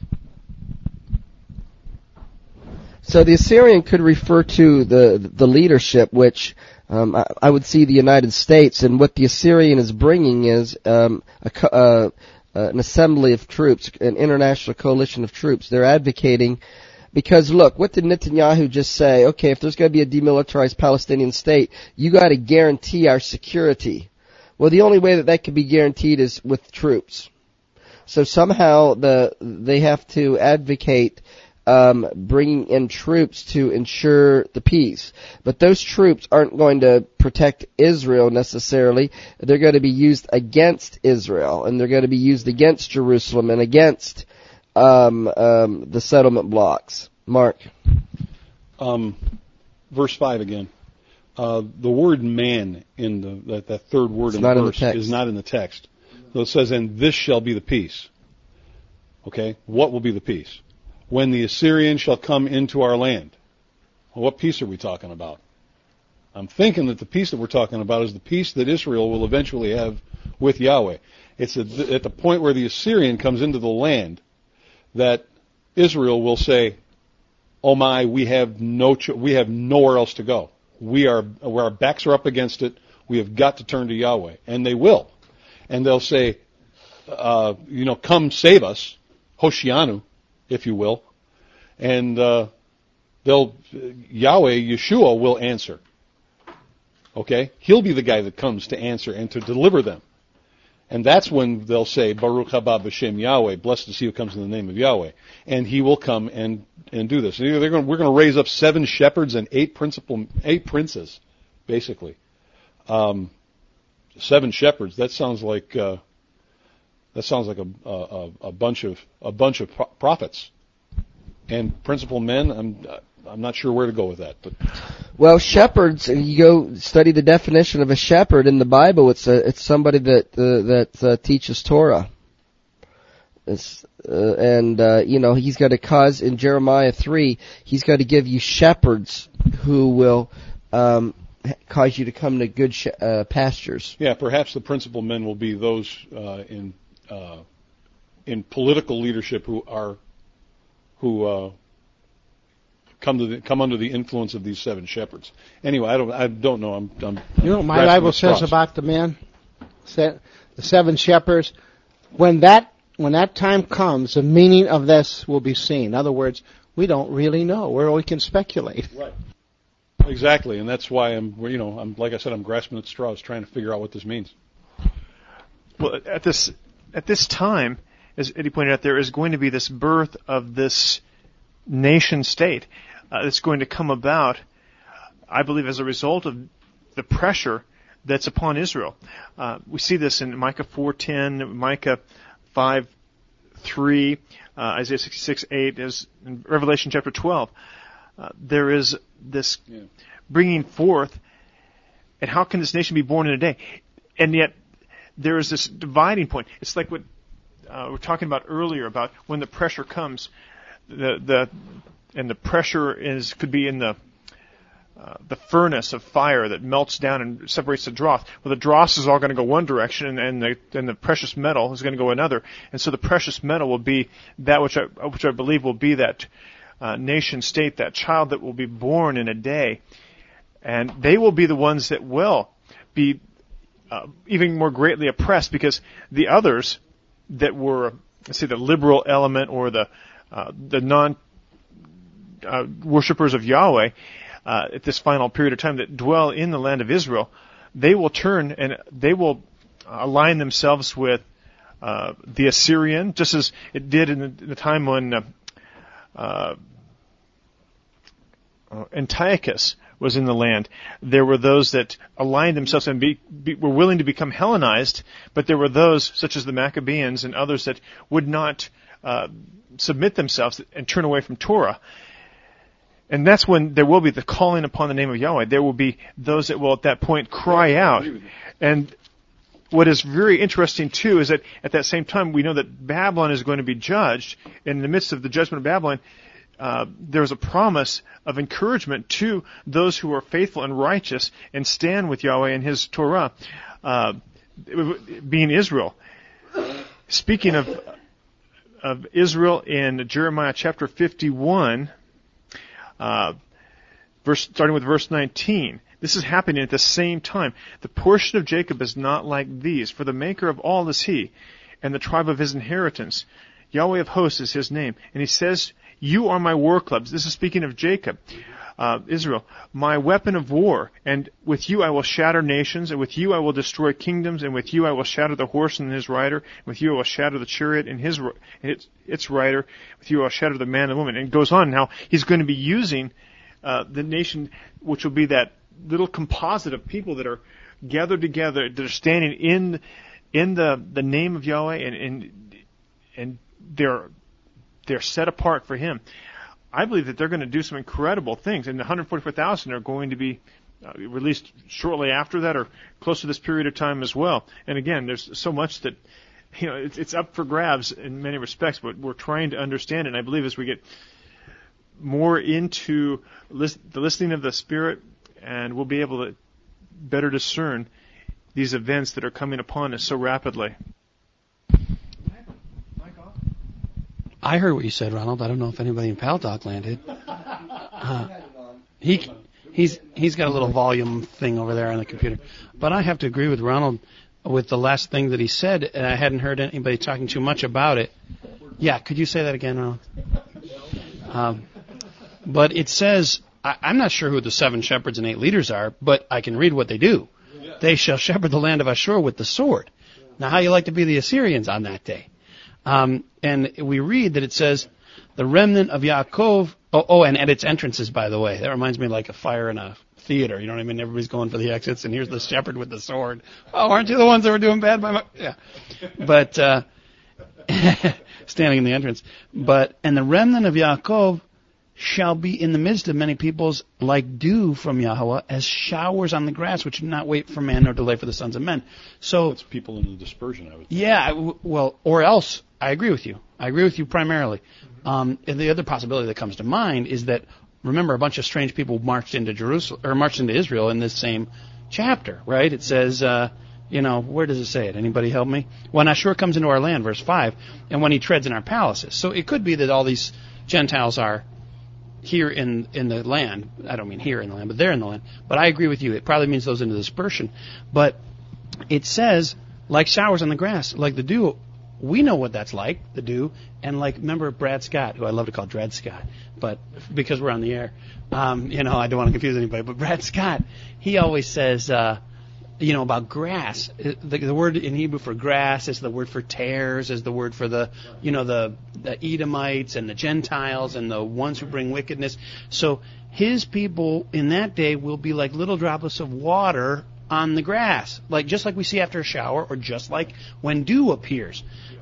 So the Assyrian could refer to the leadership, which I would see the United States, and what the Assyrian is bringing is an assembly of troops, an international coalition of troops. They're advocating, because look, what did Netanyahu just say? Okay, if there's going to be a demilitarized Palestinian state, you got to guarantee our security. Well, the only way that can be guaranteed is with troops. So somehow they have to advocate bringing in troops to ensure the peace. But those troops aren't going to protect Israel necessarily. They're going to be used against Israel, and they're going to be used against Jerusalem and against the settlement blocks. Mark. Verse 5 again. The word man in that third word in the verse is not in the text. So it says, and this shall be the peace. Okay? What will be the peace? When the Assyrians shall come into our land. Well, what peace are we talking about? I'm thinking that the peace that we're talking about is the peace that Israel will eventually have with Yahweh. It's at the point where the Assyrian comes into the land that Israel will say, oh my, we have nowhere else to go. Our backs are up against it. We have got to turn to Yahweh. And they will. And they'll say, come save us. Hoshianu, if you will. And Yahweh, Yeshua, will answer. Okay? He'll be the guy that comes to answer and to deliver them. And that's when they'll say, Baruch haba b'shem Yahweh, blessed is he who comes in the name of Yahweh. And he will come and do this. We're going to raise up 7 shepherds and 8 princes, basically. 7 shepherds. That sounds like a bunch of prophets. And principal men. I'm not sure where to go with that, but. Well, shepherds. You go study the definition of a shepherd in the Bible. It's somebody that teaches Torah. He's got to cause in Jeremiah 3. He's got to give you shepherds who will cause you to come to good pastures. Yeah, perhaps the principal men will be those in political leadership who come under the influence of these 7 shepherds. Anyway, I don't know. I'm my Bible says about the men, the 7 shepherds, when that time comes, the meaning of this will be seen. In other words, we don't really know. We can speculate. Right. Exactly, and that's why I'm like I said, I'm grasping at straws, trying to figure out what this means. Well, at this time, as Eddie pointed out, there is going to be this birth of this nation state that's going to come about, I believe, as a result of the pressure that's upon Israel. We see this in Micah 4:10, Micah 5:3, Isaiah 66:8, as in Revelation chapter 12. There is this bringing forth, and how can this nation be born in a day? And yet there is this dividing point. It's like what we were talking about earlier about when the pressure comes. The pressure could be in the furnace of fire that melts down and separates the dross. Well, the dross is all going to go one direction, and the precious metal is going to go another. And so the precious metal will be that which I believe will be that nation state, that child that will be born in a day, and they will be the ones that will be even more greatly oppressed, because the others that were, let's say, the liberal element or the non worshippers of Yahweh at this final period of time that dwell in the land of Israel, they will turn and they will align themselves with the Assyrian, just as it did in the time when Antiochus was in the land. There were those that aligned themselves and were willing to become Hellenized, but there were those, such as the Maccabeans and others, that would not submit themselves and turn away from Torah. And that's when there will be the calling upon the name of Yahweh. There will be those that will at that point cry out. And what is very interesting too is that at that same time we know that Babylon is going to be judged. In the midst of the judgment of Babylon, there is a promise of encouragement to those who are faithful and righteous and stand with Yahweh and His Torah, being Israel. Speaking of Israel in Jeremiah chapter 51, starting with verse 19. This is happening at the same time. The portion of Jacob is not like these, for the maker of all is He, and the tribe of His inheritance. Yahweh of hosts is His name. And He says, you are my war clubs. This is speaking of Jacob. Israel, my weapon of war, and with you I will shatter nations, and with you I will destroy kingdoms, and with you I will shatter the horse and his rider, and with you I will shatter the chariot and its rider, with you I will shatter the man and the woman. And it goes on now, he's going to be using the nation, which will be that little composite of people that are gathered together, that are standing in the name of Yahweh, and they're set apart for him. I believe that they're going to do some incredible things, and the 144,000 are going to be released shortly after that, or close to this period of time as well. And again, there's so much that, it's up for grabs in many respects, but we're trying to understand it. And I believe as we get more into the listening of the Spirit, and we'll be able to better discern these events that are coming upon us so rapidly. I heard what you said, Ronald. I don't know if anybody in Pal Talk landed. He's got a little volume thing over there on the computer. But I have to agree with Ronald with the last thing that he said, and I hadn't heard anybody talking too much about it. Yeah, could you say that again, Ronald? But it says, I'm not sure who the 7 shepherds and 8 leaders are, but I can read what they do. They shall shepherd the land of Ashur with the sword. Now, how you like to be the Assyrians on that day? And we read that it says, the remnant of Yaakov, and at its entrances, by the way. That reminds me of like a fire in a theater, you know what I mean? Everybody's going for the exits, and here's the shepherd with the sword. Oh, aren't you the ones that were doing bad by my... Yeah. But, standing in the entrance. And the remnant of Yaakov shall be in the midst of many peoples like dew from Yahweh, as showers on the grass, which do not wait for man nor delay for the sons of men. So it's people in the dispersion, I would think. Yeah, well, or else, I agree with you. I agree with you primarily. And the other possibility that comes to mind is that, remember, a bunch of strange people marched into Israel in this same chapter, right? It says, where does it say it? Anybody help me? When Ashur comes into our land, verse 5, and when he treads in our palaces. So it could be that all these Gentiles are here in the land. I don't mean here in the land, but they're in the land. But I agree with you. It probably means those into dispersion. But it says, like showers on the grass, like the dew. We know what that's like, the dew. And remember Brad Scott, who I love to call Dred Scott, but because we're on the air, I don't want to confuse anybody. But Brad Scott, he always says, about grass. The word in Hebrew for grass is the word for tares, is the word for the Edomites and the Gentiles and the ones who bring wickedness. So his people in that day will be like little droplets of water on the grass, just like we see after a shower, or just like when dew appears.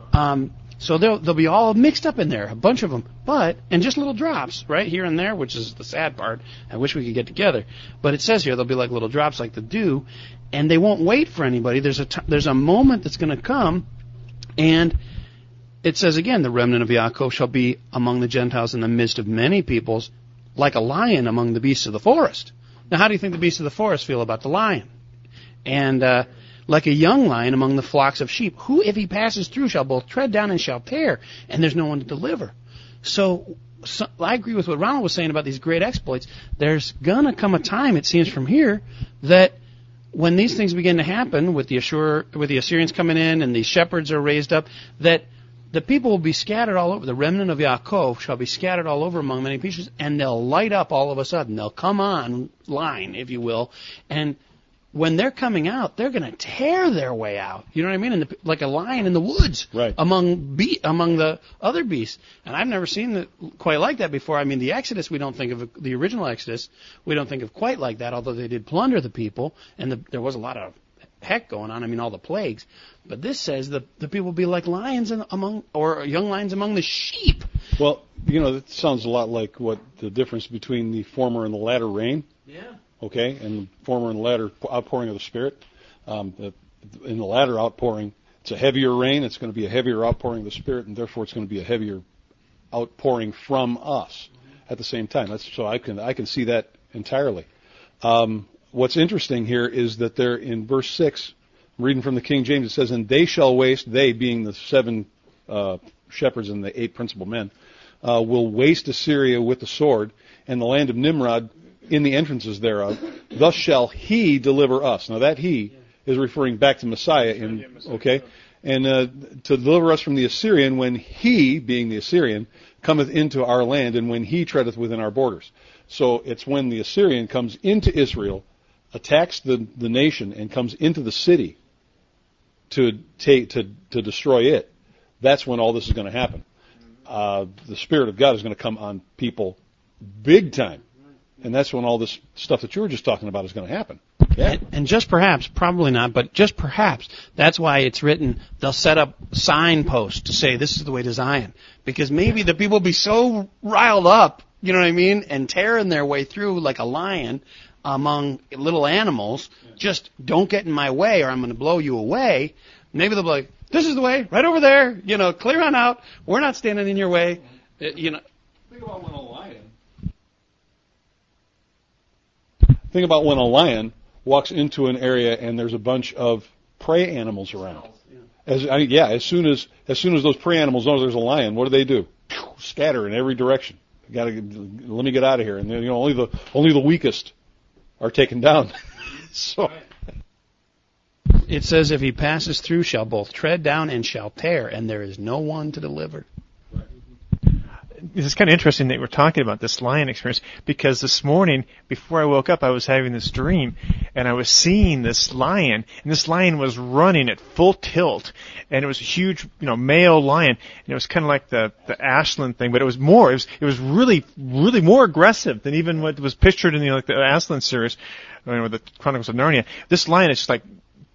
So they'll be all mixed up in there, a bunch of them, and just little drops right here and there, which is the sad part. I wish we could get together. But it says here they'll be like little drops like the dew, and they won't wait for anybody. There's a moment that's going to come, and it says again, the remnant of Yaakov shall be among the Gentiles in the midst of many peoples, like a lion among the beasts of the forest. Now, how do you think the beasts of the forest feel about the lion? And like a young lion among the flocks of sheep, who, if he passes through, shall both tread down and shall tear, and there's no one to deliver. So I agree with what Ronald was saying about these great exploits. There's going to come a time, it seems from here, that when these things begin to happen, with the Assyrians coming in and these shepherds are raised up, that the people will be scattered all over. The remnant of Yaakov shall be scattered all over among many pieces, and they'll light up all of a sudden. They'll come on line, if you will, and when they're coming out, they're going to tear their way out. You know what I mean? Like a lion in the woods, right, among the other beasts. And I've never seen it quite like that before. I mean, the Exodus, we don't think of the original Exodus. We don't think of quite like that, although they did plunder the people, and there was a lot of heck going on. I mean, all the plagues. But this says the people will be like lions or young lions among the sheep. Well, that sounds a lot like what the difference between the former and the latter rain. Yeah. Okay, and the former and the latter outpouring of the Spirit. In the latter outpouring, it's a heavier rain. It's going to be a heavier outpouring of the Spirit, and therefore it's going to be a heavier outpouring from us at the same time. So I can see that entirely. What's interesting here is that there in verse 6, I'm reading from the King James, it says, "And they shall waste," they being the 7 shepherds and the 8 principal men, will waste Assyria with the sword, and the land of Nimrod in the entrances thereof. Thus shall he deliver us. Now that he is referring back to Messiah, okay? and to deliver us from the Assyrian, when he, being the Assyrian, cometh into our land, and when he treadeth within our borders. So it's when the Assyrian comes into Israel, attacks the nation, and comes into the city to destroy it. That's when all this is going to happen. The Spirit of God is going to come on people big time. And that's when all this stuff that you were just talking about is going to happen. Yeah. And just perhaps, probably not, but just perhaps, that's why it's written, they'll set up signposts to say, this is the way to Zion. Because maybe the people will be so riled up, you know what I mean, and tearing their way through like a lion among little animals, just don't get in my way or I'm going to blow you away. Maybe they'll be like, this is the way, right over there, clear on out. We're not standing in your way. Think about when a lion walks into an area and there's a bunch of prey animals around. As soon as those prey animals know there's a lion, what do? Scatter in every direction. Let me get out of here. And then, only the weakest are taken down. So it says, if he passes through, shall both tread down and shall tear, and there is no one to deliver. It's kind of interesting that we're talking about this lion experience, because this morning, before I woke up, I was having this dream, and I was seeing this lion, and this lion was running at full tilt, and it was a huge, male lion, and it was kind of like the Ashland thing, but it was more, it was really, really more aggressive than even what was pictured in the Ashland series, or the Chronicles of Narnia. This lion is just like,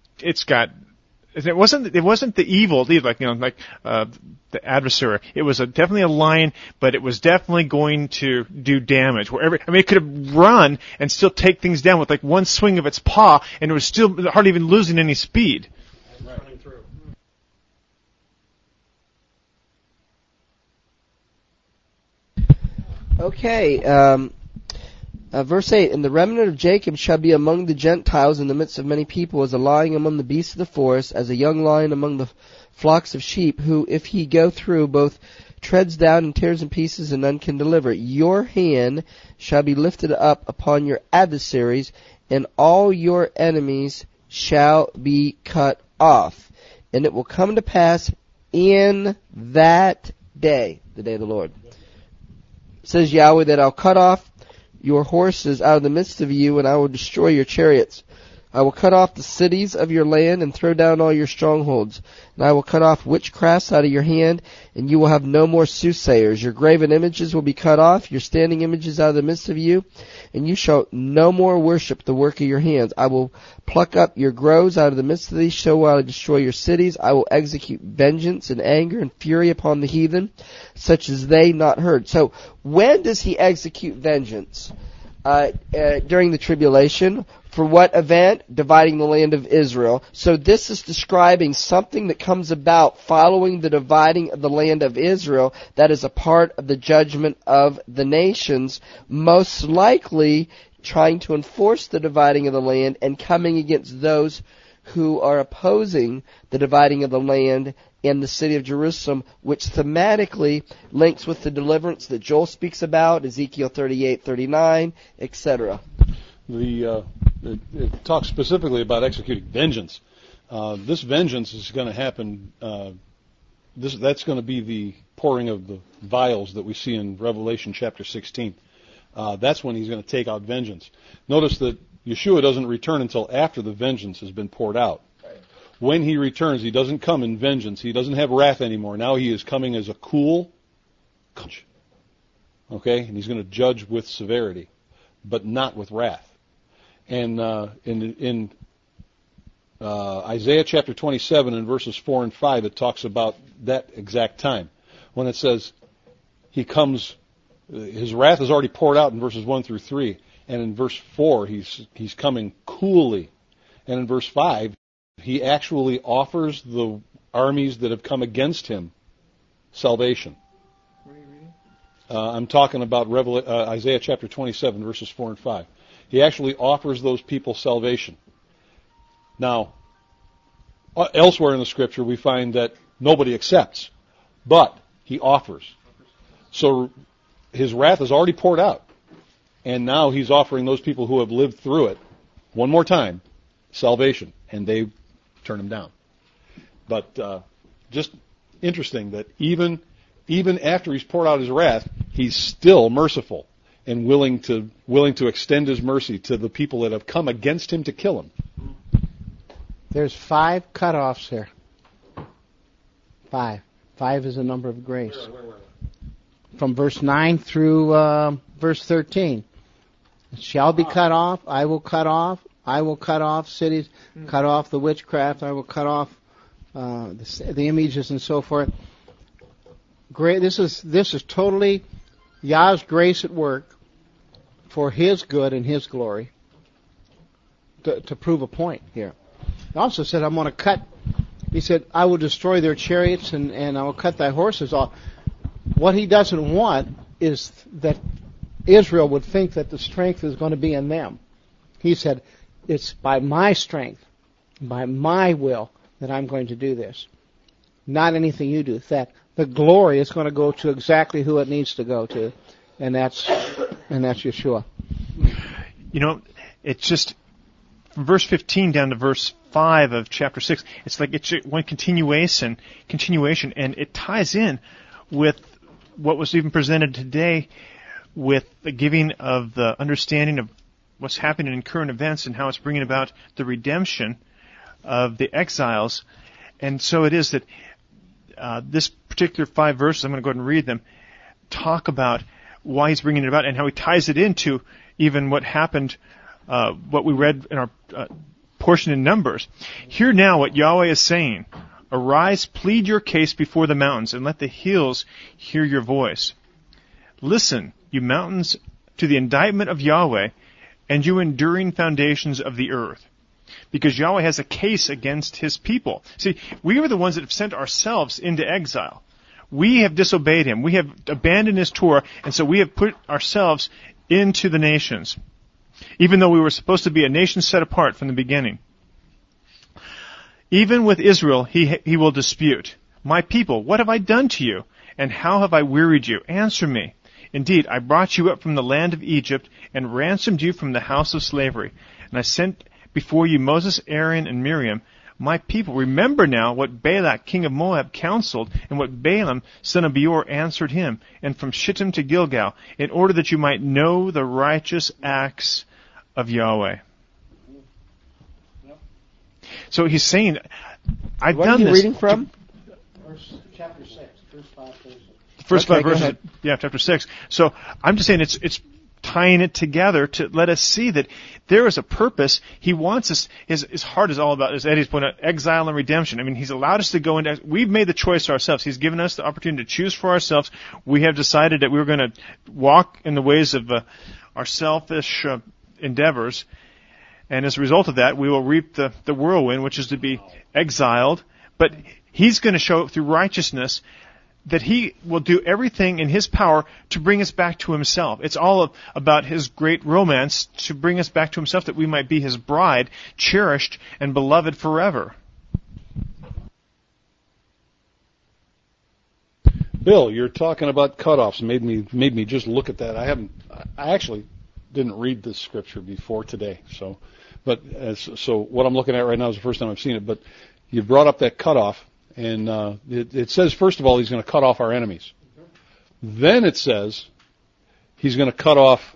it wasn't the evil, the adversary. It was definitely a lion, but it was definitely going to do damage. It could have run and still take things down with like one swing of its paw, and it was still hardly even losing any speed. Running through. Okay, verse 8, and the remnant of Jacob shall be among the Gentiles in the midst of many people, as a lion among the beasts of the forest, as a young lion among the flocks of sheep, who, if he go through, both treads down and tears in pieces, and none can deliver. Your hand shall be lifted up upon your adversaries, and all your enemies shall be cut off. And it will come to pass in that day, the day of the Lord, says Yahweh, that I'll cut off your horses out of the midst of you, and I will destroy your chariots. I will cut off the cities of your land and throw down all your strongholds. And I will cut off witchcrafts out of your hand, and you will have no more soothsayers. Your graven images will be cut off, your standing images out of the midst of you, and you shall no more worship the work of your hands. I will pluck up your groves out of the midst of these, so will I destroy your cities. I will execute vengeance and anger and fury upon the heathen, such as they not heard. So when does he execute vengeance? During the tribulation. For what event? Dividing the land of Israel. So this is describing something that comes about following the dividing of the land of Israel that is a part of the judgment of the nations, most likely trying to enforce the dividing of the land and coming against those who are opposing the dividing of the land in the city of Jerusalem, which thematically links with the deliverance that Joel speaks about, Ezekiel 38:39, etc. It talks specifically about executing vengeance. This vengeance is going to happen. That's going to be the pouring of the vials that we see in Revelation chapter 16. That's when he's going to take out vengeance. Notice that Yeshua doesn't return until after the vengeance has been poured out. When he returns, he doesn't come in vengeance. He doesn't have wrath anymore. Now he is coming as a cool, okay, and he's going to judge with severity, but not with wrath. And in Isaiah chapter 27 and verses 4 and 5, it talks about that exact time. When it says he comes, his wrath is already poured out in verses 1 through 3. And in verse 4, he's coming coolly. And in verse 5, he actually offers the armies that have come against him salvation. What are you reading? I'm talking about Isaiah chapter 27, verses 4 and 5. He actually offers those people salvation. Now, elsewhere in the Scripture, we find that nobody accepts, but he offers. So his wrath is already poured out, and now he's offering those people who have lived through it, one more time, salvation, and they turn him down. But just interesting that even after he's poured out his wrath, he's still merciful and willing to extend his mercy to the people that have come against him to kill him. There's 5 cutoffs here. 5. 5 is a number of grace. From verse 9 through verse 13. It shall be cut off, I will cut off, I will cut off cities, cut off the witchcraft, I will cut off the images and so forth. This is totally Yah's grace at work for His good and His glory to prove a point here. He also said, I'm going to cut, he said, I will destroy their chariots and I will cut thy horses off. What he doesn't want is that Israel would think that the strength is going to be in them. He said, it's by my strength, by my will, that I'm going to do this. Not anything you do. That the glory is going to go to exactly who it needs to go to, and that's Yeshua. You know, it's just from verse 15 down to verse 5 of chapter 6. It's like it's one continuation, and it ties in with what was even presented today, with the giving of the understanding of what's happening in current events and how it's bringing about the redemption of the exiles. And so it is that this particular 5 verses, I'm going to go ahead and read them, talk about why he's bringing it about and how he ties it into even what happened, what we read in our portion in Numbers. Hear now what Yahweh is saying. Arise, plead your case before the mountains, and let the hills hear your voice. Listen, you mountains, to the indictment of Yahweh, and you enduring foundations of the earth. Because Yahweh has a case against His people. See, we are the ones that have sent ourselves into exile. We have disobeyed Him. We have abandoned His Torah, and so we have put ourselves into the nations, even though we were supposed to be a nation set apart from the beginning. Even with Israel, he will dispute. My people, what have I done to you? And how have I wearied you? Answer me. Indeed, I brought you up from the land of Egypt and ransomed you from the house of slavery. And I sent before you Moses, Aaron, and Miriam. My people, remember now what Balak, king of Moab, counseled, and what Balaam, son of Beor, answered him, and from Shittim to Gilgal, in order that you might know the righteous acts of Yahweh. So he's saying, I've what done are you this. reading from? Chapter 6, verse 5. The first Okay, 5 verses, ahead. yeah, chapter 6. So I'm just saying it's tying it together to let us see that there is a purpose. He wants us, his heart is all about, as Eddie's pointed out, exile and redemption. I mean, He's allowed us to go into, we've made the choice ourselves. He's given us the opportunity to choose for ourselves. We have decided that we were going to walk in the ways of our selfish endeavors. And as a result of that, we will reap the whirlwind, which is to be exiled. But He's going to show through righteousness that He will do everything in His power to bring us back to Himself. It's all about His great romance to bring us back to Himself, that we might be His bride, cherished and beloved forever. Bill, you're talking about cutoffs. Made me just look at that. I actually didn't read this scripture before today. So what I'm looking at right now is the first time I've seen it. But you brought up that cutoff. And it says, first of all, He's going to cut off our enemies. Then it says He's going to cut off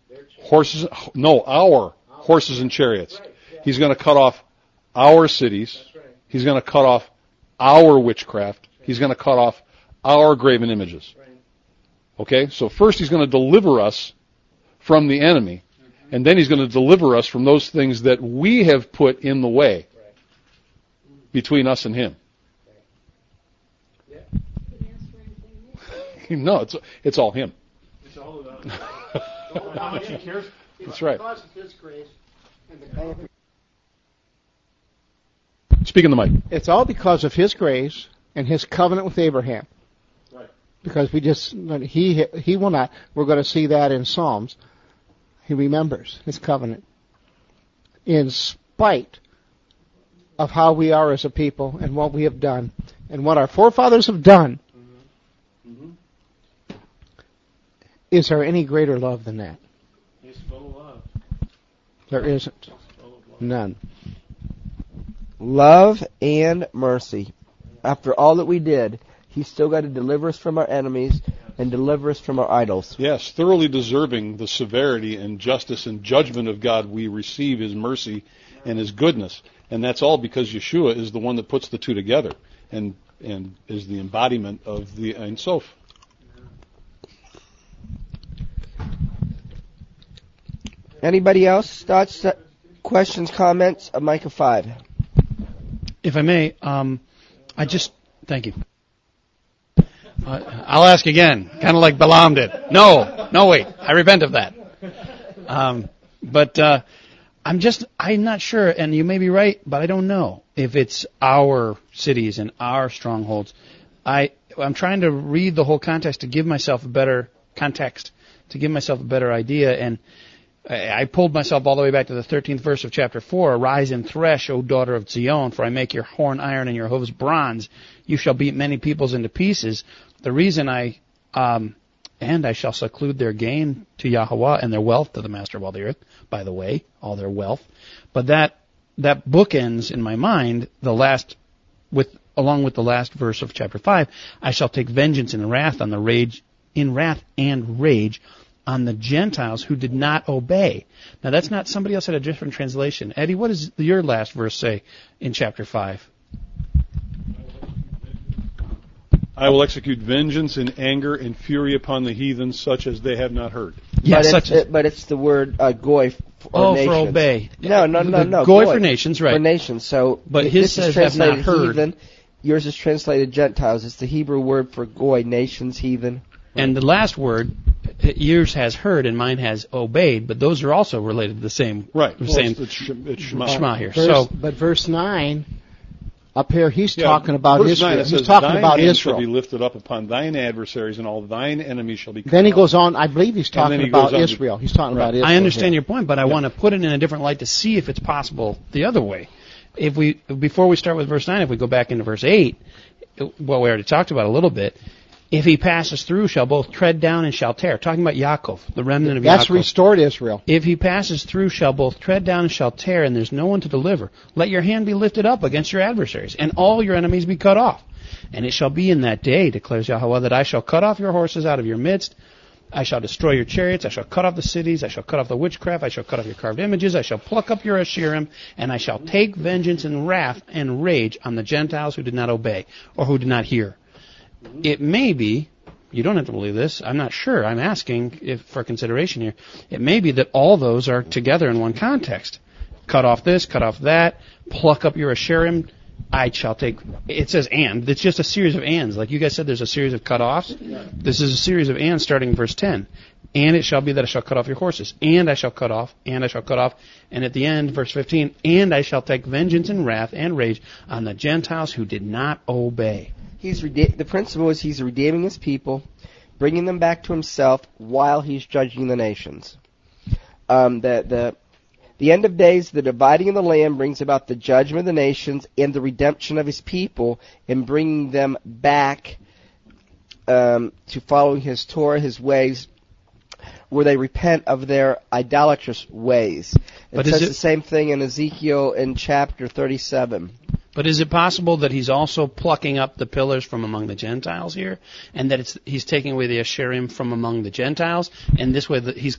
our horses and chariots. He's going to cut off our cities. He's going to cut off our witchcraft. He's going to cut off our graven images. Okay? So first He's going to deliver us from the enemy. And then He's going to deliver us from those things that we have put in the way between us and Him. No, it's all Him. It's all about how much He cares. That's right. Because of His grace and the Speak in the mic. It's all because of His grace and His covenant with Abraham. Right. Because He will not. We're going to see that in Psalms. He remembers His covenant in spite of how we are as a people and what we have done and what our forefathers have done. Is there any greater love than that? He's full of love. There isn't. None. Love and mercy. after all that we did, He's still got to deliver us from our enemies and deliver us from our idols. Yes, thoroughly deserving the severity and justice and judgment of God, we receive His mercy and His goodness. And that's all because Yeshua is the one that puts the two together and is the embodiment of the Ein Sof. Anybody else? Thoughts, questions, comments? Micah 5. If I may, thank you. I'll ask again, kind of like Balaam did. No, wait, I repent of that. I'm not sure, and you may be right, but I don't know if it's our cities and our strongholds. I'm trying to read the whole context to give myself a better context, to give myself a better idea, and I pulled myself all the way back to the 13th verse of chapter 4. Arise and thresh, O daughter of Zion, for I make your horn iron and your hooves bronze. You shall beat many peoples into pieces. The reason I shall seclude their gain to Yahweh and their wealth to the master of all the earth, by the way, all their wealth. But that bookends in my mind along with the last verse of chapter 5, I shall take vengeance in wrath and rage on the Gentiles who did not obey. Now that's not, somebody else had a different translation. Eddie, what does your last verse say in chapter 5? I will execute vengeance and anger and fury upon the heathen, such as they have not heard. Yes, but it's the word goy for nations. For obey. No. Goy for nations, right? For nations. So, but his says have not heard. Heathen, yours is translated Gentiles. It's the Hebrew word for goy, nations, heathen. And the last word, yours has heard and mine has obeyed, but those are also related to the same. Right. The same. It's Shema. Shema here. But verse 9. Up here, he's talking about verse Israel. 9, He's talking about Thine hand Israel. shall be lifted up upon thine adversaries, and all thine enemies shall be cut Then he off. goes on. I believe he's talking about Israel. He's talking about Israel. I understand your point, but I want to put it in a different light to see if it's possible the other way. Before we start with verse 9, if we go back into verse 8, well, we already talked about a little bit. If he passes through, shall both tread down and shall tear. Talking about Yaakov, the remnant of Yaakov. That's restored Israel. If he passes through, shall both tread down and shall tear, and there's no one to deliver. Let your hand be lifted up against your adversaries, and all your enemies be cut off. And it shall be in that day, declares Yahweh, that I shall cut off your horses out of your midst. I shall destroy your chariots. I shall cut off the cities. I shall cut off the witchcraft. I shall cut off your carved images. I shall pluck up your Asherim, and I shall take vengeance and wrath and rage on the Gentiles who did not obey, or who did not hear. It may be, you don't have to believe this, I'm not sure, I'm asking for consideration here. It may be that all those are together in one context. Cut off this, cut off that, pluck up your Asherim, I shall take, it says and, it's just a series of ands. Like you guys said, there's a series of cut-offs. This is a series of ands starting in verse 10. And it shall be that I shall cut off your horses, and I shall cut off, and I shall cut off. And at the end, verse 15, and I shall take vengeance and wrath and rage on the Gentiles who did not obey. The principle is he's redeeming his people, bringing them back to himself while he's judging the nations. The end of days, the dividing of the land brings about the judgment of the nations and the redemption of his people in bringing them back to following his Torah, his ways, where they repent of their idolatrous ways. It says the same thing in Ezekiel in chapter 37. But is it possible that he's also plucking up the pillars from among the Gentiles here, and that he's taking away the Asherim from among the Gentiles, and this way he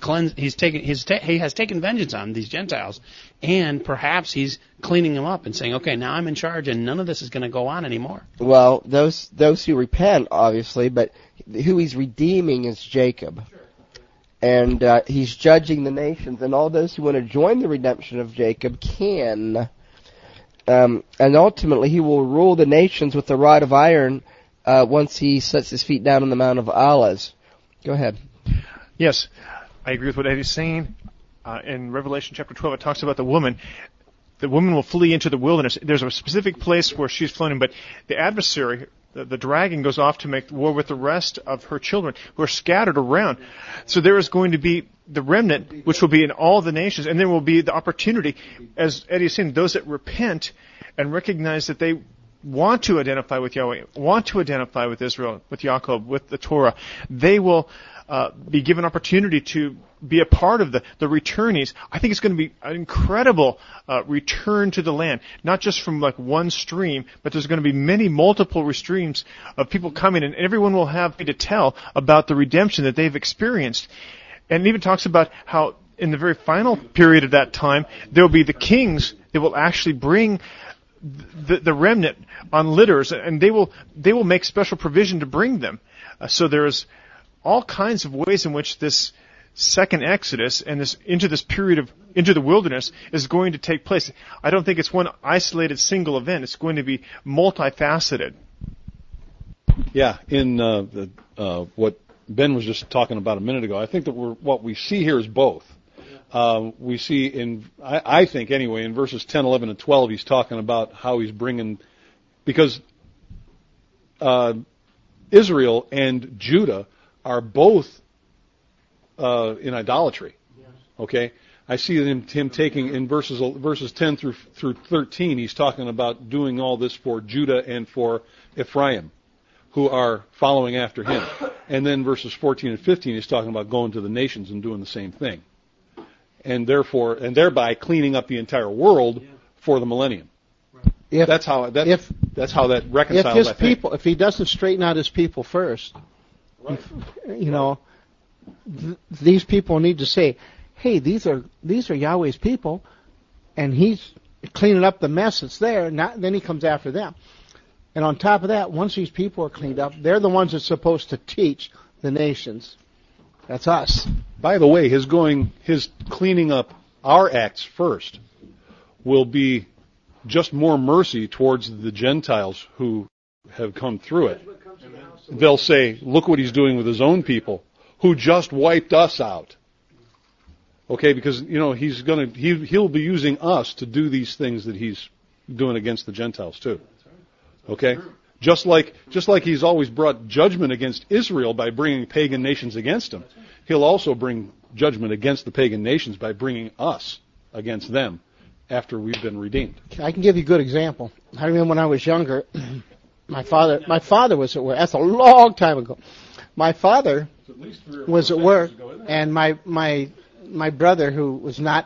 has taken vengeance on these Gentiles, and perhaps he's cleaning them up and saying, okay, now I'm in charge, and none of this is going to go on anymore. Well, those who repent, obviously, but who he's redeeming is Jacob. And he's judging the nations, and all those who want to join the redemption of Jacob can. And ultimately, he will rule the nations with a rod of iron once he sets his feet down on the Mount of Olives. Go ahead. Yes, I agree with what Eddie's saying. In Revelation chapter 12, it talks about the woman. The woman will flee into the wilderness. There's a specific place where she's flown, but the adversary, the dragon, goes off to make war with the rest of her children who are scattered around. So there is going to be the remnant, which will be in all the nations, and there will be the opportunity, as Eddie is saying, those that repent and recognize that they want to identify with Yahweh, want to identify with Israel, with Yaakov, with the Torah, they will be given opportunity to be a part of the returnees. I think it's going to be an incredible return to the land, not just from like one stream, but there's going to be many multiple streams of people coming, and everyone will have to tell about the redemption that they've experienced. And it even talks about how in the very final period of that time, there will be the kings that will actually bring the remnant on litters, and they will make special provision to bring them. So there's all kinds of ways in which this second Exodus and this into the wilderness is going to take place. I don't think it's one isolated single event. It's going to be multifaceted. Yeah, in what Ben was just talking about a minute ago, I think that what we see here is both. We see I think anyway, in verses 10, 11, and 12, he's talking about how he's bringing, because Israel and Judah are both in idolatry. Okay? I see him taking in verses 10 through 13, he's talking about doing all this for Judah and for Ephraim, who are following after him. And then verses 14 and 15, he's talking about going to the nations and doing the same thing. And thereby cleaning up the entire world for the millennium. That's how that reconciles. If he doesn't straighten out his people first, these people need to say, "Hey, these are Yahweh's people," and he's cleaning up the mess that's there. Then he comes after them. And on top of that, once these people are cleaned up, they're the ones that's supposed to teach the nations. That's us. By the way, his cleaning up our acts first will be just more mercy towards the Gentiles who have come through it. They'll say, look what he's doing with his own people, who just wiped us out. Okay, because, he'll be using us to do these things that he's doing against the Gentiles too. Okay? Just like he's always brought judgment against Israel by bringing pagan nations against him, he'll also bring judgment against the pagan nations by bringing us against them after we've been redeemed. I can give you a good example. I remember when I was younger, my father was at work. That's a long time ago. My father was at work, and my brother, who was not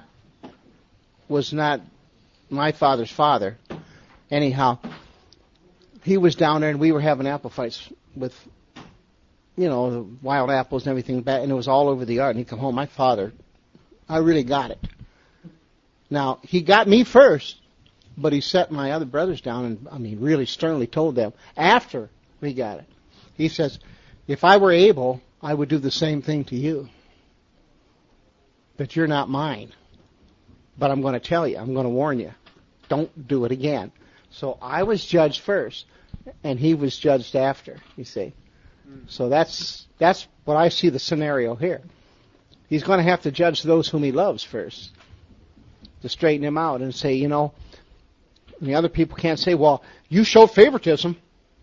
my father's father, anyhow, he was down there, and we were having apple fights with, the wild apples and everything back, and it was all over the yard. And he'd come home, my father, I really got it. Now, he got me first, but he set my other brothers down and, really sternly told them after we got it. He says, if I were able, I would do the same thing to you. But you're not mine. But I'm going to tell you, I'm going to warn you, don't do it again. So I was judged first, and he was judged after, you see. So that's what I see the scenario here. He's going to have to judge those whom he loves first, to straighten him out and say, and the other people can't say, well, you showed favoritism.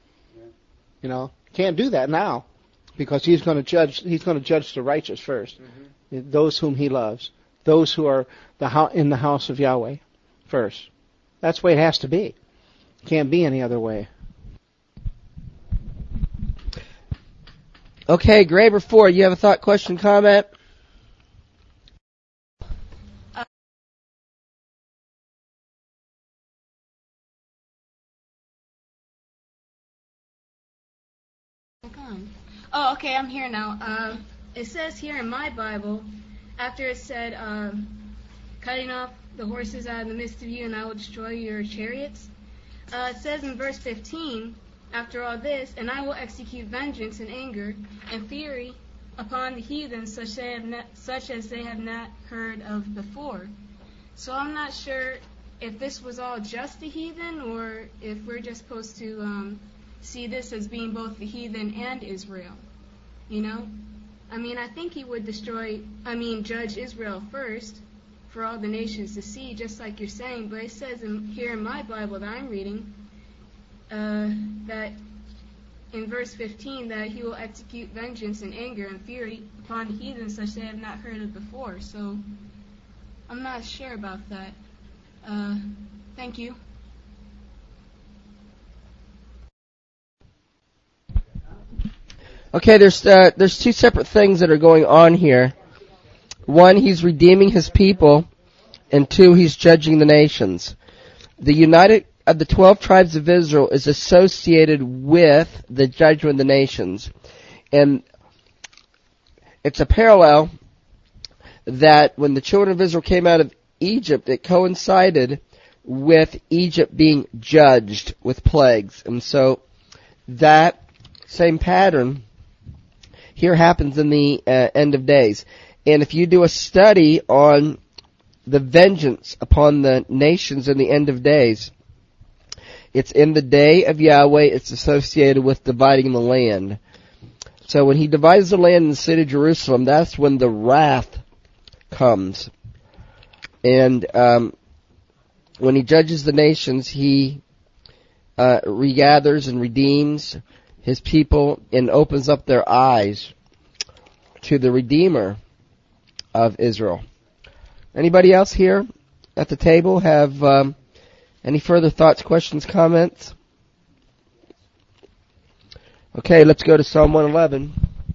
Can't do that now, because he's going to judge the righteous first, those whom he loves, those who are in the house of Yahweh first. That's the way it has to be. Can't be any other way. Okay, Graber 4, you have a thought, question, comment? Oh, okay, I'm here now. It says here in my Bible, after it said, cutting off the horses out of the midst of you, and I will destroy your chariots. It says in verse 15, after all this, and I will execute vengeance and anger and fury upon the heathen, such as they have not heard of before. So I'm not sure if this was all just the heathen, or if we're just supposed to see this as being both the heathen and Israel. I think he would judge Israel first for all the nations to see, just like you're saying. But it says here in my Bible that I'm reading that in verse 15 that he will execute vengeance and anger and fury upon the heathen such they have not heard of before. So I'm not sure about that. Thank you. Okay, there's two separate things that are going on here. One, he's redeeming his people, and two, he's judging the nations. The united of the 12 tribes of Israel is associated with the judgment of the nations. And it's a parallel that when the children of Israel came out of Egypt, it coincided with Egypt being judged with plagues. And so that same pattern here happens in the end of days. And if you do a study on the vengeance upon the nations in the end of days, it's in the day of Yahweh. It's associated with dividing the land. So when he divides the land in the city of Jerusalem, that's when the wrath comes. And when he judges the nations, he regathers and redeems his people and opens up their eyes to the Redeemer of Israel. Anybody else here at the table have any further thoughts, questions, comments? Okay, let's go to Psalm 111.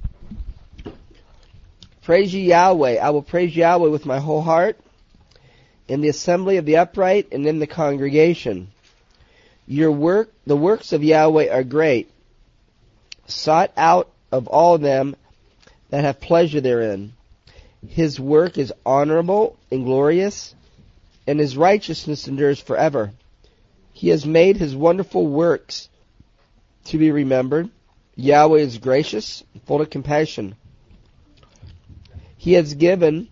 Praise ye Yahweh. I will praise Yahweh with my whole heart, in the assembly of the upright and in the congregation. The works of Yahweh are great, sought out of all them that have pleasure therein. His work is honorable and glorious, and his righteousness endures forever. He has made his wonderful works to be remembered. Yahweh is gracious, full of compassion. He has given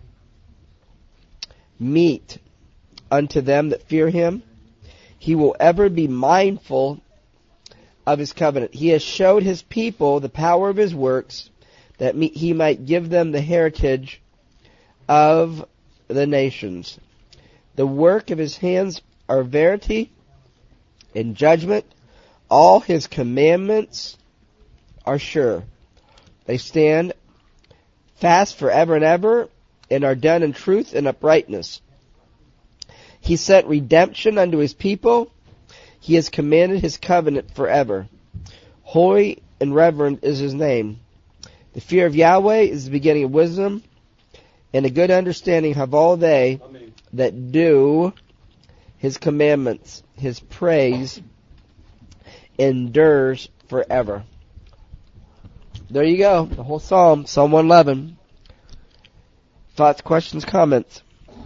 meat unto them that fear him. He will ever be mindful of his covenant. He has showed his people the power of his works, that he might give them the heritage of the nations. The work of his hands are verity and judgment. All his commandments are sure. They stand fast forever and ever, and are done in truth and uprightness. He sent redemption unto his people. He has commanded his covenant forever. Holy and reverend is his name. The fear of Yahweh is the beginning of wisdom, and a good understanding have all they that do his commandments. His praise endures forever. There you go, the whole Psalm, Psalm 111. Thoughts, questions, comments?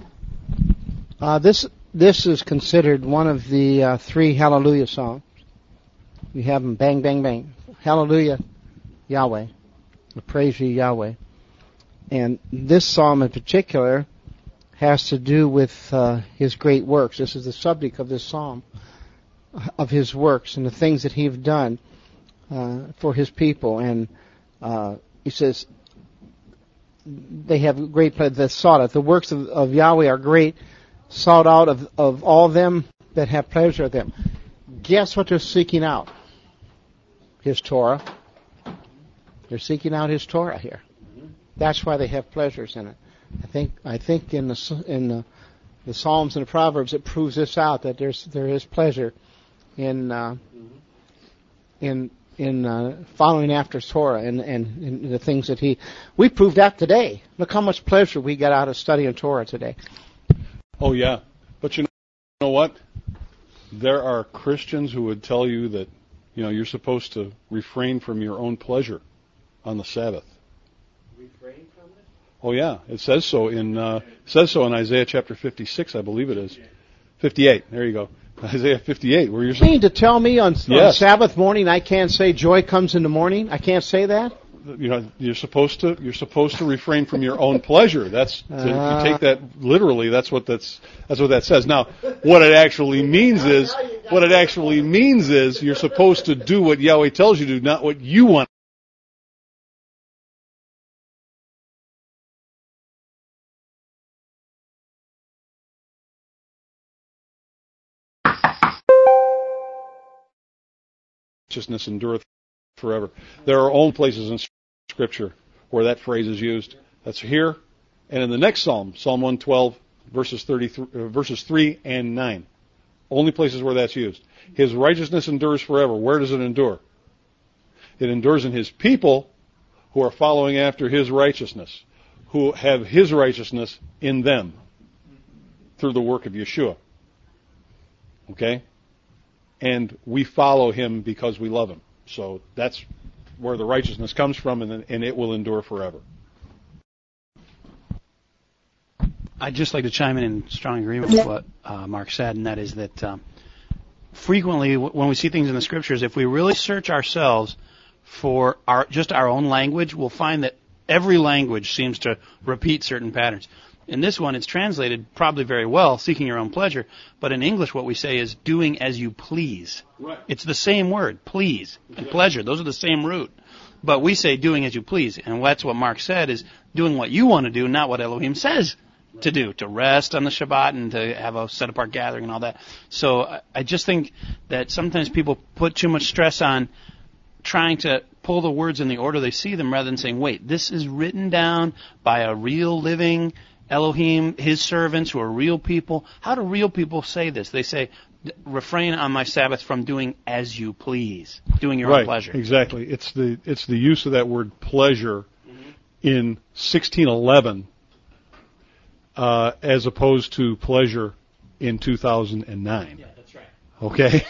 This is considered one of the 3 Hallelujah songs. We have them bang, bang, bang. Hallelujah, Yahweh. Praise ye Yahweh. And this psalm in particular has to do with his great works. This is the subject of this psalm, of his works and the things that he's done for his people. And he says, they have great pleasure that sought it. The works of Yahweh are great, sought out of all them that have pleasure of them. Guess what they're seeking out? His Torah. They're seeking out his Torah here. That's why they have pleasures in it. I think in the Psalms and the Proverbs it proves this out, that there is pleasure in following after Torah and the things that we prove that today. Look how much pleasure we get out of studying Torah today. Oh yeah, but you know what? There are Christians who would tell you that you're supposed to refrain from your own pleasure on the Sabbath. Refrain from it? Oh yeah, it says so in Isaiah chapter 56, I believe it is. 58. There you go. Isaiah 58, where you're saying. You mean to tell me on Sabbath morning I can't say joy comes in the morning? I can't say that? You're supposed to refrain from your own pleasure. If you take that literally, that's what that says. Now, what it actually means is you're supposed to do what Yahweh tells you to do, not what you want. Righteousness endureth forever. There are only places in Scripture where that phrase is used. That's here, and in the next Psalm, Psalm 112, verses 3 and 9. Only places where that's used. His righteousness endures forever. Where does it endure? It endures in His people who are following after His righteousness, who have His righteousness in them through the work of Yeshua. Okay? And we follow Him because we love Him. So that's where the righteousness comes from, and it will endure forever. I'd just like to chime in strong agreement with what Mark said, and that is that frequently when we see things in the Scriptures, if we really search ourselves for our own language, we'll find that every language seems to repeat certain patterns. In this one, it's translated probably very well, seeking your own pleasure, but in English what we say is doing as you please. Right. It's the same word, please, and pleasure. Those are the same root. But we say doing as you please, and that's what Mark said, is doing what you want to do, not what Elohim says to do, to rest on the Shabbat and to have a set-apart gathering and all that. So I just think that sometimes people put too much stress on trying to pull the words in the order they see them rather than saying, wait, this is written down by a real living Elohim, His servants who are real people. How do real people say this? They say, refrain on my Sabbath from doing as you please, doing your own pleasure. Exactly. It's the use of that word pleasure in 1611 as opposed to pleasure in 2009. Yeah, that's right. Okay?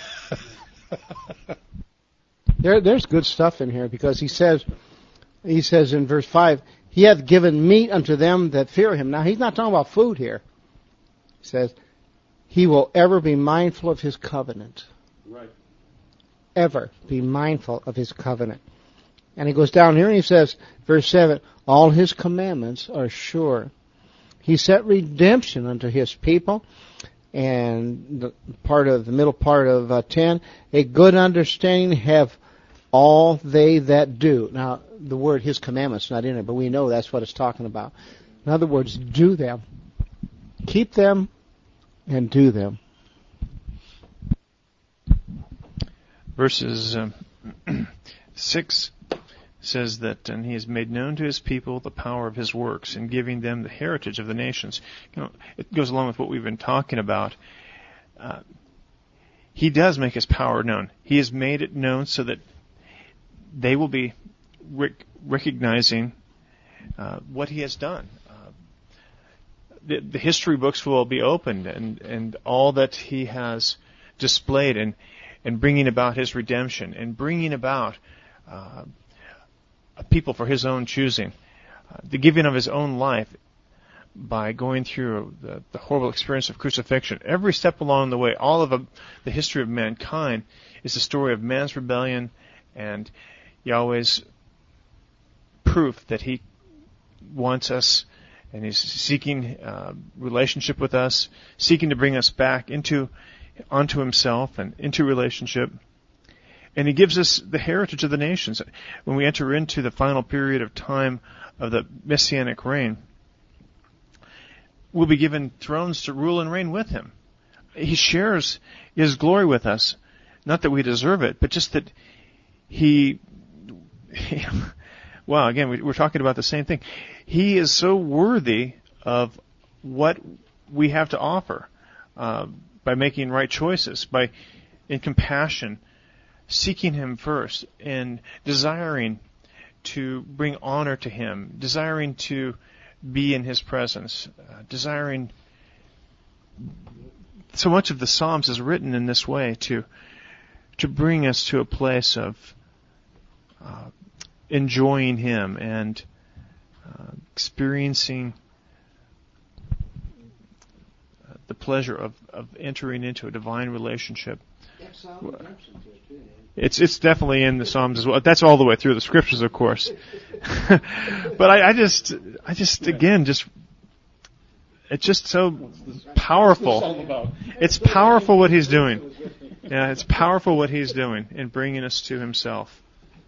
There's good stuff in here because he says in verse 5, He hath given meat unto them that fear Him. Now, he's not talking about food here. He says, He will ever be mindful of His covenant. Right. Ever be mindful of His covenant. And he goes down here and he says, verse 7, all His commandments are sure. He set redemption unto His people. And the middle part of 10, a good understanding have all they that do. Now, the word His commandments not in it, but we know that's what it's talking about. In other words, do them. Keep them and do them. Verses 6 says that, and He has made known to His people the power of His works in giving them the heritage of the nations. It goes along with what we've been talking about. He does make His power known. He has made it known so that they will be recognizing what He has done. The history books will be opened, and all that He has displayed, and bringing about His redemption, and bringing about a people for His own choosing, the giving of His own life by going through the horrible experience of crucifixion. Every step along the way, all of the history of mankind is a story of man's rebellion and Yahweh's proof that He wants us, and He's seeking relationship with us, seeking to bring us back onto Himself and into relationship. And He gives us the heritage of the nations. When we enter into the final period of time of the Messianic reign, we'll be given thrones to rule and reign with Him. He shares His glory with us. Not that we deserve it, but just that He wow, again, we're talking about the same thing. He is so worthy of what we have to offer by making right choices, in compassion, seeking Him first, and desiring to bring honor to Him, desiring to be in His presence, desiring. So much of the Psalms is written in this way to bring us to a place of enjoying Him and experiencing the pleasure of entering into a divine relationship. It's definitely in the Psalms as well. That's all the way through the Scriptures, of course. But I just again, it's just so powerful. It's powerful what He's doing. Yeah, it's powerful what He's doing in bringing us to Himself.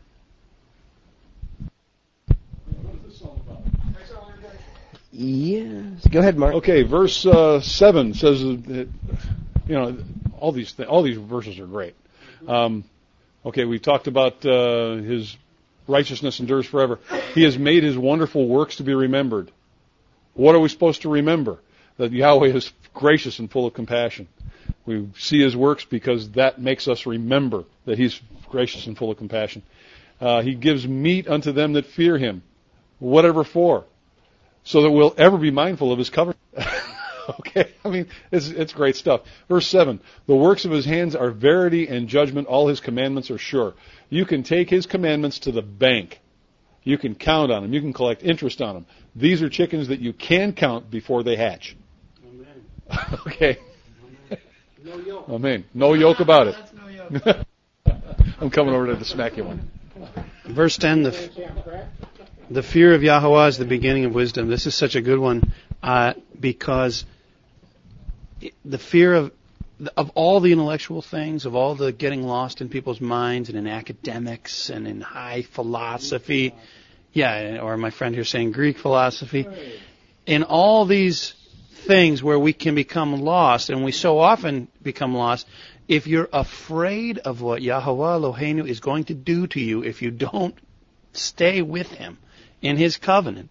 Yes. Go ahead, Mark. Okay, verse 7 says that, all these verses are great. Okay, we talked about His righteousness endures forever. He has made His wonderful works to be remembered. What are we supposed to remember? That Yahweh is gracious and full of compassion. We see His works because that makes us remember that He's gracious and full of compassion. He gives meat unto them that fear him. Whatever for? So that we'll ever be mindful of his covenant. Okay, I mean, it's great stuff. Verse 7, the works of his hands are verity and judgment. All his commandments are sure. You can take his commandments to the bank. You can count on them. You can collect interest on them. These are chickens that you can count before they hatch. Amen. Okay. No yoke. Amen. No yoke about it. No yoke. I'm coming over to smack you one. Verse 10, the fear of Yahweh is the beginning of wisdom. This is such a good one because the fear of all the intellectual things, of all the getting lost in people's minds and in academics and in high philosophy, or my friend here saying Greek philosophy, in all these things where we can become lost, and we so often become lost, if you're afraid of what Yahweh Eloheinu is going to do to you if you don't stay with him in his covenant,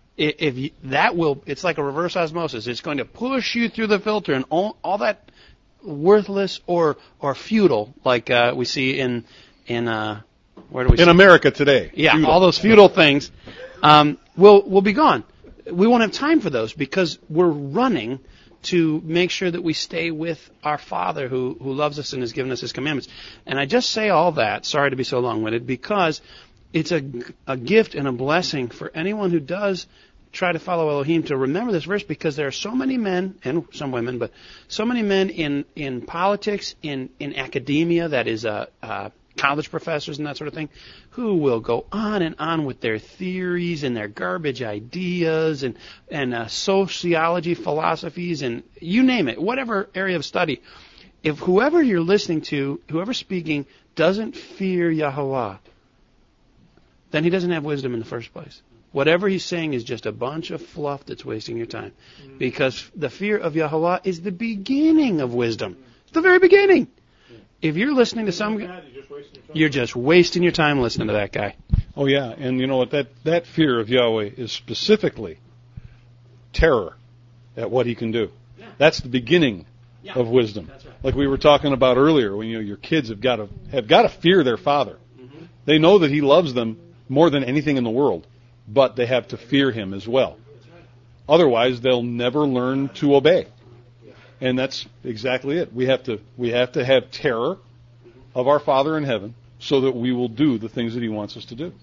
it's like a reverse osmosis. It's going to push you through the filter, and all that worthless or futile, like we see in where do we see? In America today. Yeah, futile. All those futile things will be gone. We won't have time for those because we're running to make sure that we stay with our Father who loves us and has given us his commandments. And I just say all that, sorry to be so long-winded, because it's a gift and a blessing for anyone who does try to follow Elohim to remember this verse, because there are so many men, and some women, but so many men in politics, in academia, that is college professors and that sort of thing, who will go on with their theories and their garbage ideas and sociology philosophies and you name it, whatever area of study. If whoever you're listening to, whoever's speaking, doesn't fear Yahweh, then he doesn't have wisdom in the first place. Whatever he's saying is just a bunch of fluff that's wasting your time. Because the fear of Yahweh is the beginning of wisdom. It's the very beginning. If you're listening to some guy, you're just wasting your time listening to that guy. Oh, yeah, and you know what? That fear of Yahweh is specifically terror at what he can do. That's the beginning of wisdom. That's right. Like we were talking about earlier, when your kids have got to fear their father. Mm-hmm. They know that he loves them more than anything in the world, but they have to fear him as well. Otherwise, they'll never learn to obey. And that's exactly it. We have to have terror of our Father in heaven so that we will do the things that he wants us to do.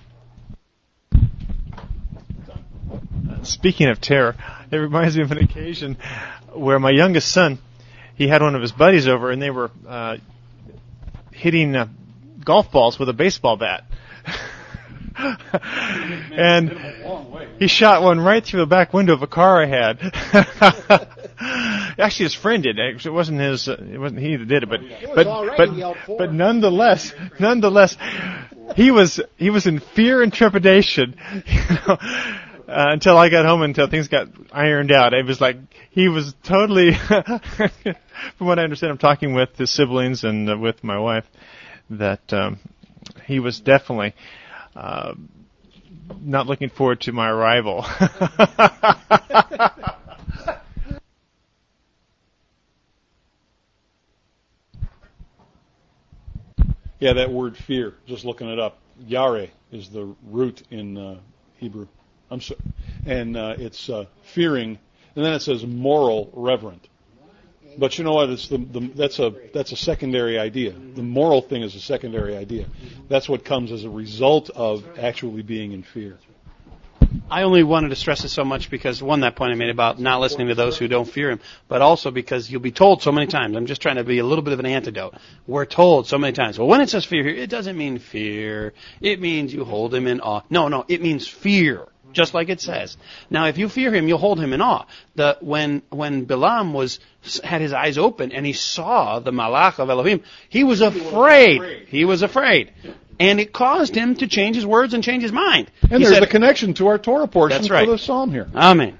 Speaking of terror, it reminds me of an occasion where my youngest son, he had one of his buddies over, and they were hitting golf balls with a baseball bat. And he shot one right through the back window of a car I had. Actually, his friend did. It wasn't his. It wasn't he that did it, but nonetheless, he was in fear and trepidation. Until I got home, until things got ironed out. It was like he was totally. From what I understand, I'm talking with his siblings and with my wife, that he was definitely not looking forward to my arrival. Yeah, that word fear, just looking it up, yare is the root in Hebrew. And it's fearing, and then it says moral reverent. But you know what? It's that's a secondary idea. The moral thing is a secondary idea. That's what comes as a result of actually being in fear. I only wanted to stress it so much because, one, that point I made about not listening to those who don't fear him, but also because you'll be told so many times. I'm just trying to be a little bit of an antidote. We're told so many times, well, when it says fear here, it doesn't mean fear. It means you hold him in awe. No, it means fear. Just like it says. Now, if you fear him, you'll hold him in awe. When Bilam had his eyes open and he saw the Malach of Elohim, he was afraid. He was afraid. And it caused him to change his words and change his mind. And there's a connection to our Torah portion that's right. for the psalm here. Amen.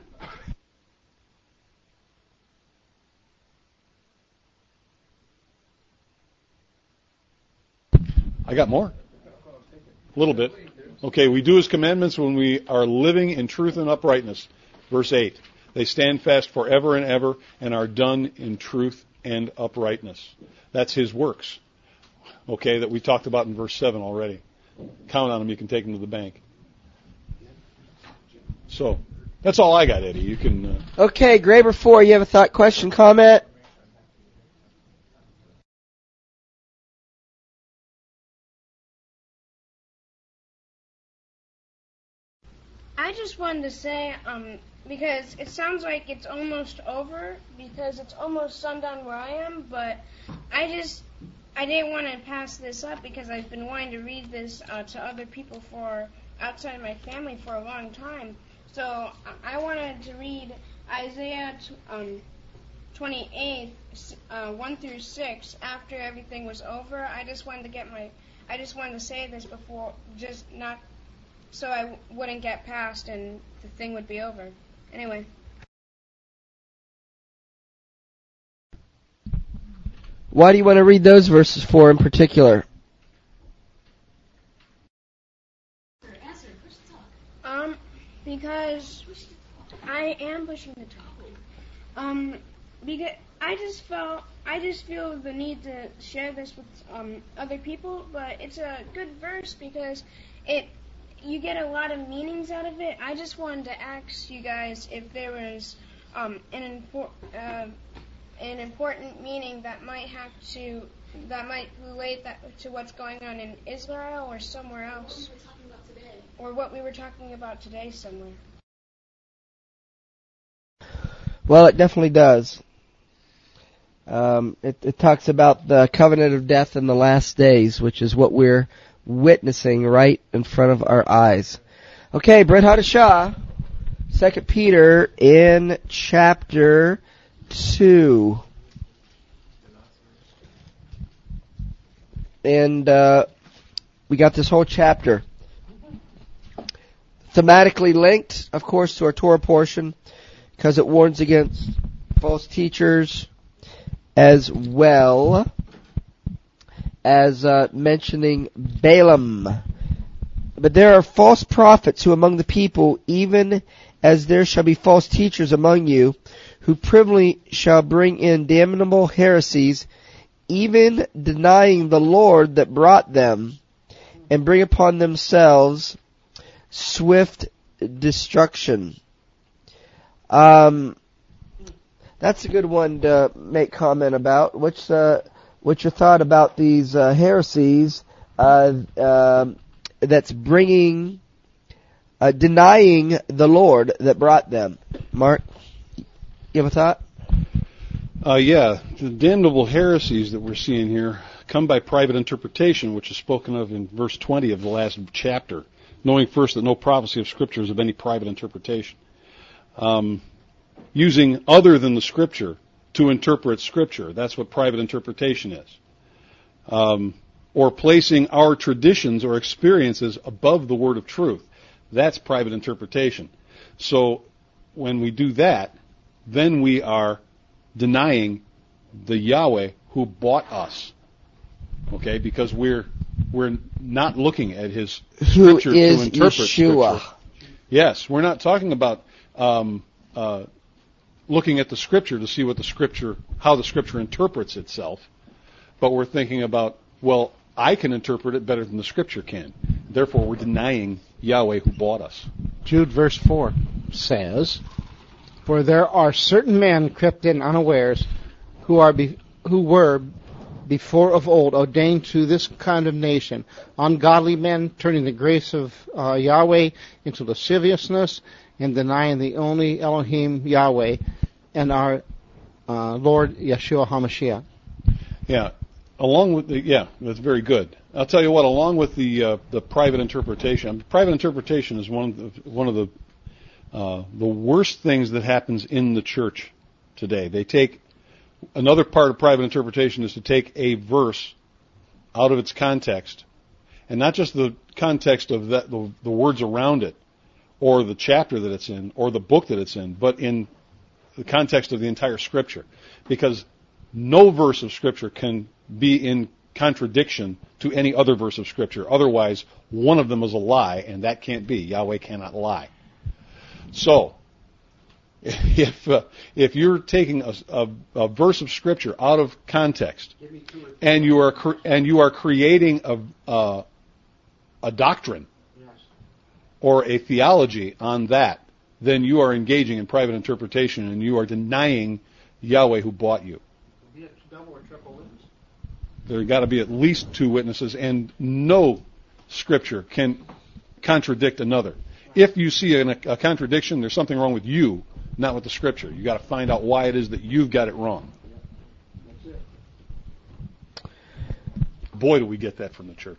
I got more. A little bit. Okay, we do his commandments when we are living in truth and uprightness. Verse 8. They stand fast forever and ever and are done in truth and uprightness. That's his works. Okay, that we talked about in verse 7 already. count on them. You can take them to the bank. So that's all I got, Eddie. You can. Okay, Graber 4, you have a thought, question, comment? I just wanted to say, because it sounds like it's almost over, because it's almost sundown where I am, but I didn't want to pass this up because I've been wanting to read this to other people outside my family for a long time. So I wanted to read Isaiah 28, 1 through 6 after everything was over. I just wanted to say this before, just not so I wouldn't get past and the thing would be over. Anyway. Why do you want to read those verses for in particular? Because I am pushing the talk. Because I just feel the need to share this with other people, but it's a good verse because you get a lot of meanings out of it. I just wanted to ask you guys if there was an important meaning that might relate that to what's going on in Israel or somewhere else, or what we were talking about today somewhere. Well, it definitely does. It talks about the covenant of death in the last days, which is what we're witnessing right in front of our eyes. Okay, Brent Hadashah, 2 Peter in chapter 2. And we got this whole chapter thematically linked, of course, to our Torah portion because it warns against false teachers as well as mentioning Balaam. But there are false prophets who among the people, even as there shall be false teachers among you, who privily shall bring in damnable heresies, even denying the Lord that brought them, and bring upon themselves swift destruction. That's a good one to make comment about. What's your thought about these heresies that's bringing, denying the Lord that brought them? Mark, you have a thought? Yeah, the damnable heresies that we're seeing here come by private interpretation, which is spoken of in verse 20 of the last chapter, knowing first that no prophecy of Scripture is of any private interpretation. Using other than the Scripture to interpret Scripture. That's what private interpretation is. Or placing our traditions or experiences above the word of truth. That's private interpretation. So when we do that, then we are denying the Yahweh who bought us. Okay, because we're not looking at His Scripture to interpret Yeshua. Scripture. Yes, we're not talking about looking at the Scripture to see how the Scripture interprets itself, but we're thinking about, well, I can interpret it better than the Scripture can. Therefore, we're denying Yahweh who bought us. Jude verse 4 says, "For there are certain men crept in unawares, who were before of old ordained to this condemnation, ungodly men turning the grace of Yahweh into lasciviousness, and denying the only Elohim Yahweh and our Lord Yeshua HaMashiach." Yeah, that's very good. I'll tell you what. Along with the private interpretation, private interpretation is one of the worst things that happens in the church today. They take another part of private interpretation is to take a verse out of its context, and not just the context of the words around it, or the chapter that it's in, or the book that it's in, but in the context of the entire Scripture. Because no verse of Scripture can be in contradiction to any other verse of Scripture. Otherwise, one of them is a lie, and that can't be. Yahweh cannot lie. So, if you're taking a verse of Scripture out of context, and you are creating a a doctrine or a theology on that, then you are engaging in private interpretation and you are denying Yahweh who bought you. There got to be at least 2 witnesses, and no scripture can contradict another. If you see a contradiction, there's something wrong with you, not with the scripture. You got to find out why it is that you've got it wrong. Boy, do we get that from the church.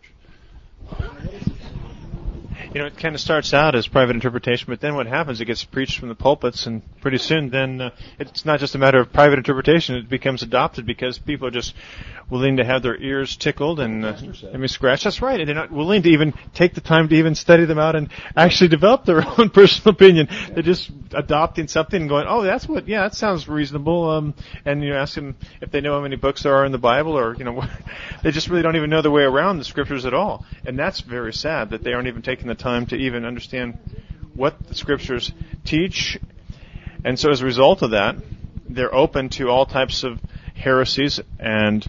You know, it kind of starts out as private interpretation, but then what happens, it gets preached from the pulpits, and pretty soon then it's not just a matter of private interpretation, it becomes adopted because people are just willing to have their ears tickled and scratched. That's right, and they're not willing to even take the time to even study them out and actually develop their own personal opinion. They're just adopting something and going, oh, that's what, yeah, that sounds reasonable, and you ask them if they know how many books there are in the Bible, or, you know, they just really don't even know their way around the scriptures at all. And that's very sad that they aren't even taking the time to even understand what the scriptures teach. And so as a result of that, they're open to all types of heresies, and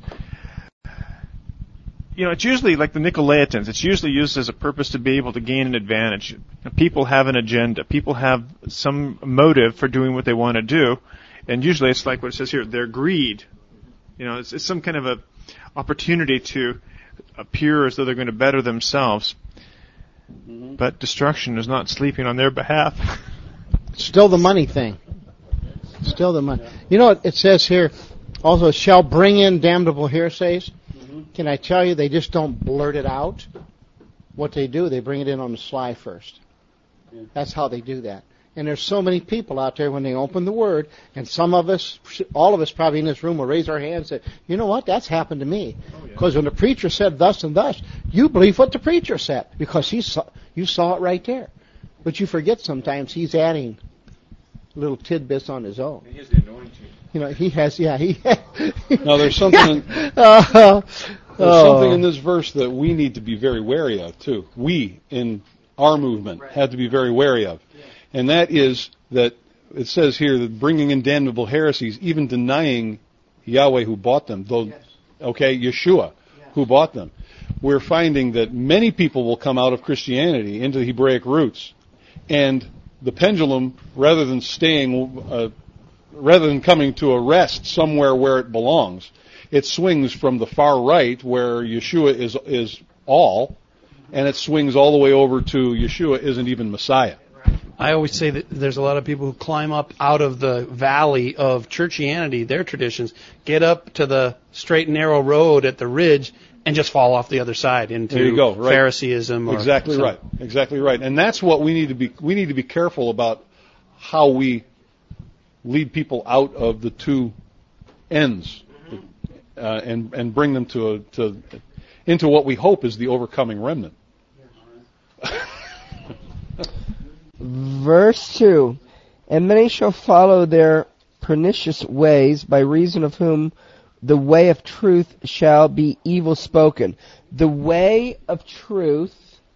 you know, it's usually like the Nicolaitans. It's usually used as a purpose to be able to gain an advantage. People have an agenda. People have some motive for doing what they want to do, and usually it's like what it says here, their greed. You know, it's some kind of a opportunity to appear as though they're going to better themselves. But destruction is not sleeping on their behalf. Still the money thing. Still the money. You know, it says here, also, shall bring in damnable heresies. Can I tell you, they just don't blurt it out. What they do, they bring it in on the sly first. That's how they do that. And there's so many people out there when they open the Word, and some of us, all of us probably in this room will raise our hands and say, you know what, that's happened to me. Because when the preacher said thus and thus, you believe what the preacher said, because you saw it right there. But you forget sometimes he's adding little tidbits on his own. He has the anointing. You know, he has, yeah. Now, there's something, there's something in this verse that we need to be very wary of, too. We, in our movement, have to be very wary of. And that is that it says here that bringing in damnable heresies, even denying Yahweh who bought them, though, okay, Yeshua who bought them. We're finding that many people will come out of Christianity into the Hebraic roots, and the pendulum, rather than coming to a rest somewhere where it belongs, it swings from the far right, where Yeshua is all, and it swings all the way over to Yeshua isn't even Messiah. I always say that there's a lot of people who climb up out of the valley of churchianity, their traditions, get up to the straight and narrow road at the ridge, and just fall off the other side into there you go, right. Phariseeism. Or exactly some. Right. Exactly right. And that's what we need to be. We need to be careful about how we lead people out of the two ends, and bring them into what we hope is the overcoming remnant. Verse 2, and many shall follow their pernicious ways, by reason of whom the way of truth shall be evil spoken. The way of truth,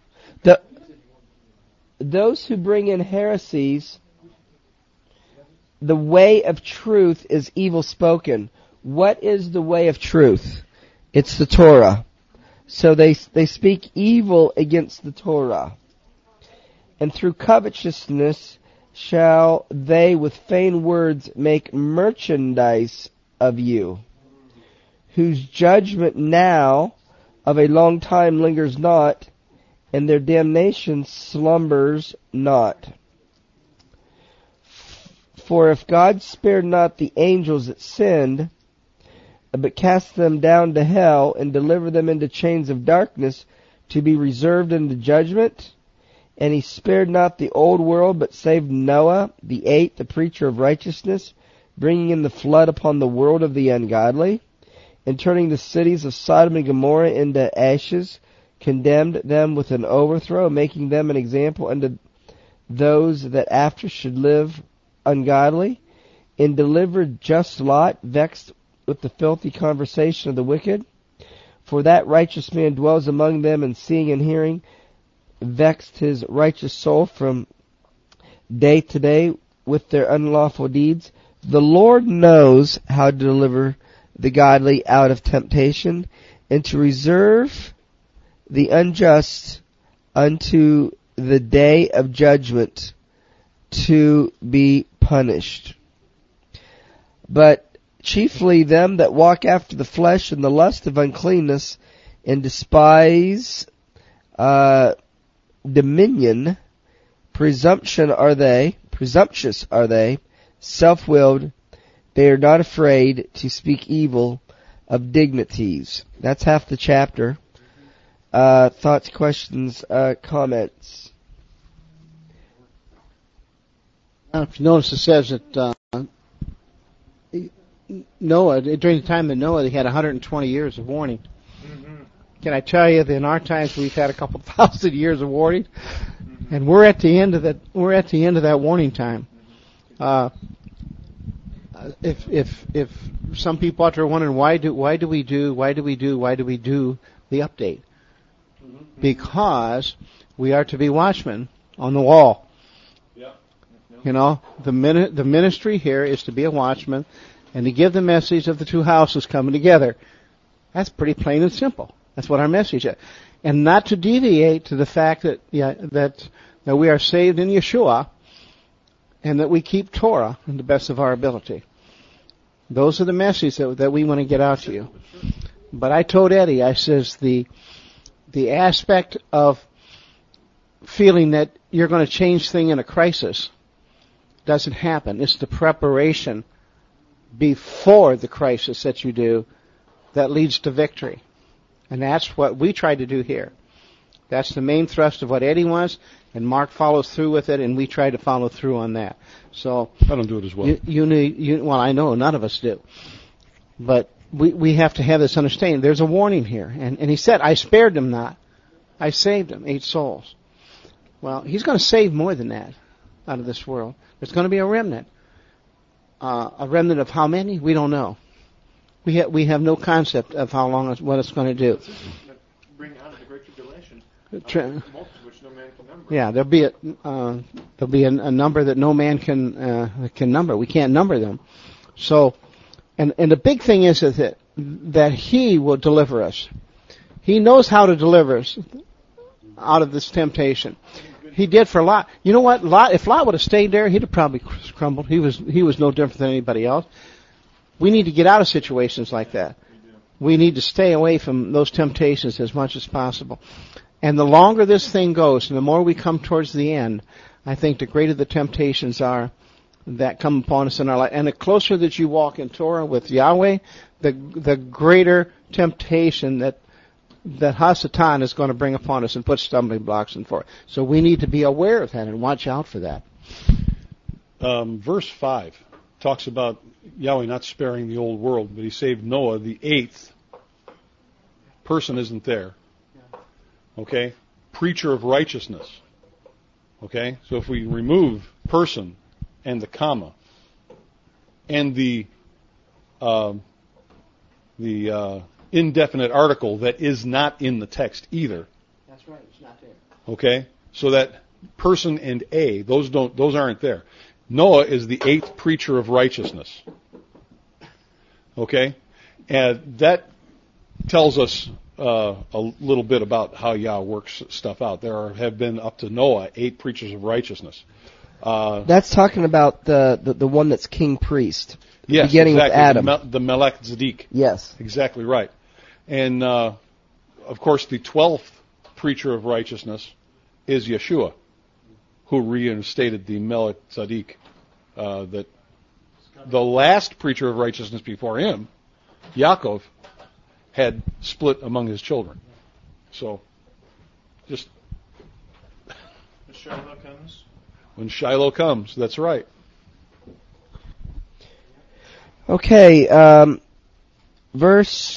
those who bring in heresies, the way of truth is evil spoken. What is the way of truth? It's the Torah. So they speak evil against the Torah. And through covetousness shall they with vain words make merchandise of you, whose judgment now of a long time lingers not, and their damnation slumbers not. For if God spared not the angels that sinned, but cast them down to hell, and delivered them into chains of darkness, to be reserved unto judgment, and he spared not the old world, but saved Noah, the eighth, the preacher of righteousness, bringing in the flood upon the world of the ungodly, and turning the cities of Sodom and Gomorrah into ashes, condemned them with an overthrow, making them an example unto those that after should live ungodly, and delivered just Lot, vexed with the filthy conversation of the wicked. For that righteous man dwells among them, and seeing and hearing, vexed his righteous soul from day to day with their unlawful deeds. The Lord knows how to deliver the godly out of temptation, and to reserve the unjust unto the day of judgment to be punished. But chiefly them that walk after the flesh and the lust of uncleanness and despise dominion, presumptuous are they, self-willed, they are not afraid to speak evil of dignities. That's half the chapter. Thoughts, questions, comments? If you notice, it says that Noah, during the time of Noah, he had 120 years of warning. Can I tell you that in our times we've had a couple thousand years of warning, and we're at the end of that. We're at the end of that warning time. If some people out there are wondering why do we do the update? Because we are to be watchmen on the wall. You know, the ministry here is to be a watchman and to give the message of the two houses coming together. That's pretty plain and simple. That's what our message is. And not to deviate to the fact that we are saved in Yeshua and that we keep Torah in the best of our ability. Those are the messages that we want to get out to you. But I told Eddie, I says the aspect of feeling that you're going to change things in a crisis doesn't happen. It's the preparation before the crisis that you do that leads to victory. And that's what we try to do here. That's the main thrust of what Eddie wants, and Mark follows through with it, and we try to follow through on that. So I don't do it as well. Well, I know none of us do. But we have to have this understanding. There's a warning here. And he said, I spared them not. I saved them, 8 souls. Well, he's going to save more than that out of this world. There's going to be a remnant. A remnant of how many? We don't know. We have no concept of how long what it's going to do. Bring out of the Great Tribulation, multitudes which no man can number. Yeah, there'll be a number that no man can number. We can't number them. So, and the big thing is that He will deliver us. He knows how to deliver us out of this temptation. He did for Lot. You know what? If Lot would have stayed there, he'd have probably crumbled. He was no different than anybody else. We need to get out of situations like that. We need to stay away from those temptations as much as possible. And the longer this thing goes, and the more we come towards the end, I think the greater the temptations are that come upon us in our life. And the closer that you walk in Torah with Yahweh, the greater temptation that Hasatan is going to bring upon us and put stumbling blocks in for it. So we need to be aware of that and watch out for that. Verse 5 talks about Yahweh not sparing the old world, but He saved Noah. The 8th person isn't there. Okay? Preacher of righteousness. Okay? So if we remove person and the comma and the indefinite article that is not in the text either. That's right, it's not there. Okay? So that person and a, those aren't there. Noah is the 8th preacher of righteousness. Okay? And that tells us a little bit about how Yah works stuff out. There have been up to Noah 8 preachers of righteousness. That's talking about the one that's king priest. Yes, beginning exactly. with Adam. The Melech Tzedek. Yes. Exactly right. And, of course, the 12th preacher of righteousness is Yeshua, who reinstated the Melech Tzedek. That the last preacher of righteousness before him, Yaakov, had split among his children. So, just... When Shiloh comes? When Shiloh comes, that's right. Okay, verse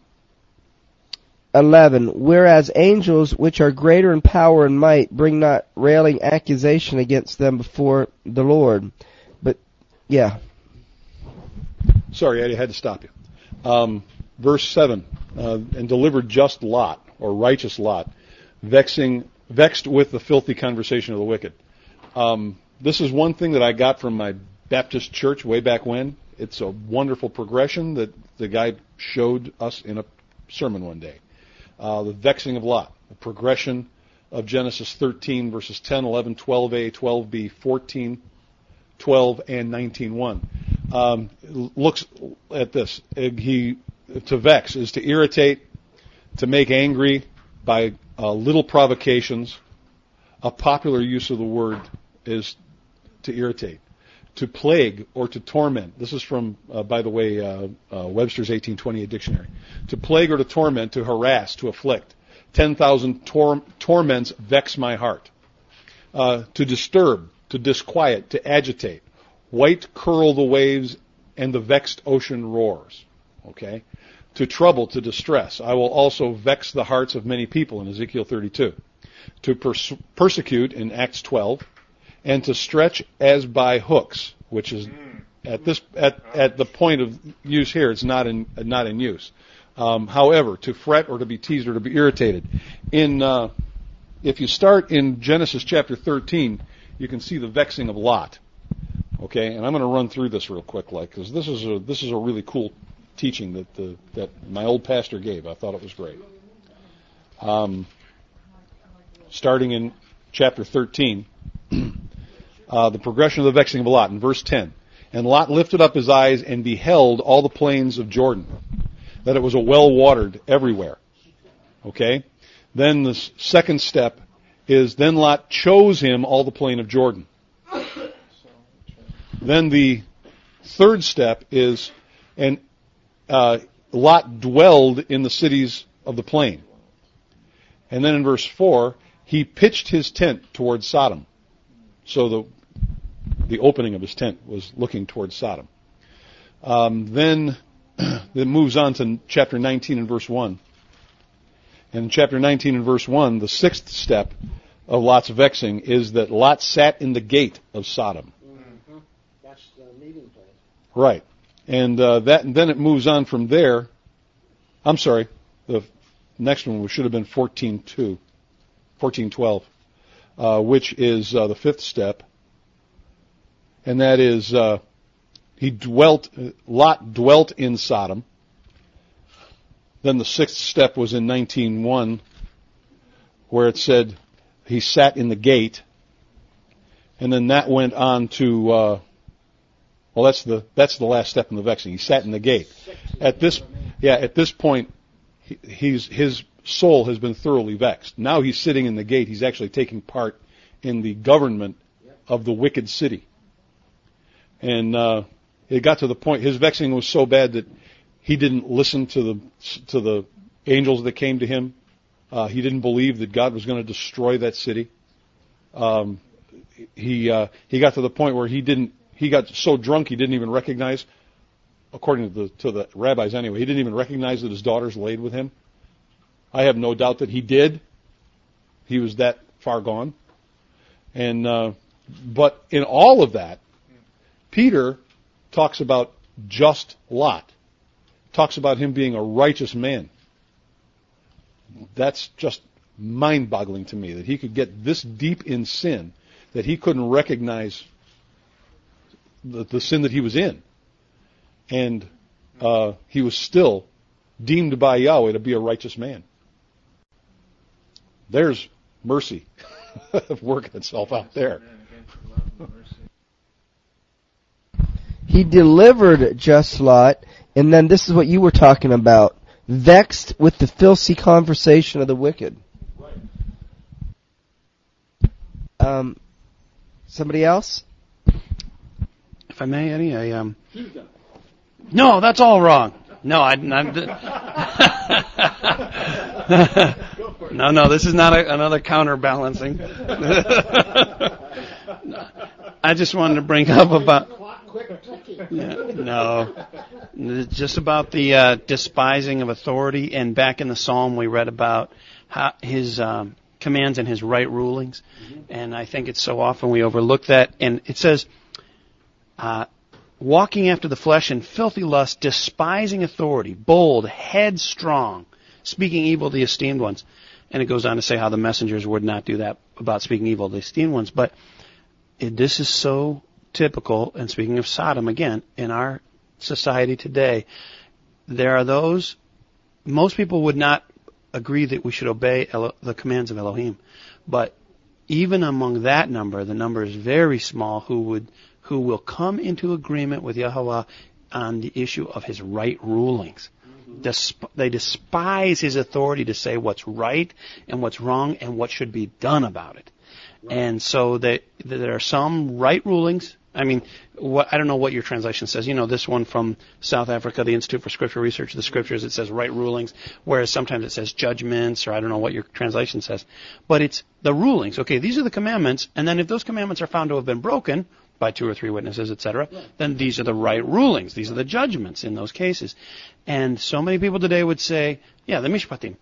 11. Whereas angels, which are greater in power and might, bring not railing accusation against them before the Lord. But, yeah. Sorry, Eddie, I had to stop you. Verse 7. And delivered just Lot, or righteous Lot, vexed with the filthy conversation of the wicked. This is one thing that I got from my Baptist church way back when. It's a wonderful progression that the guy showed us in a sermon one day. The vexing of Lot, the progression of Genesis 13, verses 10, 11, 12a, 12b, 14, 12, and 19:1. Looks at this. To vex is to irritate, to make angry by little provocations. A popular use of the word is to irritate. To plague or to torment. This is from, by the way, Webster's 1828 dictionary. To plague or to torment, to harass, to afflict. 10,000 torments vex my heart. To disturb, to disquiet, to agitate. White curl the waves and the vexed ocean roars. Okay? To trouble, to distress. I will also vex the hearts of many people in Ezekiel 32. To persecute in Acts 12. And to stretch as by hooks, which is at the point of use here, it's not in use. However, to fret or to be teased or to be irritated. If you start in Genesis chapter 13, you can see the vexing of Lot. Okay, and I'm going to run through this real quick, because this is a really cool teaching that my old pastor gave. I thought it was great. Starting in chapter 13. The progression of the vexing of Lot in verse 10. And Lot lifted up his eyes and beheld all the plains of Jordan, that it was a well watered everywhere. Okay? Then the second step is, then Lot chose him all the plain of Jordan. Then the third step is, and Lot dwelled in the cities of the plain. And then in verse 4, he pitched his tent towards Sodom. So the opening of his tent was looking towards Sodom. Then it moves on to chapter 19 and verse 1. And in chapter 19 and verse 1, the sixth step of Lot's vexing is that Lot sat in the gate of Sodom. Mm-hmm. That's the meeting place. Right. And then it moves on from there. I'm sorry, the next one should have been 14:12, which is the fifth step. And that is, Lot dwelt in Sodom. Then the sixth step was in 19:1, where it said he sat in the gate. And then that went on to, that's the last step in the vexing. He sat in the gate. At this point, his soul has been thoroughly vexed. Now he's sitting in the gate. He's actually taking part in the government of the wicked city. And it got to the point, his vexing was so bad that he didn't listen to the angels that came to him. He didn't believe that God was going to destroy that city. He got to the point where he got so drunk he didn't even recognize, according to the rabbis anyway, he didn't even recognize that his daughters laid with him. I have no doubt that he did. He was that far gone. And but in all of that, Peter talks about just Lot. Talks about him being a righteous man. That's just mind-boggling to me, that he could get this deep in sin, that he couldn't recognize the sin that he was in. And he was still deemed by Yahweh to be a righteous man. There's mercy working itself out there. He delivered just Lot, and then this is what you were talking about, vexed with the filthy conversation of the wicked. Somebody else? If I may, Eddie, No, that's all wrong. No, No, this is not another counterbalancing. I just wanted to bring up about... just about the despising of authority. And back in the Psalm, we read about how his commands and his right rulings. Mm-hmm. And I think it's so often we overlook that. And it says, walking after the flesh in filthy lust, despising authority, bold, headstrong, speaking evil of the esteemed ones. And it goes on to say how the messengers would not do that about speaking evil of the esteemed ones. But this is so typical, and speaking of Sodom again, in our society today, there are those, most people would not agree that we should obey the commands of Elohim, But even among that number, the number is very small who will come into agreement with Yahweh on the issue of his right rulings. They despise his authority to say what's right and what's wrong and what should be done about it. Right. And so there are some right rulings. I mean, I don't know what your translation says. You know, this one from South Africa, the Institute for Scripture Research, the Scriptures, it says right rulings, whereas sometimes it says judgments, or I don't know what your translation says. But it's the rulings. Okay, these are the commandments, and then if those commandments are found to have been broken by 2 or 3 witnesses, etc., then these are the right rulings. These are the judgments in those cases. And so many people today would say, the mishpatim.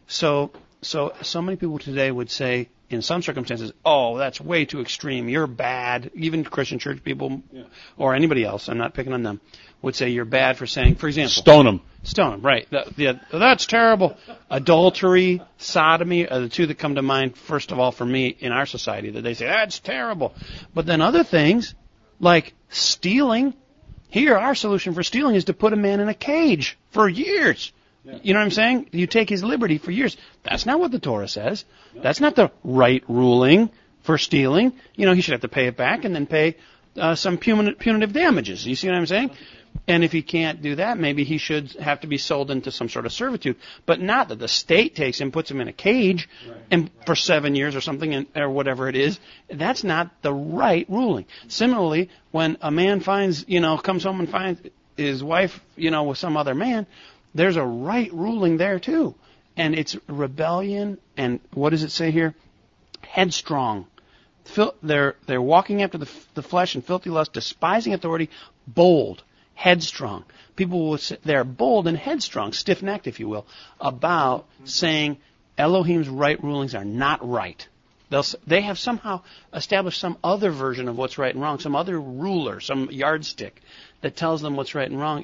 So many people today would say, in some circumstances, oh, that's way too extreme, you're bad. Even Christian church people, or anybody else, I'm not picking on them, would say you're bad for saying, for example... Stone them, right. That's terrible. Adultery, sodomy are the two that come to mind, first of all, for me, in our society, that they say, that's terrible. But then other things, like stealing, here, our solution for stealing is to put a man in a cage for years. You know what I'm saying? You take his liberty for years. That's not what the Torah says. That's not the right ruling for stealing. You know, he should have to pay it back and then pay some punitive damages. You see what I'm saying? And if he can't do that, maybe he should have to be sold into some sort of servitude. But not that the state takes him, puts him in a cage, and for 7 years or something, or whatever it is. That's not the right ruling. Similarly, when a man comes home and finds his wife, with some other man, there's a right ruling there too. And it's rebellion, and what does it say here? Headstrong. They're walking after the flesh and filthy lust, despising authority, bold, headstrong. People will say they're bold and headstrong, stiff-necked, if you will, about saying Elohim's right rulings are not right. They have somehow established some other version of what's right and wrong, some other ruler, some yardstick that tells them what's right and wrong,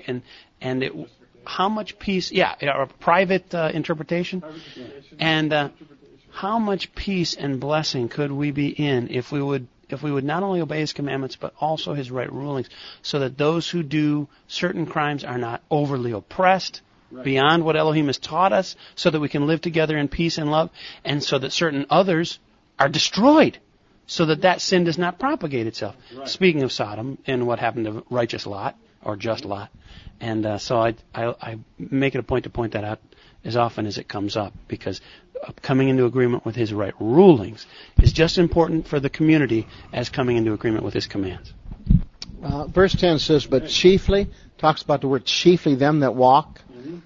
how much peace, a private interpretation, and how much peace and blessing could we be in if we would not only obey his commandments but also his right rulings, so that those who do certain crimes are not overly oppressed beyond what Elohim has taught us, so that we can live together in peace and love, and so that certain others are destroyed, so that sin does not propagate itself. Speaking of Sodom and what happened to righteous Lot, or just Lot, and so I make it a point to point that out as often as it comes up, because coming into agreement with his right rulings is just as important for the community as coming into agreement with his commands. Verse 10 says, but chiefly, talks about the word chiefly, them that walk.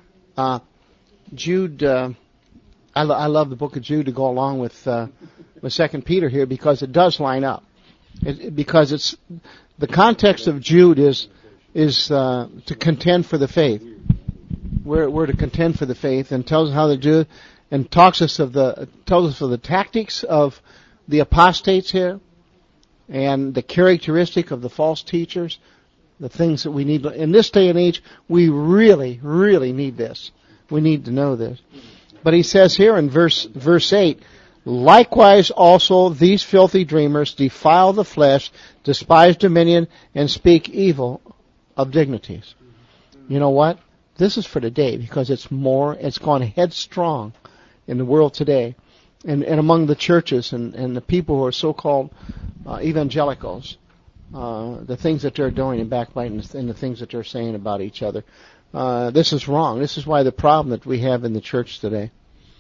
Jude, I love the book of Jude to go along with 2 Peter here, because it does line up. Because it's the context of Jude is to contend for the faith. We're to contend for the faith, and tells us how to do it, and tells us of the tactics of the apostates here, and the characteristic of the false teachers, the things that we need. In this day and age, we really, really need this. We need to know this. But he says here in verse 8, likewise also these filthy dreamers defile the flesh, despise dominion, and speak evil of dignities. You know what? This is for today, because it's gone headstrong in the world today, and among the churches and the people who are so-called evangelicals, the things that they're doing and backbiting and the things that they're saying about each other. This is wrong. This is why the problem that we have in the church today.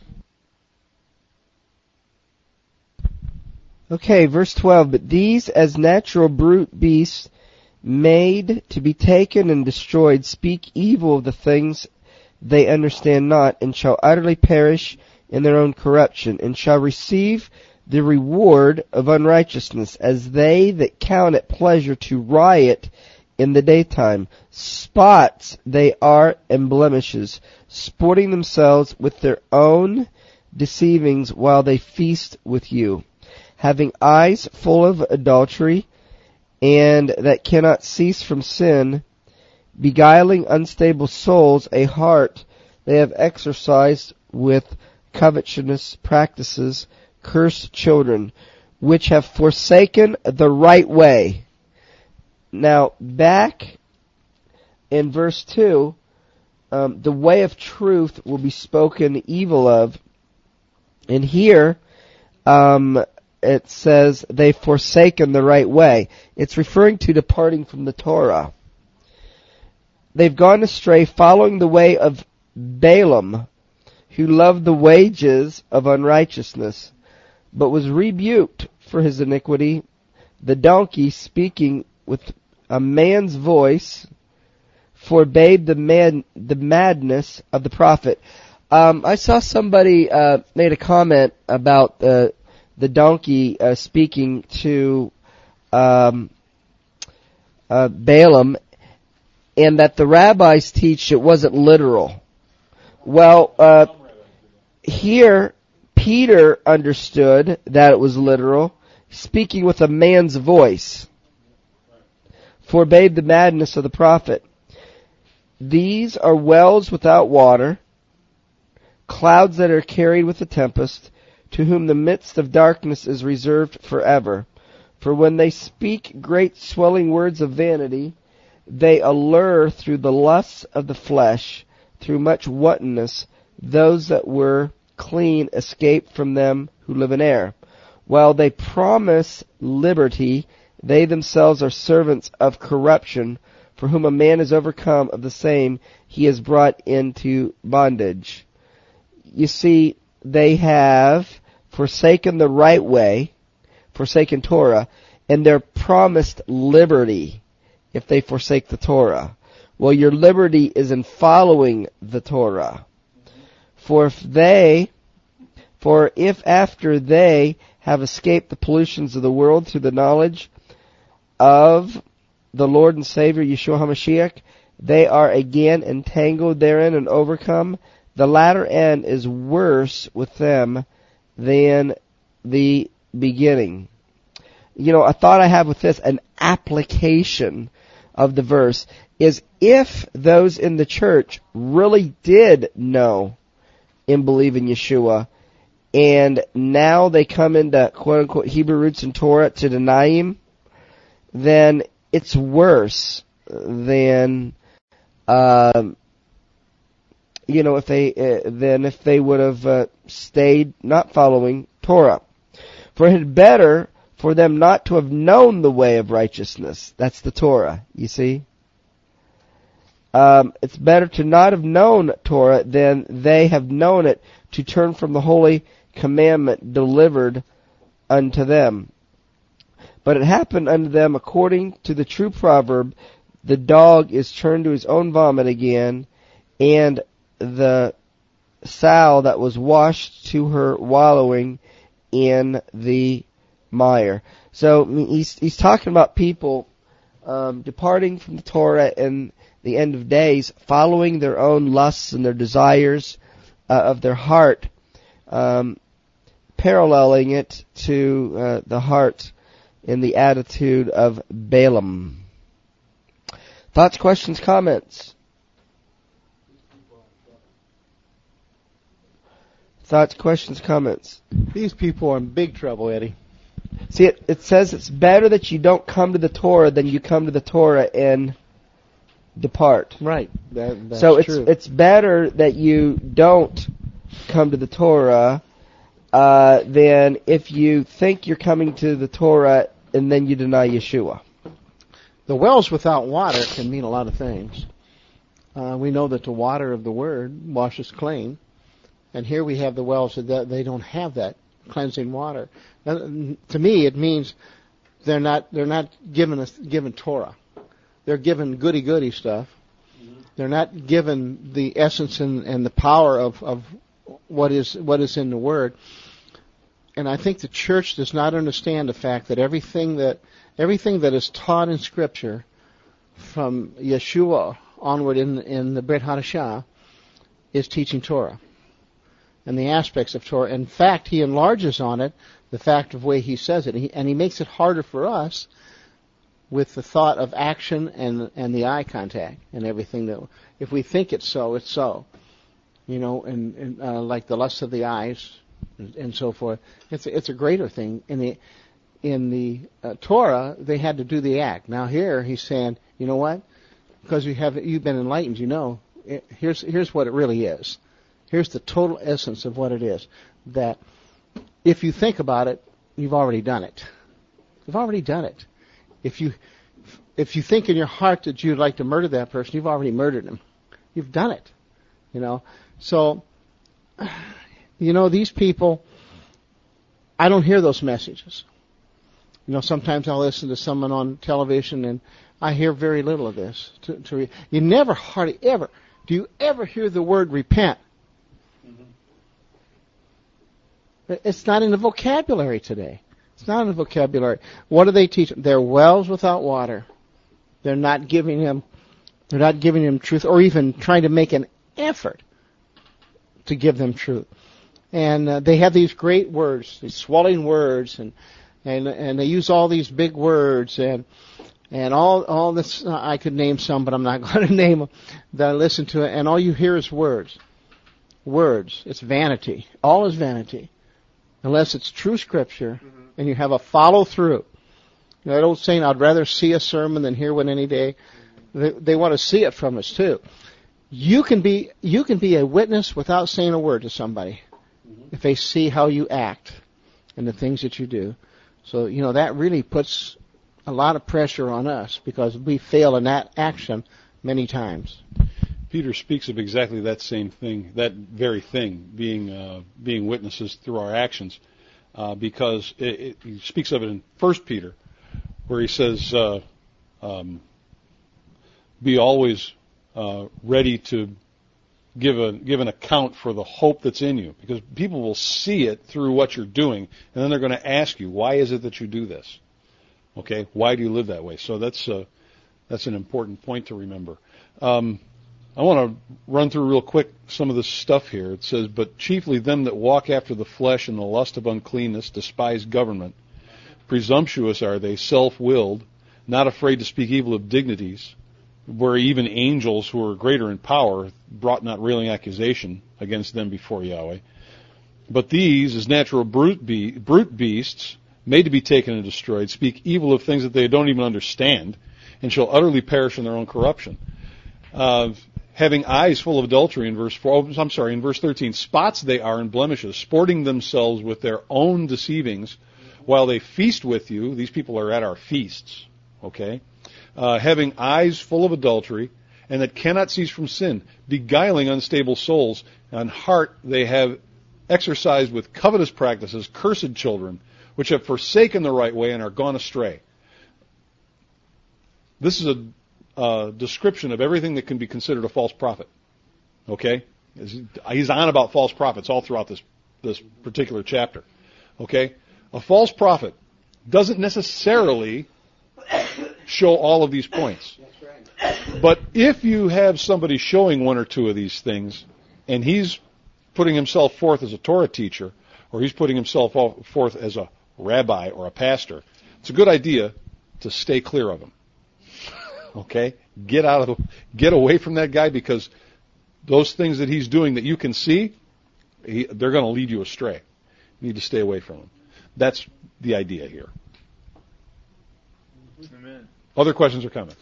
Okay, verse 12, but these as natural brute beasts made to be taken and destroyed speak evil of the things they understand not, and shall utterly perish in their own corruption, and shall receive the reward of unrighteousness, as they that count it pleasure to riot in the daytime. Spots they are and blemishes, sporting themselves with their own deceivings while they feast with you, having eyes full of adultery, and that cannot cease from sin, beguiling unstable souls, a heart they have exercised with covetous practices, cursed children, which have forsaken the right way. Now, back in verse 2, the way of truth will be spoken evil of. And here, it says they've forsaken the right way. It's referring to departing from the Torah. They've gone astray, following the way of Balaam, who loved the wages of unrighteousness, but was rebuked for his iniquity. The donkey, speaking with a man's voice, forbade the madness of the prophet. I saw somebody made a comment about the donkey speaking to Balaam, and that the rabbis teach it wasn't literal. Well, here Peter understood that it was literal, speaking with a man's voice, forbade the madness of the prophet. These are wells without water, clouds that are carried with the tempest, to whom the midst of darkness is reserved forever. For when they speak great swelling words of vanity, they allure through the lusts of the flesh, through much wantonness. Those that were clean escape from them who live in error. While they promise liberty, they themselves are servants of corruption, for whom a man is overcome of the same he is brought into bondage. You see, they have forsaken the right way, forsaken Torah, and they're promised liberty if they forsake the Torah. Well, your liberty is in following the Torah. For if after they have escaped the pollutions of the world through the knowledge of the Lord and Savior Yeshua HaMashiach, they are again entangled therein and overcome, the latter end is worse with them than the beginning. You know, a thought I have with this, an application of the verse, is if those in the church really did know and believe in Yeshua, and now they come into quote-unquote Hebrew roots and Torah to deny Him, then it's worse than, if they would have stayed not following Torah. For it had better for them not to have known the way of righteousness. That's the Torah, you see. It's better to not have known Torah than they have known it, to turn from the holy commandment delivered unto them. But it happened unto them according to the true proverb, the dog is turned to his own vomit again, and the sow that was washed to her wallowing in the mire. So he's talking about people departing from the Torah in the end of days, following their own lusts and their desires of their heart, paralleling it to the heart in the attitude of Balaam. Thoughts, questions, comments? Thoughts, questions, comments? These people are in big trouble, Eddie. See, it says it's better that you don't come to the Torah than you come to the Torah and depart. Right. That's so true. It's better that you don't come to the Torah than if you think you're coming to the Torah and then you deny Yeshua. The wells without water can mean a lot of things. We know that the water of the Word washes clean, and here we have the wells that they don't have that cleansing water. Now, to me, it means they're not given Torah. They're given goody stuff. They're not given the essence and the power of what is in the Word. And I think the church does not understand the fact that everything that is taught in Scripture from Yeshua onward in the Brit Hadashah is teaching Torah and the aspects of Torah. In fact, he enlarges on it, the fact of the way he says it, and he makes it harder for us with the thought of action and the eye contact and everything. That if we think it's so, it's so. You know, and like the lust of the eyes and so forth. It's a greater thing. In the Torah, they had to do the act. Now here he's saying, you know what? Because you've been enlightened, you know. Here's what it really is. Here's the total essence of what it is. That if you think about it, you've already done it. You've already done it. If you think in your heart that you'd like to murder that person, you've already murdered him. You've done it. So, these people, I don't hear those messages. Sometimes I'll listen to someone on television and I hear very little of this. You never, hardly ever, do you ever hear the word repent? Mm-hmm. It's not in the vocabulary today. It's not in the vocabulary. What do they teach? They're wells without water. They're not giving him truth, or even trying to make an effort to give them truth. And they have these great words, these swelling words, and they use all these big words and all this. I could name some, but I'm not going to name them. That I listen to it, and all you hear is words. Words. It's vanity. All is vanity, unless it's true Scripture, and you have a follow through. That old saying, "I'd rather see a sermon than hear one any day." They want to see it from us too. You can be a witness without saying a word to somebody if they see how you act and the things that you do. So that really puts a lot of pressure on us because we fail in that action many times. Peter speaks of exactly that same thing, that very thing, being witnesses through our actions, because he speaks of it in 1 Peter, where he says, be always ready to give an account for the hope that's in you, because people will see it through what you're doing, and then they're going to ask you, why is it that you do this? Okay, why do you live that way? So that's an important point to remember. I want to run through real quick some of this stuff here. It says, but chiefly them that walk after the flesh and the lust of uncleanness despise government. Presumptuous are they, self-willed, not afraid to speak evil of dignities, where even angels who are greater in power brought not railing accusation against them before Yahweh. But these, as natural brute beasts, made to be taken and destroyed, speak evil of things that they don't even understand, and shall utterly perish in their own corruption. Having eyes full of adultery in verse 13, spots they are and blemishes, sporting themselves with their own deceivings, while they feast with you. These people are at our feasts, okay? Having eyes full of adultery, and that cannot cease from sin, beguiling unstable souls, and heart they have exercised with covetous practices, cursed children, which have forsaken the right way and are gone astray. This is a description of everything that can be considered a false prophet. Okay? He's on about false prophets all throughout this particular chapter. Okay? A false prophet doesn't necessarily show all of these points. But if you have somebody showing one or two of these things, and he's putting himself forth as a Torah teacher, or he's putting himself forth as a rabbi or a pastor, it's a good idea to stay clear of him. Okay? Get away from that guy, because those things that he's doing that you can see, they're going to lead you astray. You need to stay away from him. That's the idea here. Amen. Other questions or comments?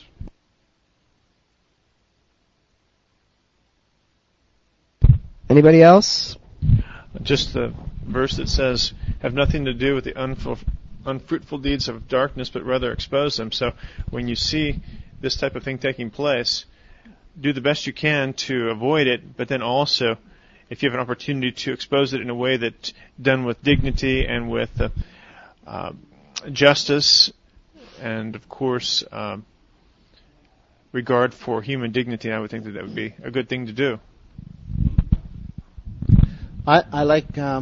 Anybody else? Just the verse that says, have nothing to do with the unfruitful deeds of darkness, but rather expose them. So when you see this type of thing taking place, do the best you can to avoid it, but then also, if you have an opportunity to expose it in a way that's done with dignity and with justice, and of course regard for human dignity, I would think that would be a good thing to do. I like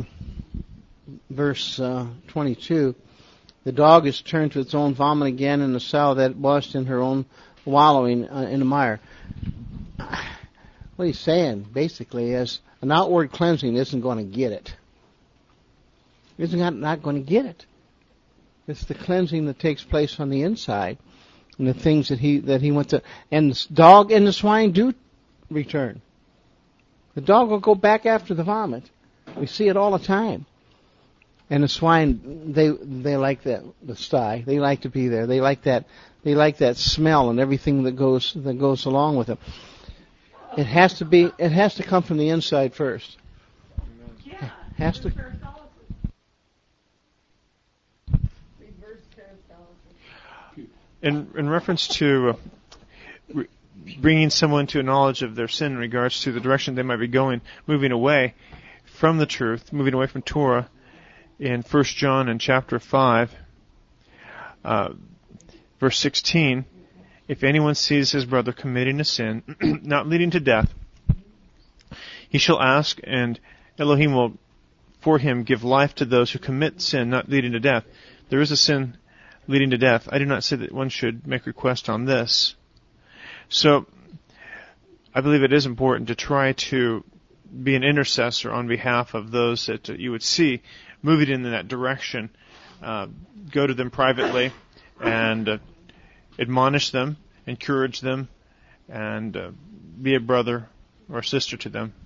verse 22. The dog is turned to its own vomit again, and the sow that washed in her own wallowing in the mire. What he's saying, basically, is an outward cleansing isn't going to get it. It's not going to get it. It's the cleansing that takes place on the inside, and the things that he went to. And the dog and the swine do return. The dog will go back after the vomit. We see it all the time. And the swine, they like the sty. They like to be there. They like that smell and everything that goes along with it. It has to come from the inside first. It has to. in reference to bringing someone to a knowledge of their sin in regards to the direction they might be going, moving away from the truth, moving away from Torah, in 1 John in chapter 5, verse 16, if anyone sees his brother committing a sin, not leading to death, he shall ask, and Elohim will for him give life to those who commit sin not leading to death. There is a sin leading to death. I do not say that one should make request on this. So, I believe it is important to try to be an intercessor on behalf of those that you would see moving in that direction. Go to them privately and admonish them, encourage them, and be a brother or sister to them.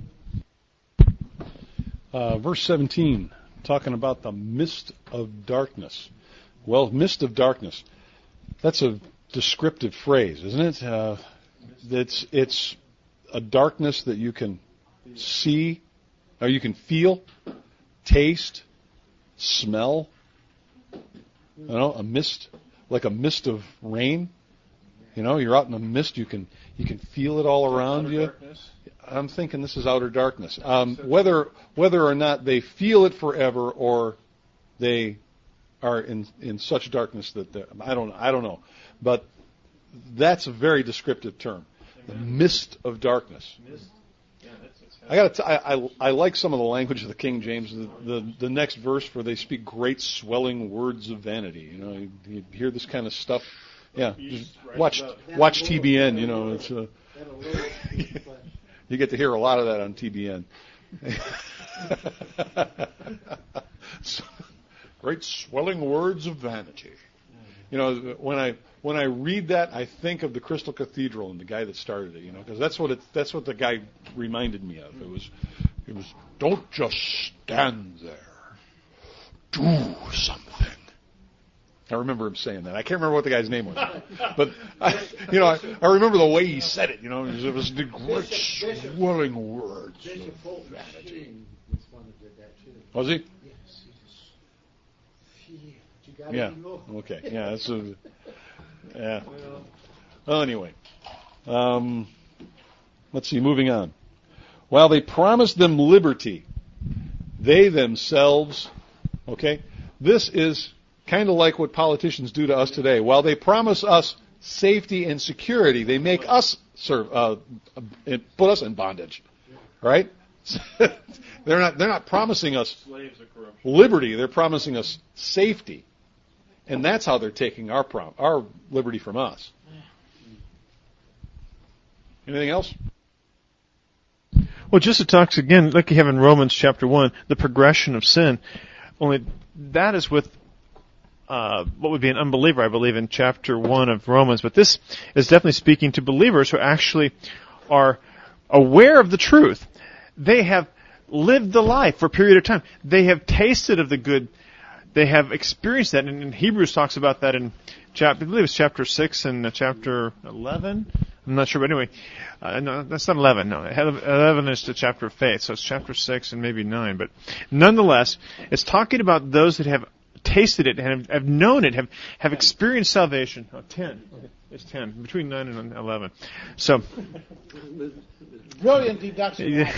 Verse 17, talking about the mist of darkness. Well, mist of darkness, that's a descriptive phrase, isn't it? It's a darkness that you can see, or you can feel, taste, smell. You know, a mist, like a mist of rain. You know, you're out in a mist, you can feel it all around you. I'm thinking this is outer darkness. Whether or not they feel it forever or they are in such darkness that I don't know. But that's a very descriptive term. The mist of darkness. I like some of the language of the King James. The next verse where they speak great swelling words of vanity. You know, you hear this kind of stuff. Yeah, just watch TBN. You know, it's you get to hear a lot of that on TBN. Great swelling words of vanity. You know, when I read that, I think of the Crystal Cathedral and the guy that started it. You know, because that's what the guy reminded me of. It was don't just stand there, do something. I remember him saying that. I can't remember what the guy's name was, but I remember the way he said it. You know, it was the great swelling words of vanity. Was he? Yeah. Okay. Yeah. That's yeah. Well, anyway, let's see. Moving on. While they promised them liberty, they themselves. Okay. This is kind of like what politicians do to us today. While they promise us safety and security, they make us put us in bondage. Right? They're not promising us liberty. They're promising us safety. And that's how they're taking our liberty from us. Anything else? Well, just to talk again, like you have in Romans chapter 1, the progression of sin. Only that is with what would be an unbeliever, I believe, in chapter 1 of Romans. But this is definitely speaking to believers who actually are aware of the truth. They have lived the life for a period of time. They have tasted of the good. They have experienced that. And Hebrews talks about that in, I believe it's chapter 6 and chapter 11. I'm not sure, but anyway. No, that's not 11. No, 11 is the chapter of faith. So it's chapter 6 and maybe 9. But nonetheless, it's talking about those that have tasted it and have known it, have experienced salvation. 10. It's 10. Between 9 and 11. So. Brilliant deduction.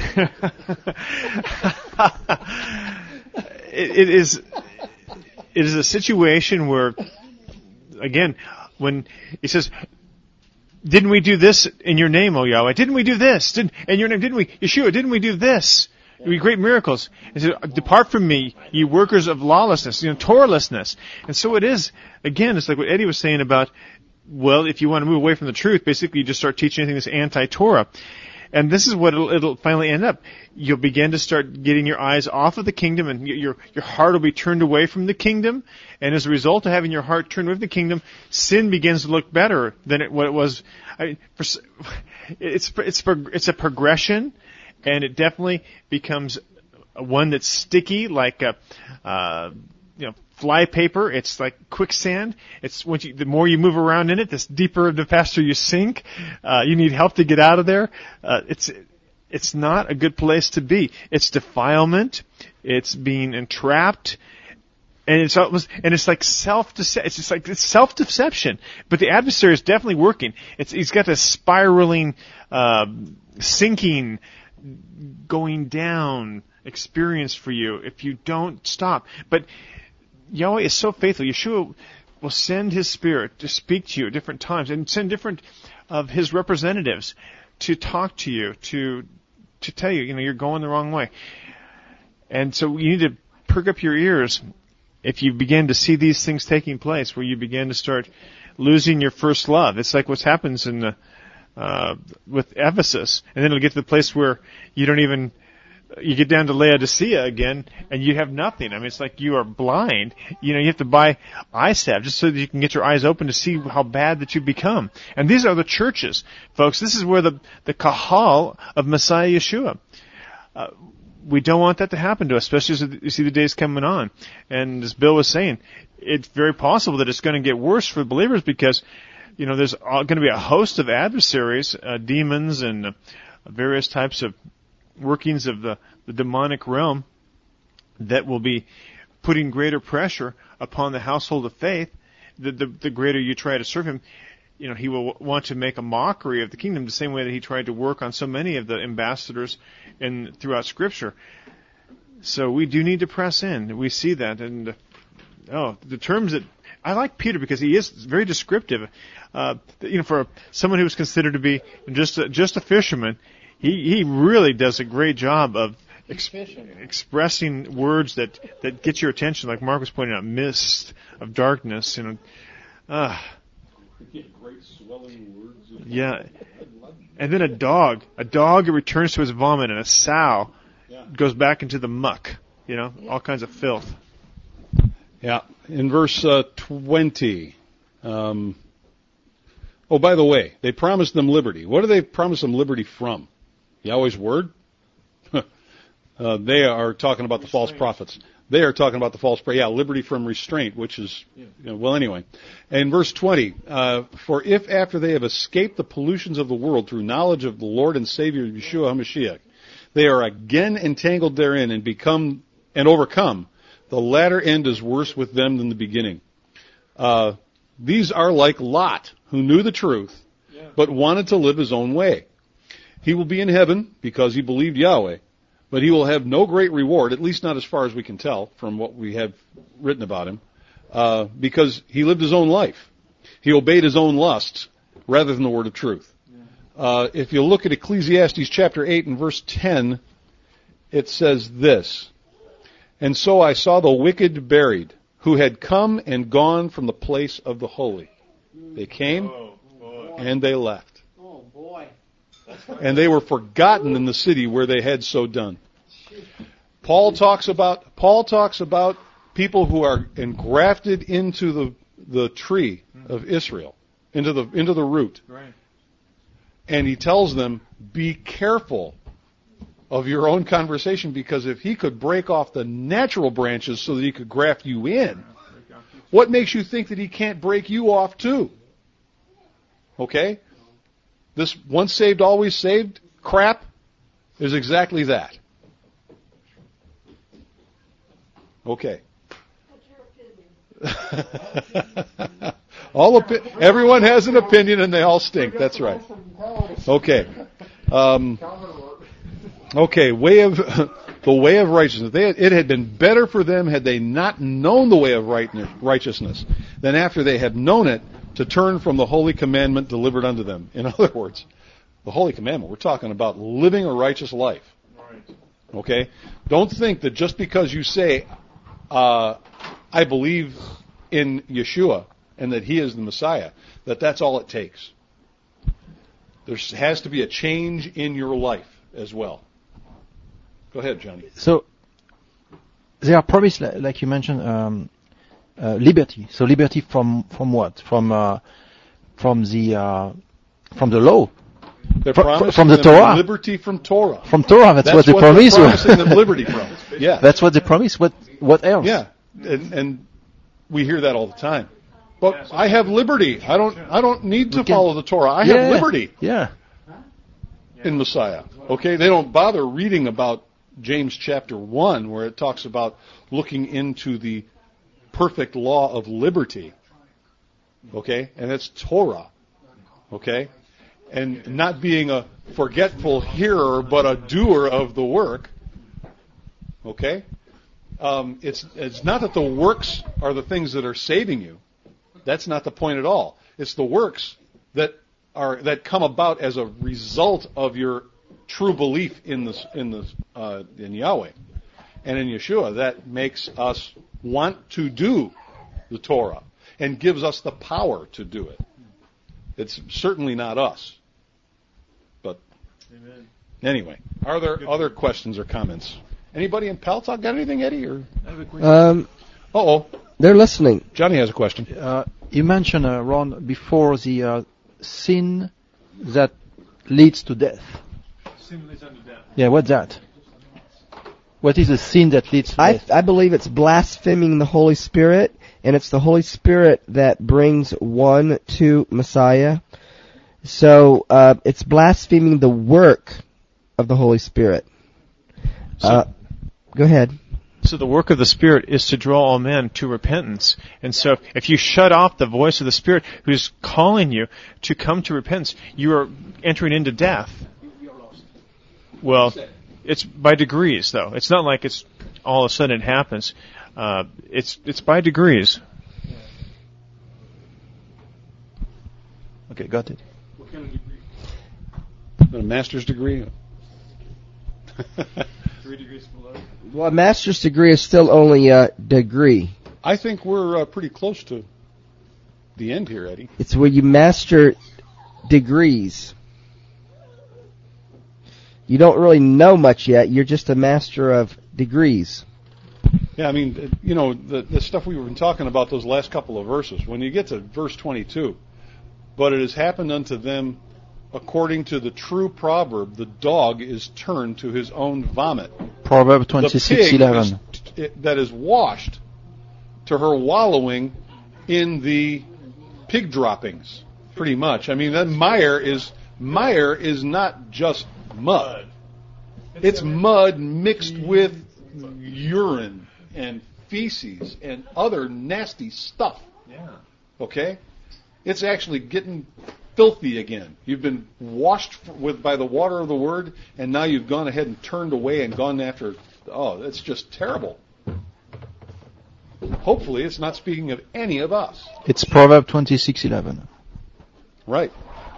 It is a situation where, again, when he says, didn't we do this in your name, O Yahweh? Didn't we do this? In your name, didn't we? Yeshua, didn't we do this? We great miracles. He said, depart from me, ye workers of lawlessness, Torahlessness. And so it is, again, it's like what Eddie was saying about, well, if you want to move away from the truth, basically you just start teaching anything that's anti-Torah. And this is what it'll finally end up. You'll begin to start getting your eyes off of the kingdom, and your heart will be turned away from the kingdom. And as a result of having your heart turned away from the kingdom, sin begins to look better than what it was. It's a progression, and it definitely becomes one that's sticky, like fly paper. It's like quicksand. It's the more you move around in it, the faster you sink. You need help to get out of there. It's not a good place to be. It's defilement. It's being entrapped. And it's like it's self-deception. But the adversary is definitely working. He's got this spiraling, sinking, going down experience for you if you don't stop. But Yahweh is so faithful. Yeshua will send His Spirit to speak to you at different times and send different of His representatives to talk to you, to tell you, you're going the wrong way. And so you need to perk up your ears if you begin to see these things taking place, where you begin to start losing your first love. It's like what happens in with Ephesus, and then it'll get to the place where you get down to Laodicea again, and you have nothing. I mean, it's like you are blind. You have to buy eye salve just so that you can get your eyes open to see how bad that you've become. And these are the churches, folks. This is where the kahal of Messiah Yeshua. We don't want that to happen to us, especially as you see the days coming on. And as Bill was saying, it's very possible that it's going to get worse for believers because, there's going to be a host of adversaries, demons and various types of workings of the demonic realm that will be putting greater pressure upon the household of faith. The greater you try to serve Him, He will want to make a mockery of the kingdom the same way that He tried to work on so many of the ambassadors throughout Scripture. So we do need to press in. We see that. And, the terms that I like Peter because he is very descriptive. For someone who was considered to be just a fisherman, he really does a great job of expressing words that get your attention, like Mark was pointing out, mist of darkness, Get great swelling words. Yeah. And then a dog returns to his vomit, and a sow goes back into the muck, all kinds of filth. Yeah. In verse 20, by the way, they promised them liberty. What do they promise them liberty from? Yahweh's word? They are talking about the false prophets. They are talking about the false prophet. Yeah, liberty from restraint, which is, anyway. And verse 20, for if after they have escaped the pollutions of the world through knowledge of the Lord and Savior Yeshua HaMashiach, they are again entangled therein and overcome, the latter end is worse with them than the beginning. These are like Lot, who knew the truth, but wanted to live his own way. He will be in heaven because he believed Yahweh, but he will have no great reward, at least not as far as we can tell from what we have written about him, because he lived his own life. He obeyed his own lusts rather than the word of truth. If you look at Ecclesiastes chapter 8 and verse 10, it says this, and so I saw the wicked buried, who had come and gone from the place of the holy. They came and they left. Oh, boy. And they were forgotten in the city where they had so done. Paul talks about people who are engrafted into the tree of Israel, into the root. Right. And he tells them, be careful of your own conversation, because if he could break off the natural branches so that he could graft you in, what makes you think that he can't break you off too? Okay? This once saved, always saved crap is exactly that. Okay. Everyone has an opinion and they all stink. That's right. Okay. Okay, the way of righteousness. It had been better for them had they not known the way of righteousness than after they had known it to turn from the holy commandment delivered unto them. In other words, the holy commandment, we're talking about living a righteous life. Okay? Don't think that just because you say, I believe in Yeshua and that he is the Messiah, that's all it takes. There has to be a change in your life as well. Go ahead, Johnny. So, they are promised, like you mentioned, liberty. So liberty from what? From the law. They're from the Torah. Liberty from Torah. From Torah. That's what they promise. They're promising them liberty from. Yeah. That's what they promise. What else? Yeah. And we hear that all the time. But I have liberty. I don't need to follow the Torah. I have liberty. Yeah. In Messiah. Okay? They don't bother reading about James chapter 1, where it talks about looking into the perfect law of liberty. Okay? And it's Torah. Okay? And not being a forgetful hearer, but a doer of the work. Okay? It's not that the works are the things that are saving you. That's not the point at all. It's the works that come about as a result of your true belief in Yahweh and in Yeshua. That makes us want to do the Torah and gives us the power to do it. It's certainly not us. But anyway, are there other questions or comments? Anybody in Peltz got anything, Eddie? Or I have a question. They're listening. Johnny has a question. You mentioned, Ron, before the sin that leads to death. Sin leads unto death. Yeah, what's that? What is a sin that leads to death? I believe it's blaspheming the Holy Spirit, and it's the Holy Spirit that brings one to Messiah. So it's blaspheming the work of the Holy Spirit. Go ahead. So the work of the Spirit is to draw all men to repentance. And so if you shut off the voice of the Spirit who's calling you to come to repentance, you are entering into death. Well, it's by degrees, though. It's not like it's all of a sudden it happens. It's by degrees. Okay, got it. What kind of degree? A master's degree? 3 degrees below. Well, a master's degree is still only a degree. I think we're pretty close to the end here, Eddie. It's where you master degrees. You don't really know much yet. You're just a master of degrees. Yeah, I mean, the stuff we've been talking about those last couple of verses. When you get to verse 22, but it has happened unto them according to the true proverb, the dog is turned to his own vomit. Proverb 26:11. That is washed to her wallowing in the pig droppings, pretty much. I mean, that mire is not just mud. It's mud mixed with urine and feces and other nasty stuff. Yeah. Okay? It's actually getting filthy again. You've been washed by the water of the Word, and now you've gone ahead and turned away and gone after. Oh, that's just terrible. Hopefully, it's not speaking of any of us. It's Proverb 26:11. Right.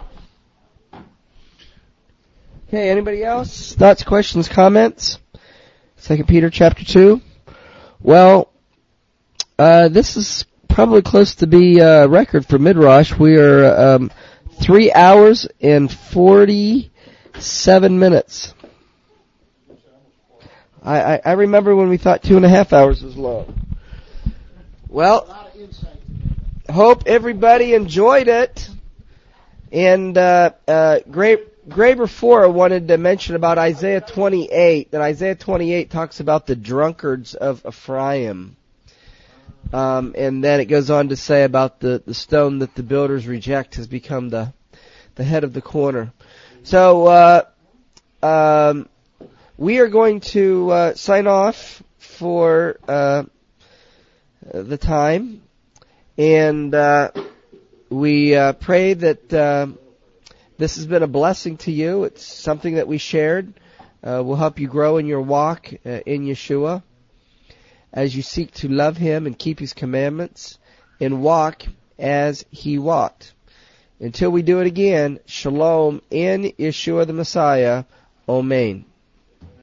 Okay, anybody else? Thoughts, questions, comments? 2 Peter chapter 2. Well, this is probably close to be a record for Midrash. We are 3 hours and 47 minutes. I remember when we thought 2.5 hours was long. Well, hope everybody enjoyed it. And Graber 4 wanted to mention about Isaiah 28, that Isaiah 28 talks about the drunkards of Ephraim. And then it goes on to say about the stone that the builders reject has become the head of the corner. So we are going to sign off for the time, and we pray that this has been a blessing to you. It's something that we shared. Will help you grow in your walk in Yeshua as you seek to love Him and keep His commandments and walk as He walked. Until we do it again, Shalom in Yeshua the Messiah. Amen.